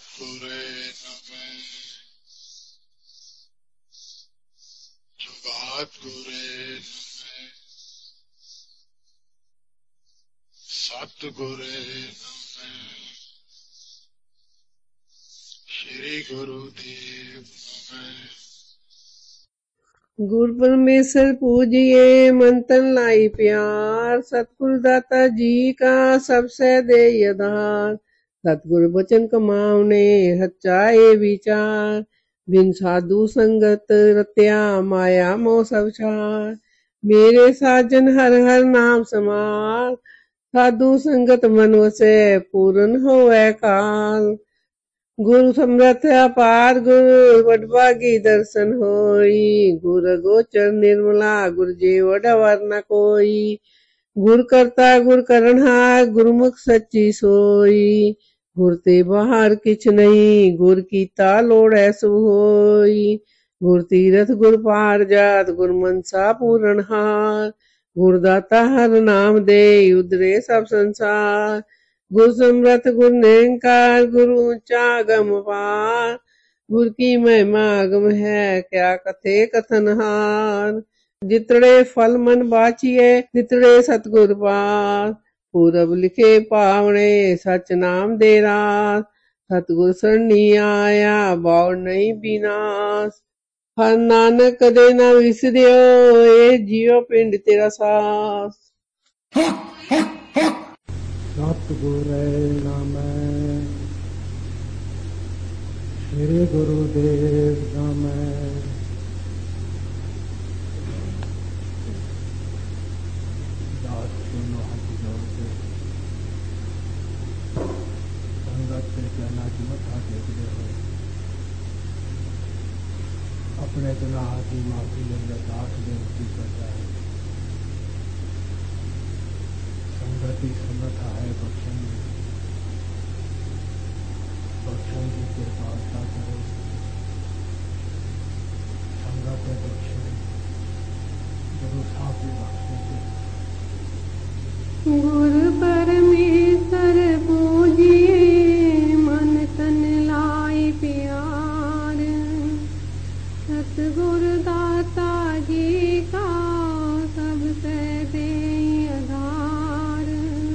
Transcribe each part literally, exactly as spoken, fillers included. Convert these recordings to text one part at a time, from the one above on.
ਸਤਿਗੁਰੇ ਨਮੈ ਸਤਿਗੁਰੇ ਨਮੈ ਸਤਿਗੁਰੇ ਨਮੈ ਸ਼੍ਰੀ ਗੁਰੂ ਦੇਵ ਨਮੈ। ਗੁਰ ਪਰਮੇਸ਼ਰ ਪੂਜੀਏ ਮਨ ਤਨ ਲਾਈ ਪਿਆਰ, ਸਤਿਗੁਰ ਦਾਤਾ ਜੀ ਕਾ ਸਭ ਸਹਿ ਦੇ ਆਧਾਰ। ਸਤਿਗੁਰ ਬਚਨ ਕਮਾਉਨੇ ਸੱਚਾਏ ਵਿਚਾਰ, ਬਿਨ ਸਾਧੂ ਸੰਗਤ ਰਤਿਆ ਮਾਇਆ ਮੋਹ ਸਭ ਛਾਰ। ਮੇਰੇ ਸਾਜਨ ਹਰ ਹਰ ਨਾਮ ਸਮਾਰ, ਸਾਧੂ ਸੰਗਤ ਮਨ ਵਸੈ ਪੂਰਨ ਹੋਵੈ ਕਾਲ। ਗੁਰ ਸਮਰਥ ਅਪਾਰ ਗੁਰ ਵਡਭਾਗੀ ਦਰਸ਼ਨ ਹੋਈ, ਗੁਰ ਗੋਚਰ ਨਿਰਮਲਾ ਗੁਰ ਜੀ ਵਡ ਵਰ ਨ ਕੋਈ। ਗੁਰ ਕਰਤਾ ਗੁਰ ਕਰਨਹਾਰ ਗੁਰਮੁਖ ਸੱਚੀ ਸੋਈ, ਗੁਰ ਤੇ ਬਾਹਰ ਕਿਛ ਨਹੀਂ ਗੁਰ ਕੀਤਾ ਲੋੜੈ ਸੋ ਹੋਈ। ਗੁਰ ਤੀਰਥ ਗੁਰ ਪਾਰ ਜਾਤ ਗੁਰ ਮਨਸਾ ਪੂਰਨ ਹਾਰ, ਗੁਰ ਦਾਤਾ ਹਰ ਨਾਮ ਦੇ ਉਦਰੇ ਸਭ ਸੰਸਾਰ। ਗੁਰ ਸਮਰਥ ਗੁਰ ਨਿਰੰਕਾਰ ਗੁਰ ਉੱਚਾ ਅਗਮ ਪਾਰ, ਗੁਰ ਕੀ ਮਹਿਮਾ ਅਗਮ ਹੈ ਕਿਆ ਕਥੇ ਕਥਨ ਹਾਰ। ਜਿਤੜੇ ਫਲ ਮਨ ਬਾਚੀਏ ਤਿਤੜੇ ਸਤਿਗੁਰ ਪਾਸ, ਪੂਰਬ ਲਿਖੇ ਪਾਵਣੇ ਸਚ ਨਾਮ ਦੇ ਰਾਸ। ਸਤਿਗੁਰ ਸਰਣੀ ਆਇਆ ਬਾਉ ਨਹੀਂ ਬਿਨਾਸ਼, ਹਰ ਨਾਨਕ ਕਦੇ ਨਾ ਵਿਸਰਿਓ ਇਹ ਜੀਉ ਪਿੰਡ ਤੇਰਾ ਸਾਸ। ਸਤਿਗੁਰੇ ਨਮੈ ਸ਼੍ਰੀ ਗੁਰੂ ਦੇਵ ਨਮੈ। ਦਾਸ ਸੁਨੋ ਹੱਥ ਜੋੜ ਕੇ ਸੰਗਤ ਦੇ ਚਰਨਾਂ 'ਚ ਮੱਥਾ ਟੇਕਦੇ ਹੋਏ ਆਪਣੇ ਗੁਨਾਹ ਦੀ ਮਾਫੀ ਲਈ ਅਰਦਾਸ ਬੇਨਤੀ ਕਰਦਾ ਹੈ। ਸੰਗਤ ਦੀ ਸਮਰੱਥਾ ਹੈ ਬਖਸ਼ਣ ਦੀ, ਬਖਸ਼ਣ ਦੀ ਕਿਰਪਾਲਤਾ ਕਰੋ। ਸੰਗਤ ਦੇ ਬਖਸ਼ਣ ਗੁਰੂ ਸਾਹਿਬ ਦੀ ਬਖਸ਼ਣ। ਗੁਰ ਪਰਮੇਸ਼ਰ ਪੂਜੀਏ ਮਨ ਤਨ ਲਾਈ ਪਿਆਰ, ਸਤਿਗੁਰ ਦਾਤਾ ਜੀ ਕਾ ਸਭ ਸਹਿ ਦੇ ਆਧਾਰ।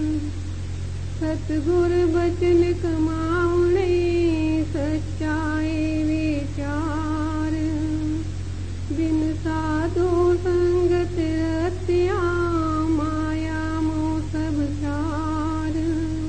ਸਤਿਗੁਰ ਬਚਨ ਕਮਾਉਣੇ ਸੱਚਾਏ ਵਿਚਾਰ, ਬਿਨ ਸਾਧੂ ਸੰਗਤ ਰਤਿਆ ਮਾਇਆ ਮੋਹ ਸਭ ਛਾਰ।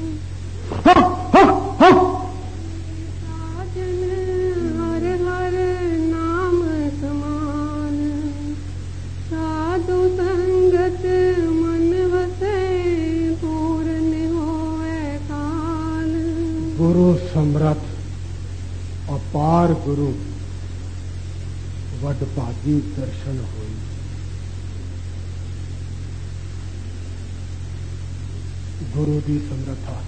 ਸਾਜਨ ਹਰ ਹਰ ਨਾਮ ਸਮਾਨ, ਸਾਧੂ ਸੰਗਤ ਮਨ ਵਸੈ ਪੂਰਨ ਹੋਵੈ ਕਾਲ। ਗੁਰੂ ਸਮਰੱਥ ਅਪਾਰ ਗੁਰੂ ਵਡ ਭਾਗੀ ਦਰਸ਼ਨ ਹੋਈ। ਗੁਰੂ ਦੀ ਸਮਰੱਥਾ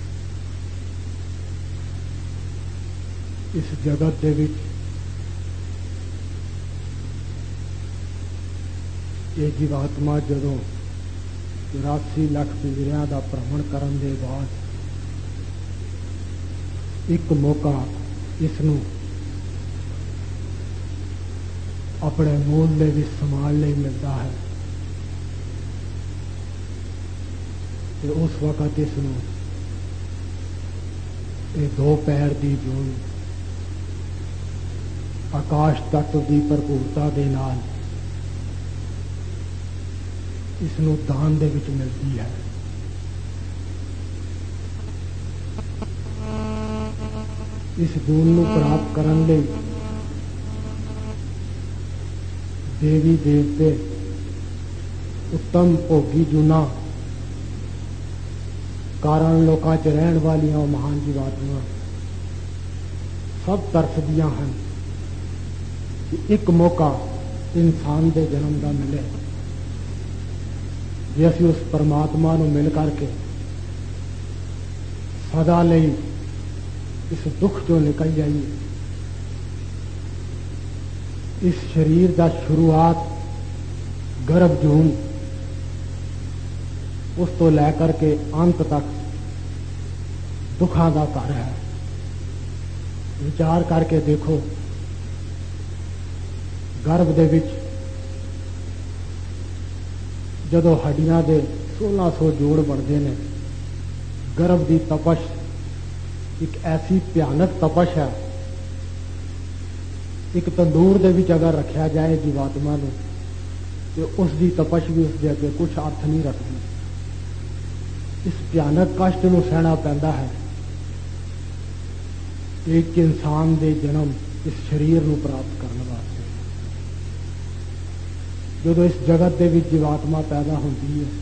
ਇਸ ਜਗਤ ਦੇ ਵਿੱਚ ਇਹ ਜੀਵਾਤਮਾ ਜਦੋਂ ਚੁਰਾਸੀ ਲੱਖ ਪਿੰਜਰਿਆਂ ਦਾ ਭ੍ਰਮਣ ਕਰਨ ਦੇ ਬਾਅਦ ਇੱਕ ਮੌਕਾ ਇਸ ਨੂੰ ਆਪਣੇ ਮੂਲ ਦੇ ਵਿੱਚ ਸਮਾਨ ਲਈ ਮਿਲਦਾ ਹੈ ਤੇ ਉਸ ਵਕਤ ਇਸ ਨੂੰ ਇਹ ਦੋ ਪੈਰ ਦੀ ਜੂਨ ਆਕਾਸ਼ ਤੱਤ ਦੀ ਭਰਪੂਰਤਾ ਦੇ ਨਾਲ ਇਸ ਨੂੰ ਦਾਨ ਦੇ ਵਿੱਚ ਮਿਲਦੀ ਹੈ। ਇਸ ਜੂਨ ਨੂੰ ਪ੍ਰਾਪਤ ਕਰਨ ਲਈ ਦੇਵੀ ਦੇਵਤੇ ਉੱਤਮ ਭੋਗੀ ਜੂਨਾ ਕਾਰਨ ਲੋਕਾਂ 'ਚ ਰਹਿਣ ਵਾਲੀਆਂ ਉਹ ਮਹਾਨ ਜੀਵਾਤਮਾ ਸਭ ਤਰਸਦੀਆਂ ਹਨ ਕਿ ਇੱਕ ਮੌਕਾ ਇਨਸਾਨ ਦੇ ਜਨਮ ਦਾ ਮਿਲੇ, ਜੇ ਅਸੀਂ ਉਸ ਪਰਮਾਤਮਾ ਨੂੰ ਮਿਲ ਕਰਕੇ ਸਦਾ ਲਈ ਇਸ ਦੁੱਖ ਚੋਂ ਨਿਕਲ ਜਾਈਏ। ਇਸ ਸਰੀਰ ਦਾ ਸ਼ੁਰੂਆਤ ਗਰਭ ਜੂਨ ਉਸ ਤੋਂ ਲੈ ਕਰਕੇ ਅੰਤ ਤੱਕ ਦੁੱਖਾਂ ਦਾ ਘਰ ਹੈ। ਵਿਚਾਰ ਕਰਕੇ ਦੇਖੋ, ਗਰਭ ਦੇ ਵਿੱਚ ਜਦੋਂ ਹੱਡੀਆਂ ਦੇ सोलह सौ ਜੋੜ ਬਣਦੇ ਨੇ, ਗਰਭ ਦੀ ਤਪਸ਼ ਇੱਕ ਐਸੀ ਭਿਆਨਕ ਤਪਸ਼ ਹੈ, ਇੱਕ ਤੰਦੂਰ ਦੇ ਵਿੱਚ ਅਗਰ ਰੱਖਿਆ ਜਾਏ ਜੀਵਾਤਮਾ ਨੂੰ ਤੇ ਉਸ ਦੀ ਤਪਸ਼ ਵੀ ਉਸ ਦੇ ਅੱਗੇ ਕੁਝ ਅਰਥ ਨਹੀਂ ਰੱਖਦੀ। ਇਸ ਭਿਆਨਕ ਕਸ਼ਟ ਨੂੰ ਸਹਿਣਾ ਪੈਂਦਾ ਹੈ ਇੱਕ ਇਨਸਾਨ ਦੇ ਜਨਮ ਇਸ ਸਰੀਰ ਨੂੰ ਪ੍ਰਾਪਤ ਕਰਨ ਵਾਸਤੇ। ਜਦੋਂ ਇਸ ਜਗਤ ਦੇ ਵਿੱਚ ਜੀਵਾਤਮਾ ਪੈਦਾ ਹੁੰਦੀ ਹੈ,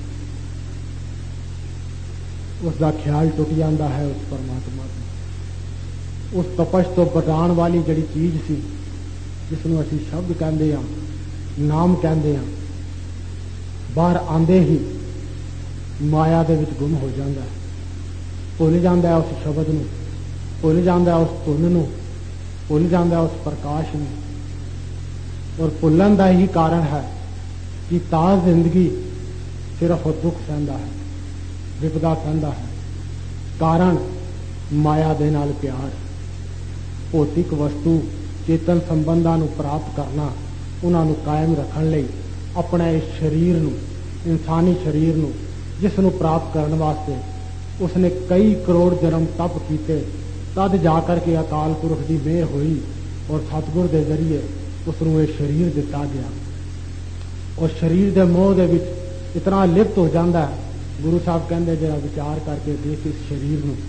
ਉਸ ਦਾ ਖਿਆਲ ਟੁੱਟ ਜਾਂਦਾ ਹੈ ਉਸ ਪਰਮਾਤਮਾ ਤੋਂ। ਉਸ ਤਪਸ਼ ਤੋਂ ਬਚਾਉਣ ਵਾਲੀ ਜਿਹੜੀ ਚੀਜ਼ ਸੀ, ਜਿਸ ਨੂੰ ਅਸੀਂ ਸ਼ਬਦ ਕਹਿੰਦੇ ਹਾਂ, ਨਾਮ ਕਹਿੰਦੇ ਹਾਂ, ਬਾਹਰ ਆਉਂਦੇ ਹੀ ਮਾਇਆ ਦੇ ਵਿੱਚ ਗੁੰਮ ਹੋ ਜਾਂਦਾ ਹੈ, ਭੁੱਲ ਜਾਂਦਾ ਹੈ ਉਸ ਸ਼ਬਦ ਨੂੰ, ਭੁੱਲ ਜਾਂਦਾ ਉਸ ਧੁਨ ਨੂੰ, ਭੁੱਲ ਜਾਂਦਾ ਉਸ ਪ੍ਰਕਾਸ਼ ਨੂੰ। ਔਰ ਭੁੱਲਣ ਦਾ ਹੀ ਕਾਰਨ ਹੈ ਕਿ ਤਾਂ ਜ਼ਿੰਦਗੀ ਸਿਰਫ ਦੁੱਖ ਸਹਿੰਦਾ ਹੈ, ਵਿਪਦਾ ਸਹਿੰਦਾ ਹੈ। ਕਾਰਨ ਮਾਇਆ ਦੇ ਨਾਲ ਪਿਆਰ, ਭੌਤਿਕ ਵਸਤੂ ਚੇਤਨ ਸੰਬੰਧਾਂ ਨੂੰ ਪ੍ਰਾਪਤ ਕਰਨਾ, ਉਹਨਾਂ ਨੂੰ ਕਾਇਮ ਰੱਖਣ ਲਈ ਆਪਣੇ ਇਸ ਸਰੀਰ ਨੂੰ, ਇਨਸਾਨੀ ਸਰੀਰ ਨੂੰ, ਜਿਸ ਨੂੰ ਪ੍ਰਾਪਤ ਕਰਨ ਵਾਸਤੇ ਉਸਨੇ ਕਈ ਕਰੋੜ ਜਨਮ ਤਪ ਕੀਤੇ, ਤਦ ਜਾ ਕਰਕੇ ਅਕਾਲ ਪੁਰਖ ਦੀ ਮਿਹਰ ਹੋਈ ਔਰ ਸਤਿਗੁਰ ਦੇ ਜ਼ਰੀਏ ਉਸ ਨੂੰ ਇਹ ਸਰੀਰ ਦਿੱਤਾ ਗਿਆ। ਔਰ ਸਰੀਰ ਦੇ ਮੋਹ ਦੇ ਵਿੱਚ ਇਤਨਾ ਲਿਪਤ ਹੋ ਜਾਂਦਾ ਹੈ, ਗੁਰੂ ਸਾਹਿਬ ਕਹਿੰਦੇ ਜਿਹੜਾ ਵਿਚਾਰ ਕਰਕੇ ਦੇਖ ਇਸ ਸਰੀਰ ਨੂੰ,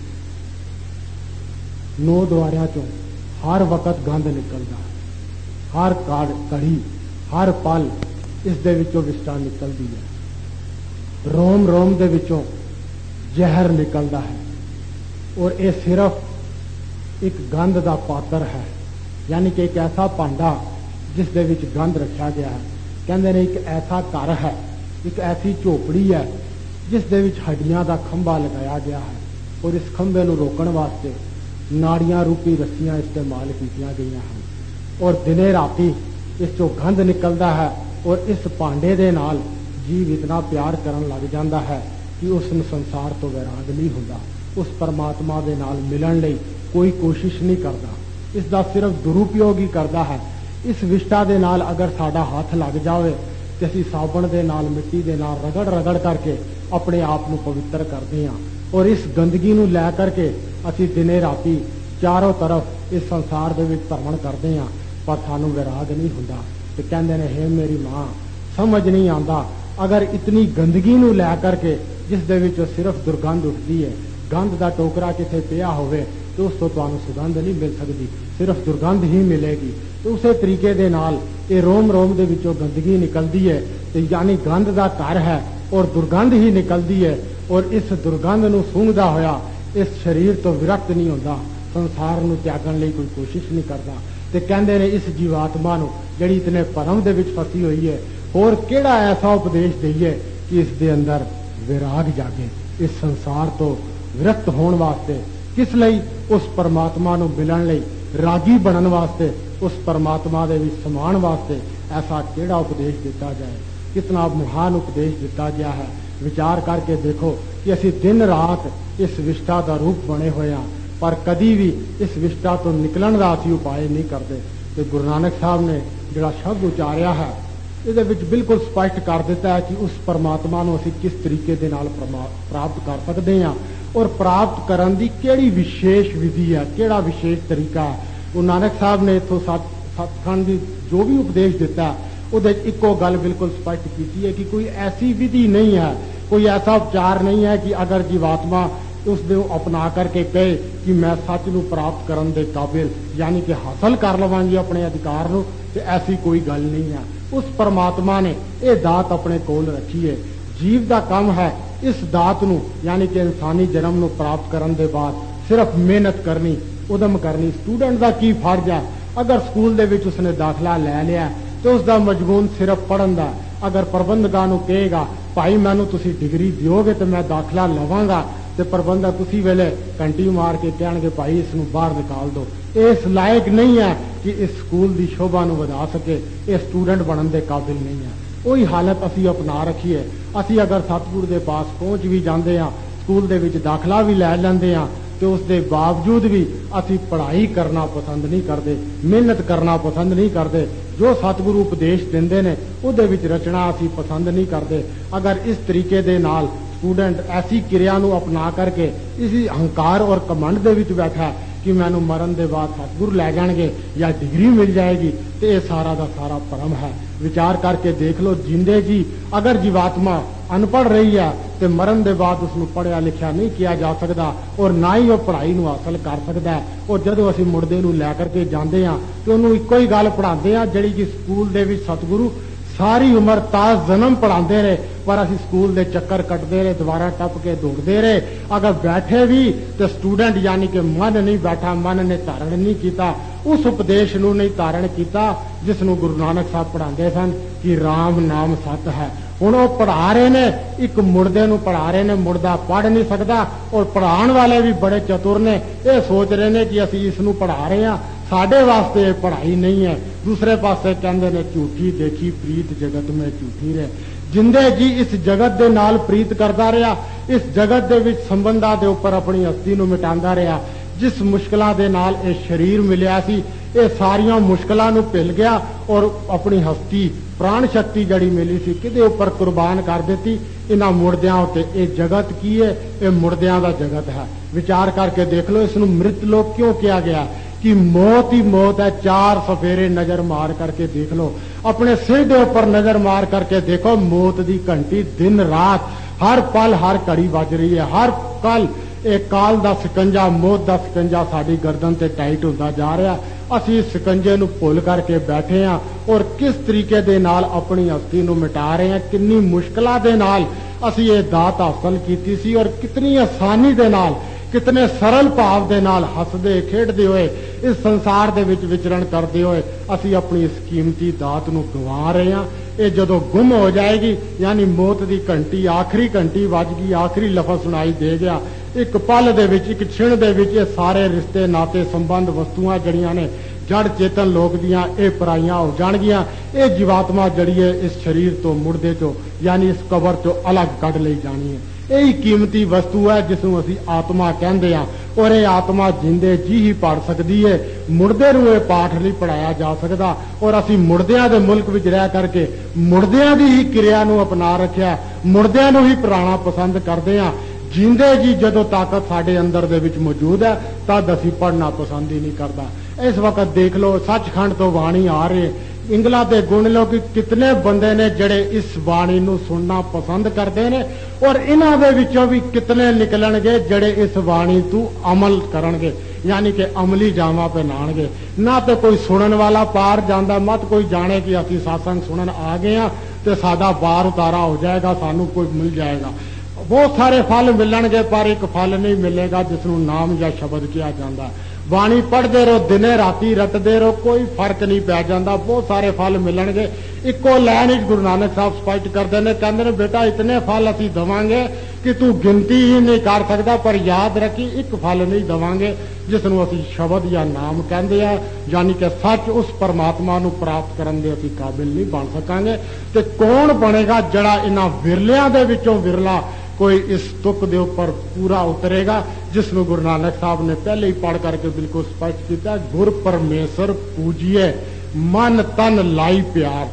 ਨੌ ਦੁਆਰਿਆਂ ਚੋਂ ਹਰ ਵਕਤ ਗੰਧ ਨਿਕਲਦਾ, ਹਰ ਘੜੀ, ਹਰ ਪਲ ਇਸ ਦੇ ਵਿੱਚੋਂ ਵਿਸਟਾ ਨਿਕਲਦੀ ਹੈ, ਰੋਮ ਰੋਮ ਦੇ ਵਿੱਚੋਂ ਜ਼ਹਿਰ ਨਿਕਲਦਾ ਹੈ। ਔਰ ਇਹ ਸਿਰਫ ਇੱਕ ਗੰਧ ਦਾ ਪਾਤਰ ਹੈ, ਯਾਨੀ ਕਿ ਇੱਕ ਐਸਾ ਭਾਂਡਾ ਜਿਸ ਦੇ ਵਿੱਚ ਗੰਧ ਰੱਖਿਆ ਗਿਆ ਹੈ। ਕਹਿੰਦੇ ਨੇ ਇੱਕ ਐਸਾ ਘਰ ਹੈ, ਇੱਕ ਐਸੀ ਝੋਪੜੀ ਹੈ ਜਿਸ ਦੇ ਵਿੱਚ ਹੱਡੀਆਂ ਦਾ ਖੰਭਾ ਲਗਾਇਆ ਗਿਆ ਹੈ, ਔਰ ਇਸ ਖੰਭੇ ਨੂੰ ਰੋਕਣ ਵਾਸਤੇ ਨਾੜੀਆਂ ਰੂਪੀ ਰੱਸੀਆਂ ਇਸਤੇਮਾਲ ਕੀਤੀਆਂ ਗਈਆਂ ਹਨ। ਔਰ ਦਿਨੇ ਰਾਤੀ ਇਸ ਚੋਂ ਗੰਧ ਨਿਕਲਦਾ ਹੈ, ਔਰ ਇਸ ਭਾਂਡੇ ਦੇ ਨਾਲ ਜੀਵ ਇਤਨਾ ਪਿਆਰ ਕਰਨ ਲੱਗ ਜਾਂਦਾ ਹੈ ਕਿ ਉਸ ਨੂੰ ਸੰਸਾਰ ਤੋਂ ਵੈਰਾਗ ਨਹੀਂ ਹੁੰਦਾ। ਉਸ ਪਰਮਾਤਮਾ ਦੇ ਨਾਲ ਮਿਲਣ ਲਈ ਕੋਈ ਕੋਸ਼ਿਸ਼ ਨਹੀਂ ਕਰਦਾ, ਇਸ ਦਾ ਸਿਰਫ ਦੁਰਉਪਯੋਗ ਹੀ ਕਰਦਾ ਹੈ। ਇਸ ਵਿਸ਼ਟਾ ਦੇ ਨਾਲ ਅਗਰ ਸਾਡਾ ਹੱਥ ਲੱਗ ਜਾਵੇ ਤੇ ਅਸੀਂ ਸਾਬਣ ਦੇ ਨਾਲ, ਮਿੱਟੀ ਦੇ ਨਾਲ ਰਗੜ ਰਗੜ ਕਰਕੇ ਆਪਣੇ ਆਪ ਨੂੰ ਪਵਿੱਤਰ ਕਰਦੇ ਹਾਂ। ਔਰ ਇਸ ਗੰਦਗੀ ਨੂੰ ਲੈ ਕਰਕੇ ਅਸੀਂ ਦਿਨੇ ਰਾਤੀ ਚਾਰੋਂ ਤਰਫ ਇਸ ਸੰਸਾਰ ਦੇ ਵਿੱਚ ਭਰਮਣ ਕਰਦੇ ਹਾਂ, ਪਰ ਸਾਨੂੰ ਵਿਰਾਗ ਨਹੀਂ ਹੁੰਦਾ। ਤੇ ਕਹਿੰਦੇ ਨੇ, ਹੇ ਮੇਰੀ ਮਾਂ, ਸਮਝ ਨਹੀਂ ਆਉਂਦਾ, ਅਗਰ ਇਤਨੀ ਗੰਦਗੀ ਨੂੰ ਲੈ ਕਰਕੇ ਜਿਸ ਦੇ ਵਿੱਚ ਸਿਰਫ ਦੁਰਗੰਧ ਉੱਠਦੀ ਹੈ, ਗੰਧ ਦਾ ਟੋਕਰਾ ਕਿਤੇ ਪਿਆ ਹੋਵੇ ਤੇ ਉਸ ਤੋਂ ਤੁਹਾਨੂੰ ਸੁਗੰਧ ਨਹੀਂ ਮਿਲ ਸਕਦੀ, ਸਿਰਫ ਦੁਰਗੰਧ ਹੀ ਮਿਲੇਗੀ। ਤੇ ਉਸੇ ਤਰੀਕੇ ਦੇ ਨਾਲ ਇਹ ਰੋਮ ਰੋਮ ਦੇ ਵਿੱਚੋਂ ਗੰਦਗੀ ਨਿਕਲਦੀ ਹੈ, ਤੇ ਯਾਨੀ ਗੰਧ ਦਾ ਘਰ ਹੈ ਔਰ ਦੁਰਗੰਧ ਹੀ ਨਿਕਲਦੀ ਹੈ। ਔਰ ਇਸ ਦੁਰਗੰਧ ਨੂੰ ਸੂੰਘਦਾ ਹੋਇਆ ਇਸ ਸਰੀਰ ਤੋਂ ਵਿਰਕਤ ਨਹੀਂ ਹੁੰਦਾ, ਸੰਸਾਰ ਨੂੰ ਤਿਆਗਣ ਲਈ ਕੋਈ ਕੋਸ਼ਿਸ਼ ਨਹੀਂ ਕਰਦਾ। ਤੇ ਕਹਿੰਦੇ ਨੇ, ਇਸ ਜੀਵਾਤਮਾ ਨੂੰ ਜਿਹੜੀ ਇਤਨੇ ਭਰਮ ਦੇ ਵਿੱਚ ਫਸੀ ਹੋਈ ਹੈ, ਹੋਰ ਕਿਹੜਾ ਐਸਾ ਉਪਦੇਸ਼ ਦਈਏ ਕਿ ਇਸ ਦੇ ਅੰਦਰ ਵਿਰਾਗ ਜਾਗੇ, ਇਸ ਸੰਸਾਰ ਤੋਂ ਵਿਰਕਤ ਹੋਣ ਵਾਸਤੇ। ਕਿਸ ਲਈ? ਉਸ ਪਰਮਾਤਮਾ ਨੂੰ ਮਿਲਣ ਲਈ, ਰਾਗੀ ਬਣਨ ਵਾਸਤੇ, ਉਸ ਪਰਮਾਤਮਾ ਦੇ ਵਿੱਚ ਸਮਾਣ ਵਾਸਤੇ ਐਸਾ ਕਿਹੜਾ ਉਪਦੇਸ਼ ਦਿੱਤਾ ਜਾਏ। ਕਿਤਨਾ ਮਹਾਨ ਉਪਦੇਸ਼ ਦਿੱਤਾ ਗਿਆ ਹੈ। ਵਿਚਾਰ ਕਰਕੇ ਦੇਖੋ ਕਿ ਅਸੀਂ ਦਿਨ ਰਾਤ ਇਸ ਵਿਸ਼ਟਾ ਦਾ ਰੂਪ ਬਣੇ ਹੋਏ ਹਾਂ, ਪਰ ਕਦੀ ਵੀ ਇਸ ਵਿਸ਼ਟਾ ਤੋਂ ਨਿਕਲਣ ਦਾ ਅਸੀਂ ਉਪਾਅ ਨਹੀਂ ਕਰਦੇ। ਤੇ ਗੁਰੂ ਨਾਨਕ ਸਾਹਿਬ ਨੇ ਜਿਹੜਾ ਸ਼ਬਦ ਉਚਾਰਿਆ ਹੈ, ਇਹਦੇ ਵਿੱਚ ਬਿਲਕੁਲ ਸਪਸ਼ਟ ਕਰ ਦਿੱਤਾ ਹੈ ਕਿ ਉਸ ਪਰਮਾਤਮਾ ਨੂੰ ਅਸੀਂ ਕਿਸ ਤਰੀਕੇ ਦੇ ਨਾਲ ਪ੍ਰਾਪਤ ਕਰ ਸਕਦੇ ਹਾਂ, ਔਰ ਪ੍ਰਾਪਤ ਕਰਨ ਦੀ ਕਿਹੜੀ ਵਿਸ਼ੇਸ਼ ਵਿਧੀ ਹੈ, ਕਿਹੜਾ ਵਿਸ਼ੇਸ਼ ਤਰੀਕਾ ਹੈ। ਗੁਰੂ ਨਾਨਕ ਸਾਹਿਬ ਨੇ ਇੱਥੋਂ ਸਤਖੰਡ ਦੀ ਜੋ ਵੀ ਉਪਦੇਸ਼ ਦਿੱਤਾ, ਉਹਦੇ ਇੱਕੋ ਗੱਲ ਬਿਲਕੁਲ ਸਪਸ਼ਟ ਕੀਤੀ ਹੈ ਕਿ ਕੋਈ ਐਸੀ ਵਿਧੀ ਨਹੀਂ ਹੈ, ਕੋਈ ਐਸਾ ਉਪਚਾਰ ਨਹੀਂ ਹੈ ਕਿ ਅਗਰ ਜੀਵਾਤਮਾ ਉਸ ਨੂੰ ਅਪਣਾ ਕਰਕੇ ਕਹੇ ਕਿ ਮੈਂ ਸੱਚ ਨੂੰ ਪ੍ਰਾਪਤ ਕਰਨ ਦੇ ਕਾਬਿਲ, ਯਾਨੀ ਕਿ ਹਾਸਲ ਕਰ ਲਵਾਂਗੀ ਆਪਣੇ ਅਧਿਕਾਰ ਨੂੰ, ਤੇ ਐਸੀ ਕੋਈ ਗੱਲ ਨਹੀਂ ਹੈ। ਉਸ ਪਰਮਾਤਮਾ ਨੇ ਇਹ ਦਾਤ ਆਪਣੇ ਕੋਲ ਰੱਖੀ ਹੈ। ਜੀਵ ਦਾ ਕੰਮ ਹੈ ਇਸ ਦਾਤ ਨੂੰ, ਯਾਨੀ ਕਿ ਇਨਸਾਨੀ ਜਨਮ ਨੂੰ ਪ੍ਰਾਪਤ ਕਰਨ ਦੇ ਬਾਅਦ ਸਿਰਫ ਮਿਹਨਤ ਕਰਨੀ, ਉਦਮ ਕਰਨੀ। ਸਟੂਡੈਂਟ ਦਾ ਕੀ ਫਰਜ਼ ਹੈ? ਅਗਰ ਸਕੂਲ ਦੇ ਵਿੱਚ ਉਸਨੇ ਦਾਖਲਾ ਲੈ ਲਿਆ ਤੇ ਉਸ ਦਾ ਮਜ਼ਮੂਨ ਸਿਰਫ ਪੜ੍ਹਨ ਦਾ। ਅਗਰ ਪ੍ਰਬੰਧਕਾਂ ਨੂੰ ਕਹੇਗਾ ਭਾਈ ਮੈਨੂੰ ਤੁਸੀਂ ਡਿਗਰੀ ਦਿਓਗੇ ਤੇ ਮੈਂ ਦਾਖਲਾ ਲਵਾਂਗਾ, ਤੇ ਪ੍ਰਬੰਧਕ ਉਸੇ ਵੇਲੇ ਘੰਟੀ ਮਾਰ ਕੇ ਕਹਿਣਗੇ ਭਾਈ ਇਸ ਨੂੰ ਬਾਹਰ ਨਿਕਾਲ ਦਿਓ, ਇਸ ਲਾਇਕ ਨਹੀਂ ਹੈ ਕਿ ਇਸ ਸਕੂਲ ਦੀ ਸ਼ੋਭਾ ਨੂੰ ਵਧਾ ਸਕੇ, ਇਹ ਸਟੂਡੈਂਟ ਬਣਨ ਦੇ ਕਾਬਿਲ ਨਹੀਂ ਹੈ। ਉਹੀ ਹਾਲਤ ਅਸੀਂ ਅਪਣਾ ਰੱਖੀਏ। ਅਸੀਂ ਅਗਰ ਸਤਿਗੁਰ ਦੇ ਪਾਸ ਪਹੁੰਚ ਵੀ ਜਾਂਦੇ ਹਾਂ, ਸਕੂਲ ਦੇ ਵਿੱਚ ਦਾਖਲਾ ਵੀ ਲੈ ਲੈਂਦੇ ਹਾਂ, ਤੇ ਉਸ ਦੇ ਬਾਵਜੂਦ ਵੀ ਅਸੀਂ ਪੜ੍ਹਾਈ ਕਰਨਾ ਪਸੰਦ ਨਹੀਂ ਕਰਦੇ, ਮਿਹਨਤ ਕਰਨਾ ਪਸੰਦ ਨਹੀਂ ਕਰਦੇ। ਜੋ ਸਤਿਗੁਰੂ ਉਪਦੇਸ਼ ਦਿੰਦੇ ਨੇ ਉਹਦੇ ਵਿੱਚ ਰਚਣਾ ਅਸੀਂ ਪਸੰਦ ਨਹੀਂ ਕਰਦੇ। ਅਗਰ ਇਸ ਤਰੀਕੇ ਦੇ ਨਾਲ ਸਟੂਡੈਂਟ ਐਸੀ ਕਿਰਿਆ ਨੂੰ ਅਪਣਾ ਕਰਕੇ ਇसी ਹੰਕਾਰ ਔਰ ਕਮੰਡ ਦੇ ਵਿੱਚ ਬੈਠਾ ਕਿ ਮੈਨੂੰ ਮਰਨ ਦੇ ਬਾਅਦ ਸਤਿਗੁਰੂ ਲੈ ਜਾਣਗੇ ਜਾਂ ਡਿਗਰੀ ਮਿਲ ਜਾਏਗੀ, ਤੇ ਇਹ ਸਾਰਾ ਦਾ ਸਾਰਾ ਭਰਮ ਹੈ। ਵਿਚਾਰ ਕਰਕੇ ਦੇਖ ਲਓ, ਜਿੰਦੇ ਜੀ ਅਗਰ ਜੀਵਾਤਮਾ ਅਨਪੜ੍ਹ ਰਹੀ ਹੈ ਤੇ ਮਰਨ ਦੇ ਬਾਅਦ ਉਸ ਨੂੰ ਪੜ੍ਹਿਆ ਲਿਖਿਆ ਨਹੀਂ ਕਿਹਾ ਜਾ ਸਕਦਾ ਔਰ ਨਾ ਹੀ ਉਹ ਪੜ੍ਹਾਈ ਨੂੰ ਹਾਸਲ ਕਰ ਸਕਦਾ। ਔਰ ਜਦੋਂ ਅਸੀਂ ਮੁਰਦੇ ਨੂੰ ਲੈ ਕਰਕੇ ਜਾਂਦੇ ਹਾਂ ਤੇ ਉਹਨੂੰ ਇੱਕੋ ਹੀ ਗੱਲ ਪੜ੍ਹਾਉਂਦੇ ਹਾਂ ਜਿਹੜੀ ਕਿ ਸਕੂਲ ਦੇ ਵਿੱਚ ਸਤਿਗੁਰੂ ਸਾਰੀ ਉਮਰ ਤਾਜ਼ ਜਨਮ ਪੜ੍ਹਾਉਂਦੇ ਰਹੇ, ਪਰ ਅਸੀਂ ਸਕੂਲ ਦੇ ਚੱਕਰ ਕੱਟਦੇ ਰਹੇ, ਦੁਬਾਰਾ ਟੱਪ ਕੇ ਦੌੜਦੇ ਰਹੇ। ਅਗਰ ਬੈਠੇ ਵੀ ਤੇ ਸਟੂਡੈਂਟ ਯਾਨੀ ਕਿ ਮਨ ਨਹੀਂ ਬੈਠਾ, ਮਨ ਨੇ ਧਾਰਨ ਨਹੀਂ ਕੀਤਾ, ਉਸ ਉਪਦੇਸ਼ ਨੂੰ ਨਹੀਂ ਧਾਰਨ ਕੀਤਾ ਜਿਸ ਨੂੰ ਗੁਰੂ ਨਾਨਕ ਸਾਹਿਬ ਪੜ੍ਹਾਉਂਦੇ ਸਨ ਕਿ ਰਾਮ ਨਾਮ ਸਤ ਹੈ। ਹੁਣ ਉਹ ਪੜ੍ਹਾ ਰਹੇ ਨੇ, ਇੱਕ ਮੁਰਦੇ ਨੂੰ ਪੜ੍ਹਾ ਰਹੇ ਨੇ, ਮੁਰਦਾ ਪੜ੍ਹ ਨਹੀਂ ਸਕਦਾ ਔਰ ਪੜ੍ਹਾਉਣ ਵਾਲੇ ਵੀ ਬੜੇ ਚਤੁਰ ਨੇ, ਇਹ ਸੋਚ ਰਹੇ ਨੇ ਕਿ ਅਸੀਂ ਇਸ ਨੂੰ ਪੜ੍ਹਾ ਰਹੇ ਹਾਂ, ਸਾਡੇ ਵਾਸਤੇ ਇਹ ਪੜ੍ਹਾਈ ਨਹੀਂ ਹੈ। ਦੂਸਰੇ ਪਾਸੇ ਕਹਿੰਦੇ ਨੇ ਝੂਠੀ ਦੇਖੀ ਪ੍ਰੀਤ ਜਗਤ में ਝੂਠੀ ਰਹੇ। ਜਿੰਦੇ ਜੀ ਇਸ ਜਗਤ ਦੇ ਨਾਲ ਪ੍ਰੀਤ ਕਰਦਾ ਰਿਹਾ, ਇਸ ਜਗਤ ਦੇ ਵਿੱਚ ਸੰਬੰਧਾਂ ਦੇ ਉੱਪਰ ਆਪਣੀ ਹਸਤੀ ਨੂੰ ਮਿਟਾਉਂਦਾ ਰਿਹਾ। ਜਿਸ ਮੁਸ਼ਕਲਾਂ ਦੇ ਨਾਲ ਇਹ ਸਰੀਰ ਮਿਲਿਆ ਸੀ, ਇਹ ਸਾਰੀਆਂ ਮੁਸ਼ਕਲਾਂ ਨੂੰ ਭੁੱਲ ਗਿਆ ਔਰ ਆਪਣੀ ਹਸਤੀ ਪ੍ਰਾਣ ਸ਼ਕਤੀ ਜਿਹੜੀ ਮਿਲੀ ਸੀ ਕਿਹਦੇ ਉੱਪਰ ਕੁਰਬਾਨ ਕਰ ਦਿੱਤੀ, ਇਹਨਾਂ ਮੁਰਦਿਆਂ ਉੱਤੇ। ਇਹ ਜਗਤ ਕੀ ਹੈ? ਇਹ ਮੁਰਦਿਆਂ ਦਾ ਜਗਤ ਹੈ। ਵਿਚਾਰ ਕਰਕੇ ਦੇਖ ਲਓ, ਇਸ ਨੂੰ ਮ੍ਰਿਤ ਲੋਕ ਕਿਉਂ ਕਿਹਾ ਗਿਆ कि मौत ही मौत है। चार सफेरे नजर मार करके देख लो, अपने सिर के ऊपर नजर मार करके देखो, मौत की घंटी दिन रात हर पल हर घड़ी बज रही है। हर पल एक काल का शिकंजा, मौत का शिकंजा साड़ी गर्दन से टाइट होता जा रहा। असी इस शिकंजे नूं भुल करके बैठे हाँ और किस तरीके दे नाल अपनी हस्ती नूं मिटा रहे हैं। कितनी मुश्किलों दे नाल असी ये दात हासिल की सी और कितनी आसानी दे नाल, कितने सरल भाव दे नाल हसदे खेडदे होए इस संसार दे विच विचरण करते हुए असी अपनी इस कीमती दात नूं गवा रहे हैं। ये जदों गुम हो जाएगी, यानी मौत की घंटी आखिरी घंटी वज गई, आखिरी लफज सुनाई दे गया, एक पल दे विच, एक क्षण दे विच ये सारे रिश्ते नाते संबंध वस्तुआं जड़ियां ने जड़ चेतन लोक दियां ये पराइयां हो जाणगियां। ये जीवात्मा जड़ी है इस शरीर तो मुर्दे चो यानी इस कबर चो अलग कढ़ लई जानी है। यही कीमती वस्तु है जिसनूं असीं आत्मा कहंदे आ और ये आत्मा जिंदे जी ही पढ़ सकती है। मुर्दे नूं ये पाठ नहीं पढ़ाया जा सकता और असीं मुर्दियां दे मुल्क विच रह करके मुर्दियां दी ही क्रिया नूं अपना रखिया, मुर्दियां नूं ही पढ़ाना पसंद करदे आ। जिंदे जी जदों ताकत साडे अंदर दे विच मौजूद है तद असीं पढ़ना पसंद ही नहीं करता। इस वक्त देख लो, सचखंड तो वाणी आ रहे, इंगला दे गुण लो कि कितने बंदे ने जड़े इस वाणी नूं सुनना पसंद करते ने और इन्हां दे विचों भी कितने निकलणगे जड़े इस वाणी तू अमल करनगे, यानी कि अमली जावां पे नाणगे। ना तो कोई सुनन वाला पार जांदा, मत कोई जाने कि असीं सत्संग सुनन आ गए हां ते साडा पार उतारा हो जाएगा, सानू कोई मिल जाएगा। बहुत सारे फल मिलणगे पर एक फल नहीं मिलेगा जिसनूं नाम या शब्द किया जाता। बाणी पढ़ते रहो, दिने राती रटते रहो, कोई फर्क नहीं पै जाता। बहुत सारे फल मिलणगे। इको लैन विच गुरु नानक साहब स्पष्ट करते हैं, कहते हैं बेटा इतने फल असीं देवांगे कि तू गिनती ही नहीं कर सकता, पर याद रखी एक फल नहीं देवांगे जिसनूं असीं शब्द या नाम कहते हैं, यानी कि सच उस परमात्मा नूं प्राप्त करन दे असीं काबिल नहीं बन सकांगे। ते कौन बनेगा जड़ा इन्हां विरलियां दे विचों विरला कोई इस तुक दे ऊपर पूरा उतरेगा, जिसनूं गुरु नानक साहब ने पहले ही पढ़ करके बिल्कुल स्पष्ट किया, गुर परमेश्वर पूजिए मन तन लाई प्यार।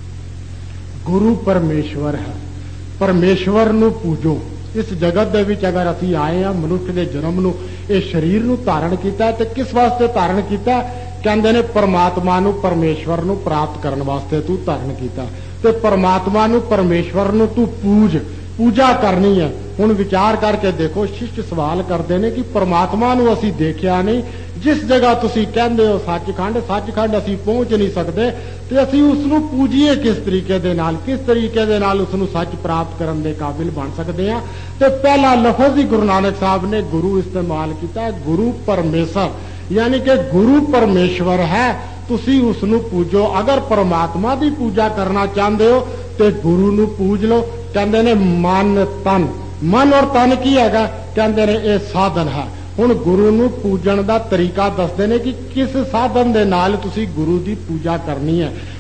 गुरु परमेश्वर है, परमेश्वर नूं पूजो। इस जगत दे विच अगर असीं आए हैं, मनुष्य दे जन्म नूं इस शरीर नूं धारण कीता ते किस वास्ते धारण कीता? कहंदे ने परमात्मा नूं, परमेश्वर नूं प्राप्त करन वास्ते तू धारण कीता। ते परमात्मा नूं, परमेश्वर नूं तू पूज, पूजा करनी है। हुण विचार करके देखो, शिष्ट सवाल करते हैं कि परमात्मा नूं असीं देखिया नहीं, जिस जगह तुसीं कहंदे हो सचखंड, सचखंड असीं पहुंच नहीं सकते, ते असीं उसनूं पूजीए किस तरीके दे नाल, किस तरीके दे नाल उसनूं सच प्राप्त करन दे काबिल बन सकते हैं। ते पहला लफज ही गुरु नानक साहब ने गुरु इस्तेमाल किया, गुरु परमेश्वर, यानी कि गुरु परमेश्वर है, तुसीं उसनूं पूजो। अगर परमात्मा की पूजा करना चाहते हो तो गुरु नूं पूज लो। कहते ने मन तन, मन और तन की हैगा? कहते ने यह साधन है। हुण गुरु नूं पूजन का तरीका दसदे ने कि किस साधन दे नाल तुसीं गुरु की पूजा करनी है।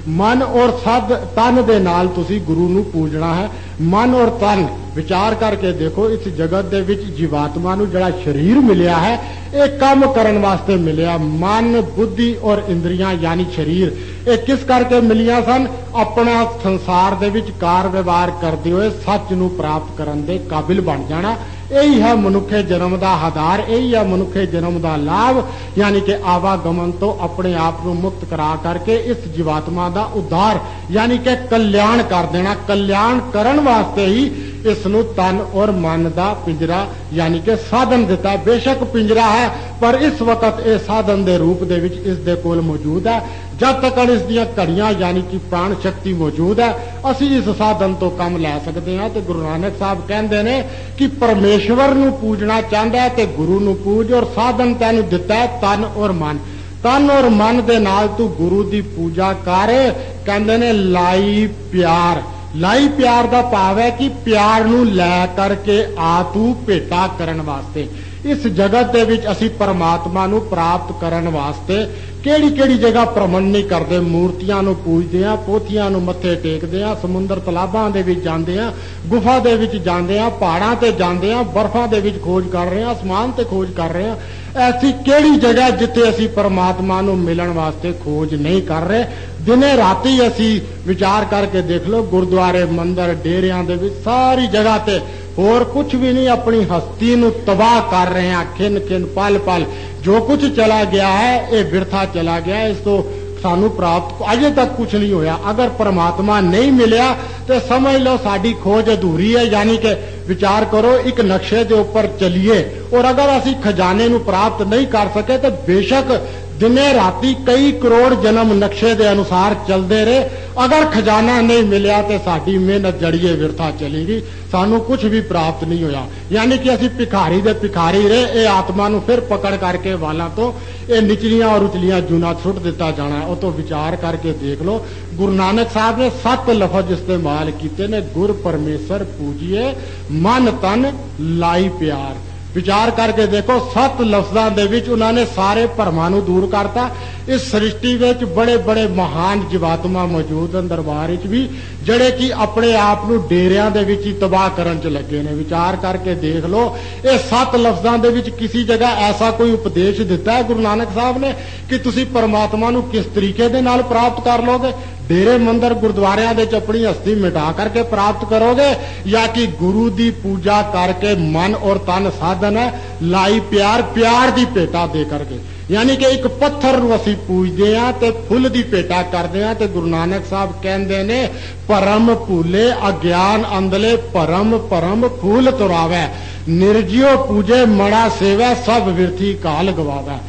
ਮਨ ਔਰ ਸਦ ਤਨ ਦੇ ਨਾਲ ਤੁਸੀਂ ਗੁਰੂ ਨੂੰ ਪੂਜਣਾ ਹੈ। ਮਨ ਔਰ ਤਨ ਵਿਚਾਰ ਕਰਕੇ ਦੇਖੋ, ਇਸ ਜਗਤ ਦੇ ਵਿੱਚ ਜੀਵਾਤਮਾ ਨੂੰ ਜਿਹੜਾ ਸਰੀਰ ਮਿਲਿਆ ਹੈ ਇਹ ਕੰਮ ਕਰਨ ਵਾਸਤੇ ਮਿਲਿਆ। ਮਨ, ਬੁੱਧੀ ਔਰ ਇੰਦਰੀਆਂ ਯਾਨੀ ਸਰੀਰ ਇਹ ਕਿਸ ਕਰਕੇ ਮਿਲੀਆਂ ਸਨ? ਆਪਣਾ ਸੰਸਾਰ ਦੇ ਵਿੱਚ ਕਾਰ ਵਿਵਹਾਰ ਕਰਦੇ ਹੋਏ ਸੱਚ ਨੂੰ ਪ੍ਰਾਪਤ ਕਰਨ ਦੇ ਕਾਬਿਲ ਬਣ ਜਾਣਾ। ਇਹੀ ਹੈ ਮਨੁੱਖੇ ਜਨਮ ਦਾ ਆਧਾਰ, ਇਹੀ ਹੈ ਮਨੁੱਖੇ ਜਨਮ ਦਾ ਲਾਭ, ਯਾਨੀ ਕਿ ਆਵਾਗਮਨ ਤੋਂ ਆਪਣੇ ਆਪ ਨੂੰ ਮੁਕਤ ਕਰਾ ਕਰਕੇ ਇਸ ਜੀਵਾਤਮਾ ਦਾ ਉद्धार ਯਾਨੀ ਕਿ ਕਲਿਆਣ ਕਰ ਦੇਣਾ। ਕਲਿਆਣ ਕਰਨ ਵਾਸਤੇ ਹੀ ਇਸ ਨੂੰ ਤਨ ਔਰ ਮਨ ਦਾ ਪਿੰਜਰਾ ਯਾਨੀ ਕਿ ਸਾਧਨ ਦਿੱਤਾ। ਬੇਸ਼ੱਕ ਪਿੰਜਰਾ ਹੈ ਪਰ ਇਸ ਵਕਤ ਇਹ ਸਾਧਨ ਦੇ ਰੂਪ ਦੇ ਵਿੱਚ ਇਸ ਦੇ ਕੋਲ ਮੌਜੂਦ ਹੈ। ਜਦ ਤੱਕ ਇਸ ਦੀਆਂ ਘੜੀਆਂ ਯਾਨੀ ਕਿ ਪ੍ਰਾਣ ਸ਼ਕਤੀ ਮੌਜੂਦ ਹੈ ਅਸੀਂ ਇਸ ਸਾਧਨ ਤੋਂ ਕੰਮ ਲੈ ਸਕਦੇ ਹਾਂ। ਤੇ ਗੁਰੂ ਨਾਨਕ ਸਾਹਿਬ ਕਹਿੰਦੇ ਨੇ ਕਿ ਪਰਮੇਸ਼ਵਰ ਨੂੰ ਪੂਜਣਾ ਚਾਹੁੰਦਾ ਹੈ ਤੇ ਗੁਰੂ ਨੂੰ ਪੂਜ, ਔਰ ਸਾਧਨ ਤੈਨੂੰ ਦਿੱਤਾ ਹੈ ਤਨ ਔਰ ਮਨ। ਤਨ ਔਰ ਮਨ ਦੇ ਨਾਲ ਤੂੰ ਗੁਰੂ ਦੀ ਪੂਜਾ ਕਰ। ਕਹਿੰਦੇ ਨੇ ਲਾਈ ਪਿਆਰ। ਲਾਈ ਪਿਆਰ ਦਾ ਭਾਵ ਹੈ ਕਿ ਪਿਆਰ ਨੂੰ ਲੈ ਕਰਕੇ ਆ ਤੂੰ ਭੇਟਾ ਕਰਨ ਵਾਸਤੇ। ਇਸ ਜਗਤ ਦੇ ਵਿੱਚ ਅਸੀਂ ਪਰਮਾਤਮਾ ਨੂੰ ਪ੍ਰਾਪਤ ਕਰਨ ਵਾਸਤੇ ਕਿਹੜੀ ਕਿਹੜੀ ਜਗ੍ਹਾ ਭ੍ਰਮਣ ਨਹੀਂ ਕਰਦੇ। ਮੂਰਤੀਆਂ ਨੂੰ ਪੂਜਦੇ ਆ, ਪੋਥੀਆਂ ਨੂੰ ਮੱਥੇ ਟੇਕਦੇ ਆ, ਸਮੁੰਦਰ ਤਲਾਬਾਂ ਦੇ ਵਿੱਚ ਜਾਂਦੇ ਆ, ਗੁਫਾ ਦੇ ਵਿੱਚ ਜਾਂਦੇ ਆ, ਪਹਾੜਾਂ ਤੇ ਜਾਂਦੇ ਆ, ਬਰਫਾਂ ਦੇ ਵਿੱਚ ਖੋਜ ਕਰ ਰਹੇ ਆ, ਅਸਮਾਨ ਤੇ ਖੋਜ ਕਰ ਰਹੇ ਆ। ਐਸੀ ਕਿਹੜੀ ਜਗ੍ਹਾ ਜਿੱਥੇ ਅਸੀਂ ਪਰਮਾਤਮਾ ਨੂੰ ਮਿਲਣ ਵਾਸਤੇ ਖੋਜ ਨਹੀਂ ਕਰ ਰਹੇ? ਦਿਨੇ ਰਾਤੀ ਅਸੀਂ ਵਿਚਾਰ ਕਰਕੇ ਦੇਖ ਲਓ, ਗੁਰਦੁਆਰੇ, ਮੰਦਰ, ਡੇਰਿਆਂ ਦੇ ਵਿੱਚ ਸਾਰੀ ਜਗ੍ਹਾ ਤੇ ਹੋਰ ਕੁਝ ਵੀ ਨਹੀਂ, ਆਪਣੀ ਹਸਤੀ ਨੂੰ ਤਬਾਹ ਕਰ ਰਹੇ ਹਾਂ। ਖਿੰਨ ਖਿੰਨ ਪਲ ਪਲ ਜੋ ਕੁਝ ਚਲਾ ਗਿਆ ਹੈ ਇਹ ਬਿਰਥਾ ਚਲਾ ਗਿਆ। ਇਸ ਤੋਂ ਸਾਨੂੰ ਪ੍ਰਾਪਤ ਅਜੇ ਤੱਕ ਕੁਝ ਨਹੀਂ ਹੋਇਆ। ਅਗਰ ਪਰਮਾਤਮਾ ਨਹੀਂ ਮਿਲਿਆ ਤੇ ਸਮਝ ਲਓ ਸਾਡੀ ਖੋਜ ਅਧੂਰੀ ਹੈ। ਯਾਨੀ ਕਿ ਵਿਚਾਰ ਕਰੋ, ਇੱਕ ਨਕਸ਼ੇ ਦੇ ਉੱਪਰ ਚਲੀਏ ਔਰ ਅਗਰ ਅਸੀਂ ਖਜ਼ਾਨੇ ਨੂੰ ਪ੍ਰਾਪਤ ਨਹੀਂ ਕਰ ਸਕੇ ਤਾਂ ਬੇਸ਼ੱਕ ਦਿਨੇ ਰਾਤੀ ਕਈ ਕਰੋੜ ਜਨਮ ਨਕਸ਼ੇ ਦੇ ਅਨੁਸਾਰ ਚੱਲਦੇ ਰਹੇ, ਅਗਰ ਖਜ਼ਾਨਾ ਨਹੀਂ ਮਿਲਿਆ ਤੇ ਸਾਡੀ ਮਿਹਨਤ ਜੜੀਏ ਵਿਰਥਾ ਚਲੇਗੀ, ਸਾਨੂੰ ਕੁਝ ਵੀ ਪ੍ਰਾਪਤ ਨਹੀਂ ਹੋਇਆ। ਯਾਨੀ ਕਿ ਅਸੀਂ ਭਿਖਾਰੀ ਦੇ ਭਿਖਾਰੀ ਰਹੇ। ਇਹ ਆਤਮਾ ਨੂੰ ਫਿਰ ਪਕੜ ਕਰਕੇ ਵਾਲਾਂ ਤੋਂ ਇਹ ਨਿਚਲੀਆਂ ਔਰ ਉਚਲੀਆਂ ਜੂਨਾ ਸੁੱਟ ਦਿੱਤਾ ਜਾਣਾ। ਉਹ ਤੋਂ ਵਿਚਾਰ ਕਰਕੇ ਦੇਖ ਲਓ, ਗੁਰੂ ਨਾਨਕ ਸਾਹਿਬ ਨੇ ਸੱਤ ਲਫ਼ਜ਼ ਇਸਤੇਮਾਲ ਕੀਤੇ ਨੇ। ਗੁਰ ਪਰਮੇਸ਼ਰ ਪੂਜੀਏ, ਮਨ ਤਨ ਲਾਈ ਪਿਆਰ। ਵਿਚਾਰ ਕਰਕੇ ਦੇਖੋ, ਸੱਤ ਲਫ਼ਜ਼ਾਂ ਦੇ ਵਿੱਚ ਉਹਨਾਂ ਨੇ ਸਾਰੇ ਭਰਮਾਂ ਨੂੰ ਦੂਰ ਕਰਤਾ। ਇਸ ਸ੍ਰਿਸ਼ਟੀ ਵਿੱਚ ਬੜੇ ਬੜੇ ਮਹਾਨ ਜੀਵਾਤਮਾ ਮੌਜੂਦ ਹਨ ਦਰਬਾਰ ਵਿੱਚ ਵੀ, ਜਿਹੜੇ ਕਿ ਆਪਣੇ ਆਪ ਨੂੰ ਡੇਰਿਆਂ ਦੇ ਵਿੱਚ ਹੀ ਤਬਾਹ ਕਰਨ 'ਚ ਲੱਗੇ ਨੇ। ਵਿਚਾਰ ਕਰਕੇ ਦੇਖ ਲਓ, ਇਹ ਸੱਤ ਲਫ਼ਜ਼ਾਂ ਦੇ ਵਿੱਚ ਕਿਸੇ ਜਗ੍ਹਾ ਐਸਾ ਕੋਈ ਉਪਦੇਸ਼ ਦਿੱਤਾ ਹੈ ਗੁਰੂ ਨਾਨਕ ਸਾਹਿਬ ਨੇ ਕਿ ਤੁਸੀਂ ਪਰਮਾਤਮਾ ਨੂੰ ਕਿਸ ਤਰੀਕੇ ਦੇ ਨਾਲ ਪ੍ਰਾਪਤ ਕਰ ਲੋਗੇ? ਡੇਰੇ, ਮੰਦਰ, ਗੁਰਦੁਆਰਿਆਂ ਦੇ 'ਚ ਆਪਣੀ ਹਸਤੀ ਮਿਟਾ ਕਰਕੇ ਪ੍ਰਾਪਤ ਕਰੋਗੇ, ਜਾਂ ਕਿ ਗੁਰੂ ਦੀ ਪੂਜਾ ਕਰਕੇ ਮਨ ਔਰ ਤਨ ਸਾਧਨ ਹੈ ਲਾਈ ਪਿਆਰ, ਪਿਆਰ ਦੀ ਭੇਟਾ ਦੇ ਕਰਕੇ। ਯਾਨੀ ਕਿ ਇੱਕ ਪੱਥਰ ਨੂੰ ਅਸੀਂ ਪੂਜਦੇ ਹਾਂ ਤੇ ਫੁੱਲ ਦੀ ਭੇਟਾ ਕਰਦੇ ਹਾਂ। ਤੇ ਗੁਰੂ ਨਾਨਕ ਸਾਹਿਬ ਕਹਿੰਦੇ ਨੇ, ਪਰਮ ਭੂਲੇ ਅਗਿਆਨ ਅੰਧਲੇ, ਪਰਮ ਪਰਮ ਫੂਲ ਤੁਰਾਵੇ, ਨਿਰਜਿਓ ਪੂਜੇ ਮੜਾ ਸੇਵੈ, ਸਭ ਵਿਰਥੀ ਕਾਲ ਗਵਾਵੇ।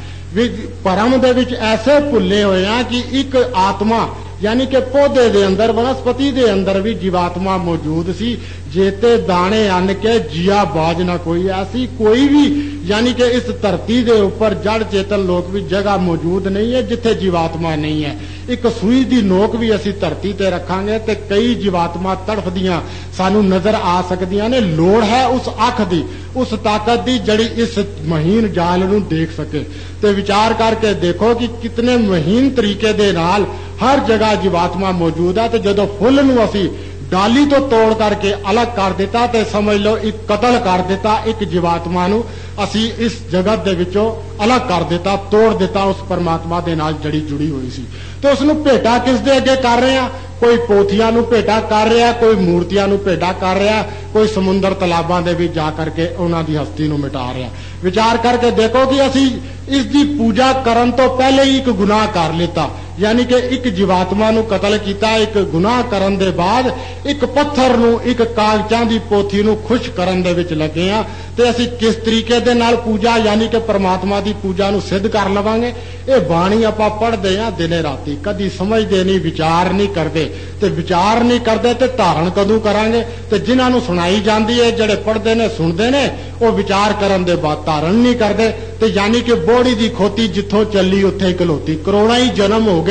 ਪਰਮ ਦੇ ਵਿੱਚ ਐਸੇ ਭੁੱਲੇ ਹੋਏ ਆ ਕਿ ਇੱਕ ਆਤਮਾ ਯਾਨੀ ਕਿ ਪੌਦੇ ਦੇ ਅੰਦਰ, ਵਨਸਪਤੀ ਦੇ ਅੰਦਰ ਵੀ ਜੀਵਾਤਮਾ ਮੌਜੂਦ ਸੀ। ਜੇਤੇ ਦਾਣੇ ਅੰਨ ਕੇ ਜੀਆ ਬਾਜ ਨਾ ਕੋਈ, ਐਸੀ ਕੋਈ ਵੀ ਯਾਨੀ ਕਿ ਇਸ ਧਰਤੀ ਦੇ ਉੱਪਰ ਜੜ ਚੇਤਨ ਲੋਕ ਵੀ ਜਗ੍ਹਾ ਮੌਜੂਦ ਨਹੀਂ ਹੈ ਜਿੱਥੇ ਜੀਵਾਤਮਾ ਨਹੀਂ ਹੈ। ਇੱਕ ਸੂਈ ਦੀ ਨੋਕ ਵੀ ਅਸੀਂ ਧਰਤੀ ਤੇ ਰੱਖਾਂਗੇ ਤੇ ਕਈ ਜੀਵਾਤਮਾ ਤੜਫਦੀਆਂ ਸਾਨੂੰ ਨਜ਼ਰ ਆ ਸਕਦੀਆਂ ਨੇ। ਲੋੜ ਹੈ ਉਸ ਅੱਖ ਦੀ, ਉਸ ਤਾਕਤ ਦੀ ਜਿਹੜੀ ਇਸ ਮਹੀਨ ਜਾਲ ਨੂੰ ਦੇਖ ਸਕੇ। ਤੇ ਵਿਚਾਰ ਕਰਕੇ ਦੇਖੋ ਕਿ ਕਿਤਨੇ ਮਹੀਨ ਤਰੀਕੇ ਦੇ ਨਾਲ ਹਰ ਜਗ੍ਹਾ ਜੀਵਾਤਮਾ ਮੌਜੂਦ ਹੈ। ਤੇ ਜਦੋਂ ਫੁੱਲ ਨੂੰ ਅਸੀਂ डाली तो तोड़ करके अलग कर दिता ते समझ लो एक कतल कर दिता, एक जीवात्मा नू असी इस जगत दे विचों अलग कर दिता, तोड़ दिता उस परमात्मा दे नाल जड़ी जुड़ी हुई सी। तो उसनू भेटा किस दे अगे कर रहे हैं? कोई पोथियां नू भेटा कर रहा, कोई मूर्तियां नू भेटा कर रहा, कोई समुंदर तलाबां दे विच जा करके उन्हां दी हस्ती नू मिटा रहा। विचार करके देखो कि असी इस दी पूजा करन तो पहले ही एक गुनाह कर लेता, यानी कि एक जीवात्मा नू कतल किया, एक गुनाह करन दे बाद एक पत्थर नू एक कागजां दी पोथी नू खुश करन दे विच लगे हां। ते असी किस तरीके दे नाल पूजा यानी कि परमात्मा दी पूजा नू सिद्ध कर लवांगे? ये बाणी आपां पढ़दे हां दिने राती, कदी समझदे नहीं, विचार नहीं करदे, ते विचार नहीं करदे ते धारण कदों करांगे? ते जिन्हां नू सुनाई जांदी है, जिहड़े पढ़दे ने सुनदे ने, वो विचार करन दे बाद धारण नहीं करदे। ते यानी कि बोड़ी दी खोती जिथों चली उत्थे खलोती, करोड़ां ही जन्म हो गए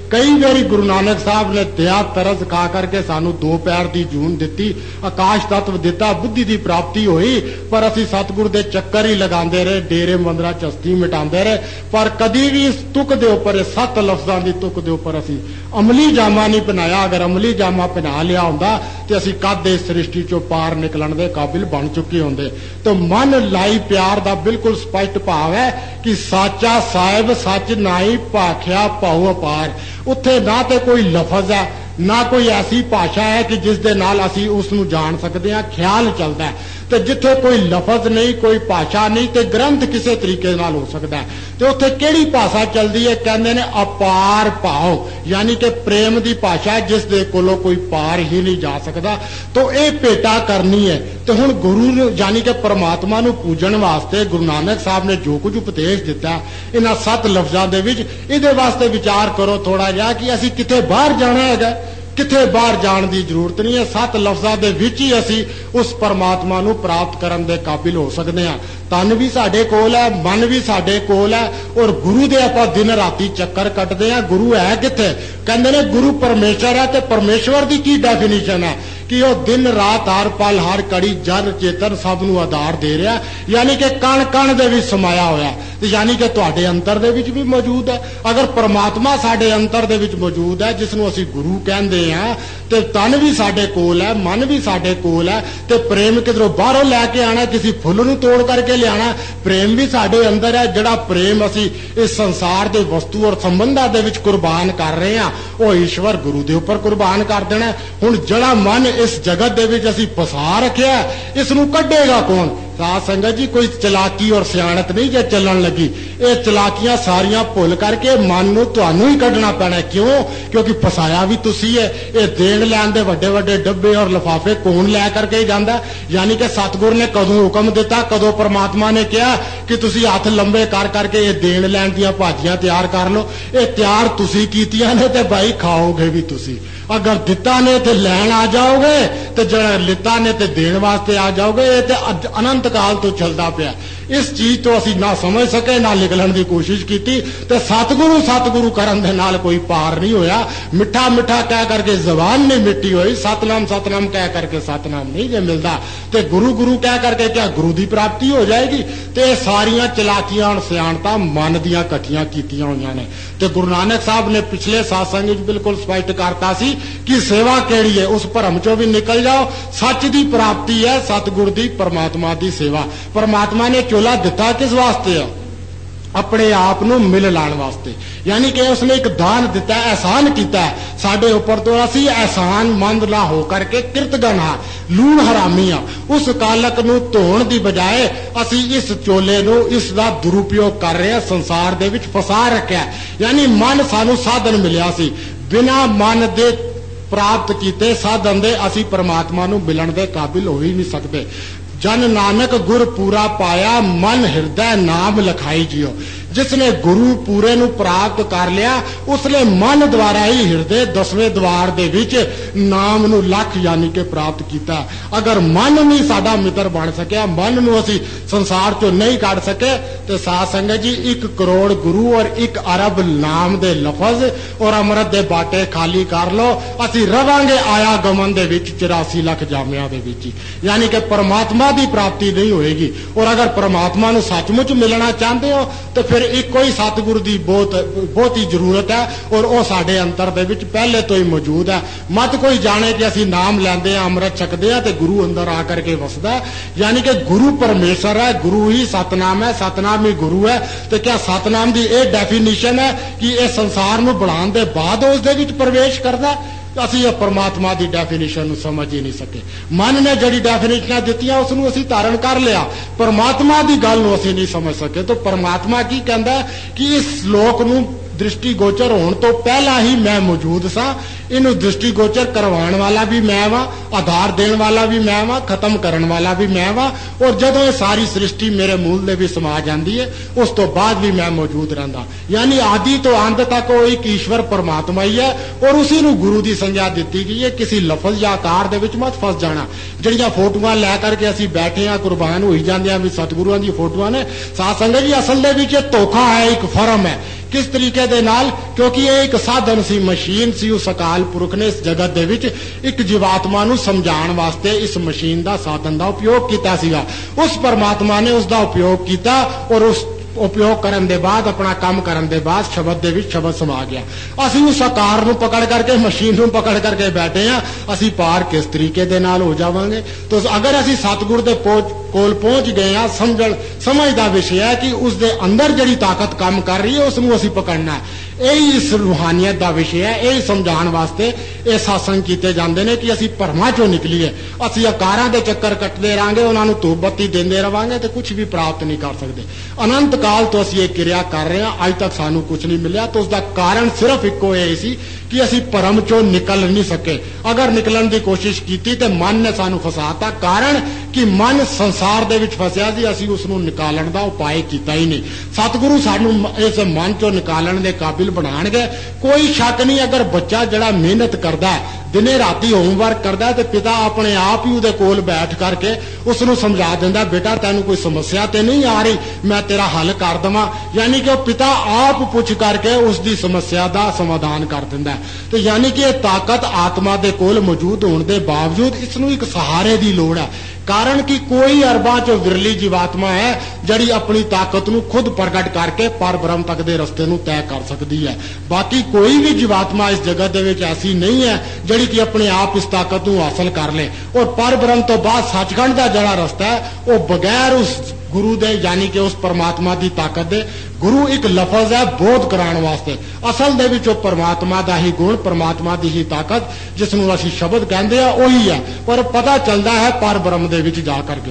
ਕਈ ਵਾਰੀ ਗੁਰੂ ਨਾਨਕ ਸਾਹਿਬ ਨੇ ਦਇਆ ਤਰਸ ਖਾ ਕਰਕੇ ਸਾਨੂੰ ਦੋ ਪੈਰ ਦੀ ਜੂਨ ਦਿੱਤੀ, ਆਕਾਸ਼ ਤੱਤਵ ਦਿੱਤਾ, ਬੁੱਧੀ ਦੀ ਪ੍ਰਾਪਤੀ ਹੋਈ, ਪਰ ਅਸੀਂ ਸਤਿਗੁਰ ਦੇ ਚੱਕਰ ਹੀ ਲਗਾਉਂਦੇ ਰਹੇ, ਡੇਰੇ ਮੰਦਰਾਂ ਚਸਤੀ ਮਿਟਾਉਂਦੇ ਰਹੇ, ਪਰ ਕਦੀ ਵੀ ਇਸ ਤੁਕ ਦੇ ਉੱਪਰ, ਸੱਤ ਲਫ਼ਜ਼ਾਂ ਦੀ ਤੁਕ ਦੇ ਉੱਪਰ ਅਸੀਂ ਅਮਲੀ ਜਾਮਾ ਨਹੀਂ ਪਹਿਨਾਇਆ। ਅਗਰ ਅਮਲੀ ਜਾਮਾ ਪਹਿਨਾ ਲਿਆ ਹੁੰਦਾ ਤੇ ਅਸੀਂ ਕਦ ਇਸ ਸ੍ਰਿਸ਼ਟੀ ਚੋਂ ਪਾਰ ਨਿਕਲਣ ਦੇ ਕਾਬਿਲ ਬਣ ਚੁੱਕੇ ਹੁੰਦੇ। ਤੇ ਮਨ ਲਾਈ ਪਿਆਰ ਦਾ ਬਿਲਕੁਲ ਸਪਸ਼ਟ ਭਾਵ ਹੈ ਕਿ ਸਾਚਾ ਸਾਹਿਬ ਸੱਚ ਨਾਈ ਭਾਖਿਆ ਭਾਉ ਅਪਾਰ। ਉੱਥੇ ਨਾ ਤੇ ਕੋਈ ਲਫ਼ਜ਼ ਹੈ, ਨਾ ਕੋਈ ਐਸੀ ਭਾਸ਼ਾ ਹੈ ਕਿ ਜਿਸ ਦੇ ਨਾਲ ਅਸੀਂ ਉਸ ਨੂੰ ਜਾਣ ਸਕਦੇ ਹਾਂ, ਖਿਆਲ ਚੱਲਦਾ ਹੈ। ਤੇ ਜਿੱਥੇ ਕੋਈ ਲਫ਼ਜ਼ ਨਹੀਂ, ਕੋਈ ਭਾਸ਼ਾ ਨਹੀਂ, ਤੇ ਗ੍ਰੰਥ ਕਿਸੇ ਤਰੀਕੇ ਨਾਲ ਹੋ ਸਕਦਾ ਹੈ। ਤੇ ਉੱਥੇ ਕਿਹੜੀ ਭਾਸ਼ਾ ਚੱਲਦੀ ਹੈ? ਕਹਿੰਦੇ ਨੇ ਅਪਾਰ ਭਾਵ, ਯਾਨੀ ਕਿ ਪ੍ਰੇਮ ਦੀ ਭਾਸ਼ਾ, ਜਿਸ ਦੇ ਕੋਲੋਂ ਕੋਈ ਪਾਰ ਹੀ ਨਹੀਂ ਜਾ ਸਕਦਾ। ਤੋ ਇਹ ਭੇਟਾ ਕਰਨੀ ਹੈ। ਤੇ ਹੁਣ ਗੁਰੂ ਨੂੰ, ਯਾਨੀ ਕਿ ਪਰਮਾਤਮਾ ਨੂੰ ਪੂਜਣ ਵਾਸਤੇ ਗੁਰੂ ਨਾਨਕ ਸਾਹਿਬ ਨੇ ਜੋ ਕੁਝ ਉਪਦੇਸ਼ ਦਿੱਤਾ ਇਹਨਾਂ ਸੱਤ ਲਫ਼ਜ਼ਾਂ ਦੇ ਵਿੱਚ, ਇਹਦੇ ਵਾਸਤੇ ਵਿਚਾਰ ਕਰੋ ਥੋੜਾ ਜਿਹਾ ਕਿ ਅਸੀਂ ਕਿਤੇ ਬਾਹਰ ਜਾਣਾ ਹੈਗਾ, ਕਿਤੇ ਬਾਹਰ ਜਾਣ ਦੀ ਜ਼ਰੂਰਤ ਨਹੀਂ ਹੈ। ਸੱਤ ਲਫ਼ਜ਼ਾਂ ਦੇ ਵਿੱਚ ਹੀ ਅਸੀਂ ਉਸ ਪਰਮਾਤਮਾ ਨੂੰ ਪ੍ਰਾਪਤ ਕਰਨ ਦੇ ਕਾਬਿਲ ਹੋ ਸਕਦੇ ਹਾਂ। ਤਨ ਵੀ ਸਾਡੇ ਕੋਲ ਹੈ, ਮਨ ਵੀ ਸਾਡੇ ਕੋਲ ਹੈ, ਔਰ ਗੁਰੂ ਦੇ ਆਪਾਂ ਦਿਨ ਰਾਤੀ ਚੱਕਰ ਕੱਟਦੇ ਹਾਂ। ਗੁਰੂ ਹੈ ਕਿੱਥੇ? ਕਹਿੰਦੇ ਨੇ ਗੁਰੂ ਪਰਮੇਸ਼ਰ ਹੈ। ਤੇ ਪਰਮੇਸ਼ਵਰ ਦੀ ਕੀ ਡੈਫੀਨੇਸ਼ਨ ਹੈ? ਕਿ ਉਹ ਦਿਨ ਰਾਤ, ਹਰ ਪਲ, ਹਰ ਘੜੀ, ਜਨ ਚੇਤਨ ਸਭ ਨੂੰ ਆਧਾਰ ਦੇ ਰਿਹਾ, ਯਾਨੀ ਕਿ ਕਣ ਕਣ ਦੇ ਵਿੱਚ ਸਮਾਇਆ ਹੋਇਆ, ਤੇ ਯਾਨੀ ਕਿ ਤੁਹਾਡੇ ਅੰਤਰ ਦੇ ਵਿੱਚ ਵੀ ਮੌਜੂਦ ਹੈ। ਅਗਰ ਪਰਮਾਤਮਾ ਸਾਡੇ ਅੰਤਰ ਦੇ ਵਿੱਚ ਮੌਜੂਦ ਹੈ, ਜਿਸ ਨੂੰ ਅਸੀਂ ਗੁਰੂ ਕਹਿੰਦੇ ਹਾਂ, ਤੇ ਤਨ ਵੀ ਸਾਡੇ ਕੋਲ ਹੈ, ਮਨ ਵੀ ਸਾਡੇ ਕੋਲ ਹੈ, ਤੇ ਪ੍ਰੇਮ ਕਿਧਰੋਂ ਬਾਹਰੋਂ ਲੈ ਕੇ ਆਣਾ, ਕਿਸੇ ਫੁੱਲ ਨੂੰ ਤੋੜ ਕਰਕੇ ਲਿਆਣਾ। ਪ੍ਰੇਮ ਵੀ ਸਾਡੇ ਅੰਦਰ ਹੈ। ਜਿਹੜਾ ਪ੍ਰੇਮ ਅਸੀਂ ਇਸ ਸੰਸਾਰ ਦੇ ਵਸਤੂ ਔਰ ਸੰਬੰਧਾਂ ਦੇ ਵਿੱਚ ਕੁਰਬਾਨ ਕਰ ਰਹੇ ਹਾਂ, ਉਹ ਈਸ਼ਵਰ ਗੁਰੂ ਦੇ ਉੱਪਰ ਕੁਰਬਾਨ ਕਰ ਦੇਣਾ। ਹੁਣ ਜਿਹੜਾ ਮਨ ਇਸ ਜਗਤ ਦੇ ਵਿੱਚ ਅਸੀਂ ਫਸਾ ਰੱਖਿਆ, ਇਸ ਨੂੰ ਕੱਢੇਗਾ ਕੌਣ? ਸਾਧ ਸੰਗਤ ਜੀ, ਕੋਈ ਚਲਾਕੀ ਔਰ ਸਿਆਣਤ ਨਹੀਂ ਜੇ ਚੱਲਣ ਲੱਗੀ। ਇਹ ਚਲਾਕੀਆਂ ਸਾਰੀਆਂ ਭੁੱਲ ਕਰਕੇ ਮਨ ਨੂੰ ਤੁਹਾਨੂੰ ਹੀ ਕੱਢਣਾ ਪੈਣਾ। ਕਿਉਂ? ਕਿਉਂਕਿ ਫਸਾਇਆ ਵੀ ਤੁਸੀਂ ਹੈ। ਇਹ ਦੇਣ ਲੈਣ ਦੇ ਵੱਡੇ ਵੱਡੇ ਡੱਬੇ ਔਰ ਲਿਫਾਫੇ ਕੌਣ ਲੈ ਕਰਕੇ ਜਾਂਦਾ? ਯਾਨੀ ਕਿ ਸਤਿਗੁਰ ਨੇ ਕਦੋਂ ਹੁਕਮ ਦਿੱਤਾ, ਕਦੋਂ ਪਰਮਾਤਮਾ ਨੇ ਕਿਹਾ ਕਿ ਤੁਸੀਂ ਹੱਥ ਲੰਬੇ ਕਰ ਕਰਕੇ ਇਹ ਦੇਣ ਲੈਣ ਦੀਆਂ ਭਾਜੀਆਂ ਤਿਆਰ ਕਰ ਲਓ? ਇਹ ਤਿਆਰ ਤੁਸੀਂ ਕੀਤੀਆਂ ਨੇ, ਤੇ ਭਾਈ ਖਾਓਗੇ ਵੀ ਤੁਸੀਂ। ਅਗਰ ਦਿੱਤਾ ਨੇ ਤੇ ਲੈਣ ਆ ਜਾਓਗੇ, ਤੇ ਜਿਹੜਾ ਲਿੱਤਾ ਨੇ ਤੇ ਦੇਣ ਵਾਸਤੇ ਆ ਜਾਓਗੇ। ਇਹ ਤੇ ਅਨੰਤ ਕਾਲ ਤੋਂ ਚੱਲਦਾ ਪਿਆ। ਇਸ ਚੀਜ਼ ਤੋਂ ਅਸੀਂ ਨਾ ਸਮਝ ਸਕੇ, ਨਾ ਨਿਕਲਣ ਦੀ ਕੋਸ਼ਿਸ਼ ਕੀਤੀ, ਤੇ ਸਤਿਗੁਰੂ ਸਤਿਗੁਰੂ ਕਰਨ ਦੇ ਨਾਲ ਕੋਈ ਪਾਰ ਨਹੀਂ ਹੋਇਆ। ਮਿੱਠਾ ਮਿੱਠਾ ਕਹਿ ਕਰਕੇ ਜ਼ਬਾਨ ਨਹੀਂ ਮਿੱਟੀ ਹੋਈ, ਸਤਨਾਮ ਸਤਨਾਮ ਕਹਿ ਕਰਕੇ ਸਤਨਾਮ ਨਹੀਂ ਜੇ ਮਿਲਦਾ, ਤੇ ਗੁਰੂ ਗੁਰੂ ਕਹਿ ਕਰਕੇ ਕਿਆ ਗੁਰੂ ਦੀ ਪ੍ਰਾਪਤੀ ਹੋ ਜਾਏਗੀ? ਤੇ ਇਹ ਸਾਰੀਆਂ ਚਲਾਕੀਆਂ ਔਰ ਸਿਆਣਤਾਂ ਮਨ ਦੀਆਂ ਇਕੱਠੀਆਂ ਕੀਤੀਆਂ ਹੋਈਆਂ ਨੇ। ਤੇ ਗੁਰੂ ਨਾਨਕ ਸਾਹਿਬ ਨੇ ਪਿਛਲੇ ਸਾਤਸੰਗ ਵਿੱਚ ਬਿਲਕੁਲ ਸਪਸ਼ਟ ਕਰਤਾ ਸੀ ਕਿ ਸੇਵਾ ਕਿਹੜੀ ਹੈ। ਉਸ ਭਰਮ ਚੋਂ ਵੀ ਨਿਕਲ ਜਾਓ। ਸੱਚ ਦੀ ਪ੍ਰਾਪਤੀ ਹੈ ਸਤਿਗੁਰ ਦੀ, ਪਰਮਾਤਮਾ ਦੀ ਸੇਵਾ। ਪਰਮਾਤਮਾ ਨੇ ਚੋਲਾ ਦਿੱਤਾ ਕਿਸ ਵਾਸਤੇ ਆ? ਆਪਣੇ ਆਪ ਨੂੰ ਮਿਲ ਲਾਣ ਵਾਸਤੇ। ਯਾਨੀ ਕਿ ਉਸਨੇ ਇੱਕ ਦਾਨ ਦਿੱਤਾ, ਅਹਿਸਾਨ ਕੀਤਾ ਸਾਡੇ ਉੱਪਰ। ਤੋਂ ਅਸੀਂ ਅਹਿਸਾਨ ਮੰਦ ਨਾ ਹੋ ਕਰਕੇ ਕਿਰਤਗਨ ਹਾਂ, ਲੂਣ ਹਰਾਮੀ ਆ। ਉਸ ਕਾਲਕ ਨੂੰ ਧੋਣ ਦੀ ਬਜਾਏ ਅਸੀਂ ਇਸ ਚੋਲੇ ਨੂੰ, ਇਸ ਦਾ ਦੁਰਉਪਯੋਗ ਕਰ ਰਹੇ ਹਾਂ, ਸੰਸਾਰ ਦੇ ਵਿੱਚ ਫਸਾ ਰੱਖਿਆ। ਯਾਨੀ ਮਨ ਸਾਨੂੰ ਸਾਧਨ ਮਿਲਿਆ ਸੀ, ਬਿਨਾ ਮਨ ਦੇ ਪ੍ਰਾਪਤ ਕੀਤੇ ਸਾਧਨ ਦੇ ਅਸੀਂ ਪਰਮਾਤਮਾ ਨੂੰ ਮਿਲਣ ਦੇ ਕਾਬਿਲ ਹੋ ਹੀ ਨਹੀਂ ਸਕਦੇ। ਜਨ ਨਾਨਕ ਗੁਰ ਪੂਰਾ ਪਾਇਆ, ਮਨ ਹਿਰਦੈ ਨਾਮ ਲਖਾਈ ਜਿਓ। ਜਿਸਨੇ ਗੁਰੂ ਪੂਰੇ ਨੂੰ ਪ੍ਰਾਪਤ ਕਰ ਲਿਆ, ਉਸਨੇ ਮਨ ਦੁਆਰਾ ਹੀ ਹਿਰਦੇ ਦਸਵੇਂ ਦਵਾਰ ਦੇ ਵਿੱਚ ਨਾਮ ਨੂੰ ਲੱਖ ਯਾਨੀ ਕਿ ਪ੍ਰਾਪਤ ਕੀਤਾ। ਅਗਰ ਮਨ ਨਹੀਂ ਸਾਡਾ ਮਿੱਤਰ ਬਣ ਸਕਿਆ, ਮਨ ਨੂੰ ਅਸੀਂ ਸੰਸਾਰ ਚੋਂ ਨਹੀਂ ਕੱਢ ਸਕੇ, ਤੇ ਸਾਧ ਸੰਗਤ ਜੀ ਇੱਕ ਕਰੋੜ ਗੁਰੂ ਔਰ ਇੱਕ ਅਰਬ ਨਾਮ ਦੇ ਲਫ਼ਜ਼ ਔਰ ਅੰਮ੍ਰਿਤ ਦੇ ਬਾਟੇ ਖਾਲੀ ਕਰ ਲਓ, ਅਸੀਂ ਰਵਾਂਗੇ ਆਇਆ ਗਮਨ ਦੇ ਵਿੱਚ ਚੁਰਾਸੀ ਲੱਖ ਜਾਮਿਆਂ ਦੇ ਵਿੱਚ। ਯਾਨੀ ਕਿ ਪਰਮਾਤਮਾ ਦੀ ਪ੍ਰਾਪਤੀ ਨਹੀਂ ਹੋਏਗੀ। ਔਰ ਅਗਰ ਪਰਮਾਤਮਾ ਨੂੰ ਸੱਚਮੁੱਚ ਮਿਲਣਾ ਚਾਹੁੰਦੇ ਹੋ, ਤੇ ਫਿਰ ਇੱਕੋ ਹੀ ਸਤਿਗੁਰੂ ਦੀ ਬਹੁਤ ਬਹੁਤ ਹੀ ਜ਼ਰੂਰਤ ਹੈ, ਔਰ ਉਹ ਸਾਡੇ ਅੰਤਰ ਦੇ ਵਿੱਚ ਪਹਿਲੇ ਤੋਂ ਹੀ ਮੌਜੂਦ ਹੈ। ਮਤ ਕੋਈ ਜਾਣੇ ਕਿ ਅਸੀਂ ਨਾਮ ਲੈਂਦੇ ਹਾਂ, ਅੰਮ੍ਰਿਤ ਛਕਦੇ ਹਾਂ, ਤੇ ਗੁਰੂ ਅੰਦਰ ਆ ਕਰਕੇ ਵਸਦਾ। ਯਾਨੀ ਕਿ ਗੁਰੂ ਪਰਮੇਸ਼ਰ ਹੈ, ਗੁਰੂ ਹੀ ਸਤਨਾਮ ਹੈ, ਸਤਨਾਮ ਹੀ ਗੁਰੂ ਹੈ। ਤੇ ਕਿਆ ਸਤਨਾਮ ਦੀ ਇਹ ਡੈਫੀਨੇਸ਼ਨ ਹੈ ਕਿ ਇਹ ਸੰਸਾਰ ਨੂੰ ਬਣਾਉਣ ਦੇ ਬਾਅਦ ਉਸ ਦੇ ਵਿੱਚ ਪ੍ਰਵੇਸ਼ ਕਰਦਾ? ਅਸੀਂ ਇਹ ਪਰਮਾਤਮਾ ਦੀ ਡੈਫੀਨੇਸ਼ਨ ਨੂੰ ਸਮਝ ਹੀ ਨਹੀਂ ਸਕੇ। ਮਨ ਨੇ ਜਿਹੜੀ ਡੈਫੀਨੇਸ਼ਨਾਂ ਦਿੱਤੀਆਂ ਉਸ ਨੂੰ ਅਸੀਂ ਧਾਰਨ ਕਰ ਲਿਆ, ਪਰਮਾਤਮਾ ਦੀ ਗੱਲ ਨੂੰ ਅਸੀਂ ਨਹੀਂ ਸਮਝ ਸਕੇ। ਤਾਂ ਪਰਮਾਤਮਾ ਕੀ ਕਹਿੰਦਾ ਕਿ ਇਸ ਲੋਕ ਨੂੰ ਦ੍ਰਿਸ਼ਟੀਗੋਚਰ ਹੋਣ ਤੋਂ ਪਹਿਲਾਂ ਹੀ ਮੈਂ ਮੌਜੂਦ ਸਾਂ। ਇਹਨੂੰ ਦ੍ਰਿਸ਼ਟੀਗੋਚਰ ਕਰਵਾਉਣ ਵਾਲਾ ਵੀ ਮੈਂ ਵਾਂ, ਆਧਾਰ ਦੇਣ ਵਾਲਾ ਵੀ ਮੈਂ ਵਾਂ, ਖਤਮ ਕਰਨ ਵਾਲਾ ਵੀ ਮੈਂ ਵਾਂ। ਔਰ ਜਦੋਂ ਇਹ ਸਾਰੀ ਸ੍ਰਿਸ਼ਟੀ ਮੇਰੇ ਮੂਲ ਦੇ ਵੀ ਸਮਾ ਜਾਂਦੀ ਹੈ, ਉਸ ਤੋਂ ਬਾਅਦ ਵੀ ਮੈਂ ਮੌਜੂਦ ਰਹਿੰਦਾ। ਯਾਨੀ ਆਦਿ ਤੋਂ ਅੰਤ ਤੱਕ ਉਹ ਇੱਕ ਈਸ਼ਵਰ ਪਰਮਾਤਮਾ ਹੀ ਹੈ, ਔਰ ਉਸੇ ਨੂੰ ਗੁਰੂ ਦੀ ਸੰਗਿਆ ਦਿੱਤੀ ਗਈ ਹੈ। ਕਿਸੇ ਲਫ਼ਜ਼ ਜਾਂ ਆਕਾਰ ਦੇ ਵਿੱਚ ਮਤ ਫਸ ਜਾਣਾ। ਜਿਹੜੀਆਂ ਫੋਟੋਆਂ ਲੈ ਕਰਕੇ ਅਸੀਂ ਬੈਠੇ ਹਾਂ, ਕੁਰਬਾਨ ਹੋਈ ਜਾਂਦੇ ਹਾਂ ਵੀ ਸਤਿਗੁਰਾਂ ਦੀ ਫੋਟੋਆਂ ਨੇ। ਸਾਧ ਸੰਗਤ ਜੀ, ਅਸਲ ਦੇ ਵਿੱਚ ਇਹ ਧੋਖਾ ਹੈ, ਇੱਕ ਫਰਮ ਹੈ। किस तरीके दे नाल, क्योंकि ये एक साधन सी, मशीन सी। उस अकाल पुरख ने इस जगत दे विच एक जीवात्मा नूं समझाउण वास्ते इस मशीन दा, साधन दा उपयोग कीता सीगा। उस परमात्मा ने उसका उपयोग किया और उस उपयोग करन दे बाद, अपना काम करन दे बाद शब्द दे विच शब्द समा गया। असीं उस आकार नूं पकड़ करके, मशीन नूं पकड़ करके बैठे हां, असीं पार किस तरीके दे नाल हो जावांगे। तो अगर असीं सतगुर दे कोल पहुंच गए हां, समझण समझ दा विषय है कि उस दे अंदर जिहड़ी ताकत काम कर रही है उसनूं असीं पकड़ना है। यही इस रूहानियत का विषय है। यही समझाने वास्ते ये सत्संग किए जाते हैं कि असीं भरमां चों निकलीए। असीं आकारां दे चक्कर कटते रहांगे, उन्हां नूं धूप बत्ती देंदे रहांगे तो कुछ भी प्राप्त नहीं कर सकते। अनंत काल तो असीं ये क्रिया कर रहे हैं, अज तक सानू कुछ नहीं मिलिया। तो उसका कारण सिर्फ इक्को यही सी कि असीं भरम चों निकल नहीं सके। अगर निकलण की कोशिश की तो मन ने सानू फसाता, कारण कि मन संसार दे विच फसिया सी, असीं उसनूं निकालण दा उपाय कीता ही नहीं। सतगुरु सानू इस मन चों निकालण दे काबिल बनाणगे। कोई शक नहीं, अगर बच्चा जड़ा मेहनत करता है, दिने राती होमवर्क करता है, तो पिता अपने आप ही उहदे कोल बैठ करके उसनूं समझा दिंदा, बेटा तैनूं कोई समस्या तो नहीं आ रही, मैं तेरा हल कर देवां। यानी कि पिता आप पुछ करके उसकी समस्या का समाधान कर दिंदा है। तो यानी कि ताकत आत्मा दे कोल मौजूद होने के बावजूद इसनूं एक सहारे की लोड़ है। कारण कि कोई अरबां चो विरली जीवात्मा है जड़ी अपनी ताकत नूं खुद प्रगट करके पर ब्रह्म तक दे रस्ते नूं तय कर सकती है। बाकी कोई भी जीवात्मा इस जगत दे विच ऐसी नहीं है जड़ी कि अपने आप इस ताकत नूं हासिल कर ले। और पर ब्रह्म तो बाद सचखंड दा जड़ा रस्ता है वो बगैर उस गुरु दे, यानी कि उस परमात्मा की ताकत दे, गुरु एक लफज है बोध कराने वास्ते। असल दे विच परमात्मा का ही गुण, परमात्मा की ही ताकत जिसनूं असीं शब्द कहंदे आ उही है, पर पता चलता है पर ब्रह्म दे विच जा करके।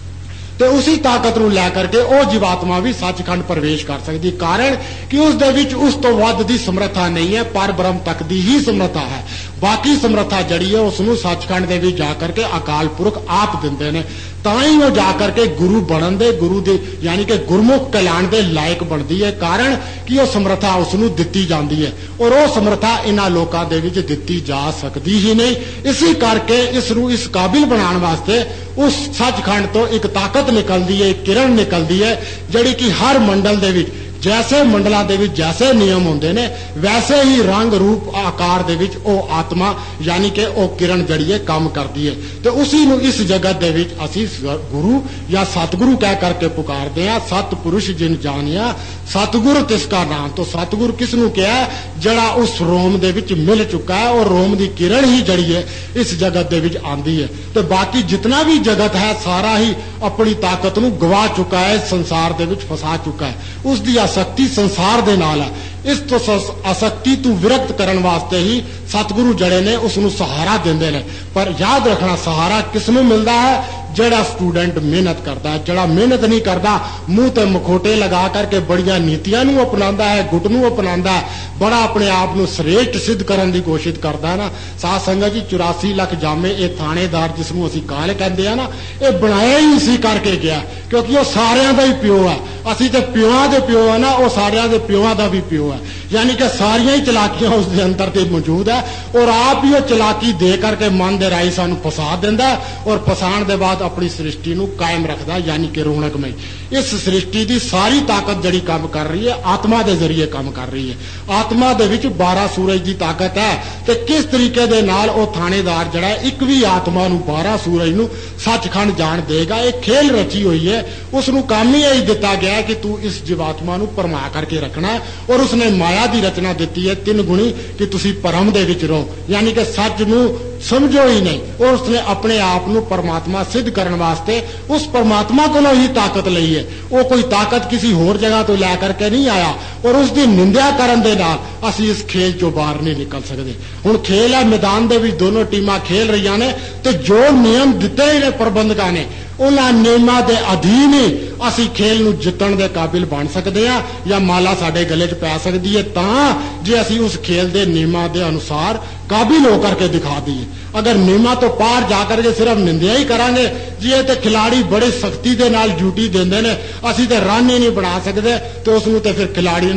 तो उसी ताकत नूं लै करके वो जीवात्मा भी सचखंड प्रवेश कर सकती, कारण कि उस दे विच उस तो वध दी समर्था नहीं है, पर ब्रह्म तक दी ही समर्था है। बाकी समर्था जड़ी है उसनूं सचखंड दे विच जा करके अकाल पुरख आप दिंदे ने, तां ही वो जा करके गुरु बनन दे, गुरु दे यानी कि गुरमुख कहलाण दे लायक बनदी है। कारण कि वो समर्था उसनूं दित्ती जांदी है और वो समर्था इन्हां लोकां दे विच दित्ती जा सकदी ही नहीं। इसी करके इसनूं इस काबिल बनाने वास्ते उस सचखंड तो एक ताकत निकलती है, एक किरण निकलती है जिहड़ी कि हर मंडल दे विच जैसे मंडलों के विच जैसे नियम होंदे ने वैसे ही रंग रूप आकार दे विच ओ आत्मा यानी कि ओ किरण जड़ी है काम करती है। तो उसी नूं इस जगत दे विच असीं गुरु या सतगुरु कह करके पुकारते हैं। सतपुरुष जिन जानिया सतगुरु तिसका नाम। तो सतगुरु किसनूं कहा जड़ा उस रोम दे विच मिल चुका है और रोम की किरण ही जड़ी है इस जगत दे विच आंदी है। तो बाकी जितना भी जगत है सारा ही अपनी ताकत नूं गवा चुका है, संसार दे विच फसा चुका है। उसकी आसक्ति संसार दे नाल है। इस तो आसक्ति तू विरक्त करन वास्ते ही सतगुरु जड़े ने उसनूं सहारा देंदे ने। पर याद रखना सहारा किसनूं मिलता है जड़ा स्टूडेंट मेहनत करता है। जड़ा मेहनत नहीं करता मुंह ते मखोटे लगा करके बड़िया नीतियां नूं अपनांदा है, गुट नूं अपनांदा है, बड़ा अपने आप नूं श्रेष्ठ सिद्ध करने की कोशिश करता है ना। साध संगत जी चौरासी लख जामे ये थानेदार जिसनूं असीं काल कहंदे आ ना, ये बनाया ही इसी करके गया क्योंकि वो सारियां दा ही प्यो है। असीं ते प्योआं दे प्यो है ना, वो सारियां दे प्योआं दा भी प्यो है। यानी कि सारियां ही चलाकियां उसके अंदर ते मौजूद है और आप ही वो चलाकी दे करके मन दे राही सानूं फसा दिंदा और फसाण दे बाद अपनी सृष्टि नूं कायम रखदा यानी कि रौनकमई। इस सृष्टि की सारी ताकत जड़ी काम कर रही है आत्मा के जरिए काम कर रही है। आत्मा दे विच बारह सूरज की ताकत है। तो किस तरीके दे नाल वो थानेदार जड़ा एक भी आत्मा नूं बारह सूरज नूं सचखंड जान देगा। एक खेल रची हुई है, उसनूं काम ही यही दिता गया है कि तू इस जीवात्मा नूं भरमा करके रखना है। और उसने माया की रचना दी है तीन गुणी कि तुसी परम दे विच रहो यानी कि सच नूं समझो ही नहीं। और उसने अपने आप नूं परमात्मा सिद्ध करने वास्ते उस परमात्मा को ही ताकत लई है। वो कोई ताकत किसी होर जगह तो लै करके नहीं आया। और उसकी निंदा करन दे नाल असीं इस खेल चों बाहर नहीं निकल सकते। हुण खेल है मैदान दे विच दोनों टीमां खेल रही ने तो जो नियम दिते ने प्रबंधकां ने उन्हां नियमां दे अधीन ही असीं खेल नूं जितण दे काबिल बन सकते हैं या माला साडे गले च पै सकदी है तां जे असीं उस खेल दे नियमां दे अनुसार काबिल होकर के दिखा दिए। अगर नियमां तो पार जाकर के सिर्फ निंदिया ही करांगे जी ये तो खिलाड़ी बड़ी सख्ती दे नाल ड्यूटी देंदे ने असीं ते रन ही नहीं बना सकते तो उसनूं ते फिर खिलाड़ी ने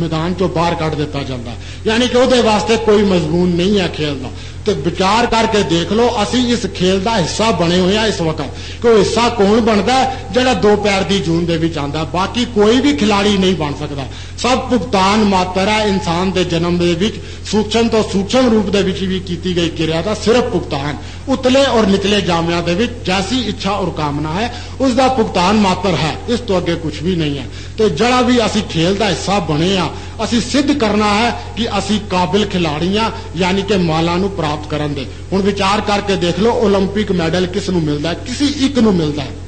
मैदान चो बाहर कढ़ दिता जाता, यानी कि उहदे वास्ते कोई मजमून नहीं है खेल का। तो विचार करके देख लो, असी इस खेल का हिस्सा बने हुए हैं इस वक्त कि वो हिस्सा कौन बनता है जिहड़ा दो पैर की जून दे विच आंदा, बाकी कोई भी खिलाड़ी नहीं बन सकता। सब भुगतान मात्र है इंसान के जन्म दे विच सूक्ष्म तो सूक्ष्म रूप दे विच भी की गई क्रिया का सिर्फ भुगतान, उतले और निचले जामिया दे विच जैसी इच्छा और कामना है उसका भुगतान मात्र है, इस तो अगे कुछ भी नहीं है। तो जड़ा भी असी खेल का हिस्सा बने आ, असी सिद्ध करना है कि असी काबिल खिलाड़ी हाँ, यानी कि माला नू प्राप्त करन दे। हुण विचार करके देख लो, ओलंपिक मैडल किस नू मिलता है? किसी एक नू मिलता है।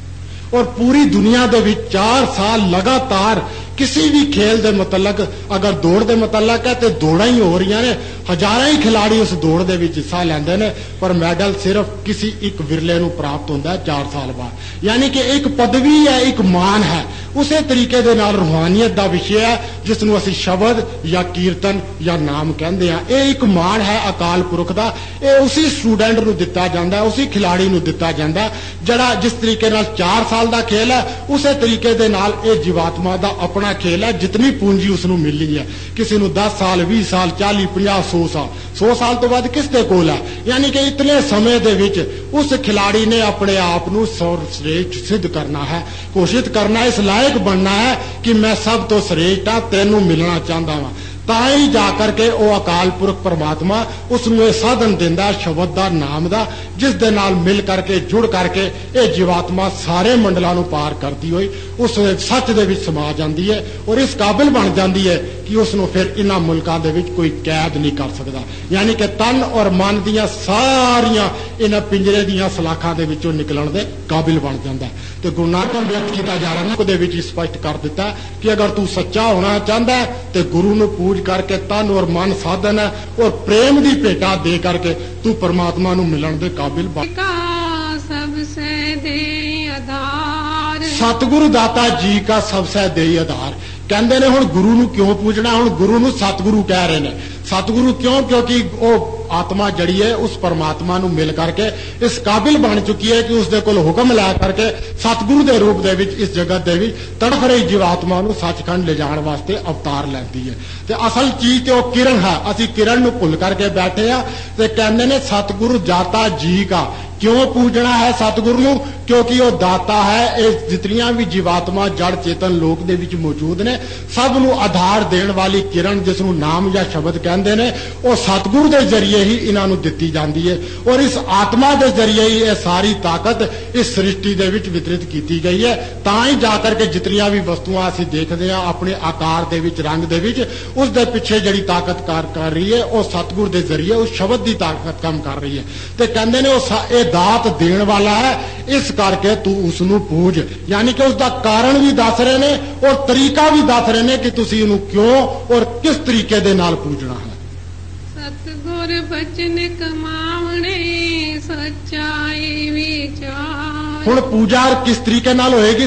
और पूरी दुनिया दे विच चार साल लगातार किसी भी खेल दे मतलब अगर दौड़ दे मतलब है तो दौड़ा ही हो रही ने, हजारों ही खिलाड़ी उस दौड़ दे विच हिस्सा लेंदे ने, पर मैडल सिर्फ किसी एक विरले नू प्राप्त होता है चार साल बाद। यानी कि एक पदवी है, एक मान है। उसे तरीके दे नाल रूहानियत का विषय है जिसनू असी शब्द या कीर्तन या नाम कहते हैं। यह एक मान है अकाल पुरख का, यह उसी स्टूडेंट नू दिता जाता है, उसी खिलाड़ी नू दिता जाता है जड़ा जिस तरीके नाल चार साल का खेल है, उसे तरीके दे नाल यह जीवात्मा का अपना खेल है। जितनी पूंजी उसनू मिली है, किसी नू दस साल बीस साल चाली पचास सौ साल सौ साल तो बाद किस दे कोल है, यानी कि इतने समय दे विच उस खिलाड़ी ने अपने आप नू सर्वश्रेष्ठ सिद्ध करना है, घोषित करना है, इस लायक बनना है कि मैं सब तो श्रेष्ठ हाँ, तेनू मिलना चाहता वा। ताई जाकर के वो अकाल पुरख परमात्मा उसनू साधन देंदा शब्द दा नाम दा, जिस दे नाल मिल करके जुड़ करके ये जीवात्मा सारे मंडलों नू पार करती हुई उस सच दे विच समा जाती है और इस काबिल बन जाती है कि उसनू फिर इन्हां मुल्कां दे विच कोई कैद नहीं कर सकता। यानी कि तन और मन दियां सारियां इन्हां पिंजरे दियां सलाखां दे विचों निकलण दे काबिल बन जाता है। तो गुरु नानक देव व्यक्त किया जा रहा है, ਉਹਦੇ ਵਿੱਚ स्पष्ट कर दिता कि अगर तू सच्चा होना चाहता है तो गुरु ਨੂੰ पूज करके तन और मन साधन है और प्रेम की भेटा दे करके तू परमात्मा ਨੂੰ मिलन ਦੇ काबिल बन। सबसे दे आधार सतगुरु दाता जी का सबसे दे आधार कहते ने। हुण गुरु ਨੂੰ क्यों पूजना? हुण गुरु ਨੂੰ सतगुरु कह रहे हैं। सतगुरु क्यों? क्योंकि वो आत्मा जड़ी है उस परमात्मा नू मिल करके इस काबिल बन चुकी है कि उसके कोल हुक्म लै करके सतगुरु के रूप दे विच इस जगत दे विच तड़फ रही जीवात्मा नू सचखंड ले जाण वास्ते अवतार लैंदी है। ते असल चीज ते वो किरण है, असी किरण नू भुल करके बैठे आ ते कहंदे ने सतगुरु दाता जी का। क्यों पूजना है सतगुरु नू? क्योंकि वो दाता है। ये जितनियां भी जीवात्मा जड़ चेतन लोक दे विच मौजूद ने सब नू आधार देण वाली किरण जिसनू नाम या शब्द कहंदे ने वो सतगुरु दे जरिए ही इन्हां नू दित्ती जांदी है और इस आत्मा दे जरिए ही ये सारी ताकत इस सृष्टि दे विच वितरित की गई है। तां ही जाकर के जितनियां भी वस्तुआं असीं देखदे आ अपने आकार दे विच रंग दे विच उस दे पिछे जिहड़ी ताकत कार कर रही है वो सतगुरु दे जरिए उस शब्द की ताकत काम कर रही है। ते कहंदे ने वो दात देण वाला है, इस करके तू उसनू पूज। यानी कि उसका कारण भी दस रहे ने और तरीका भी दस रहे ने कि तुसी उन्हें क्यों और किस तरीके दे नाल पूजना है। सतगुर बचन कमावणे सच्चाई विचार। हुण पूजा किस तरीके नाल होएगी?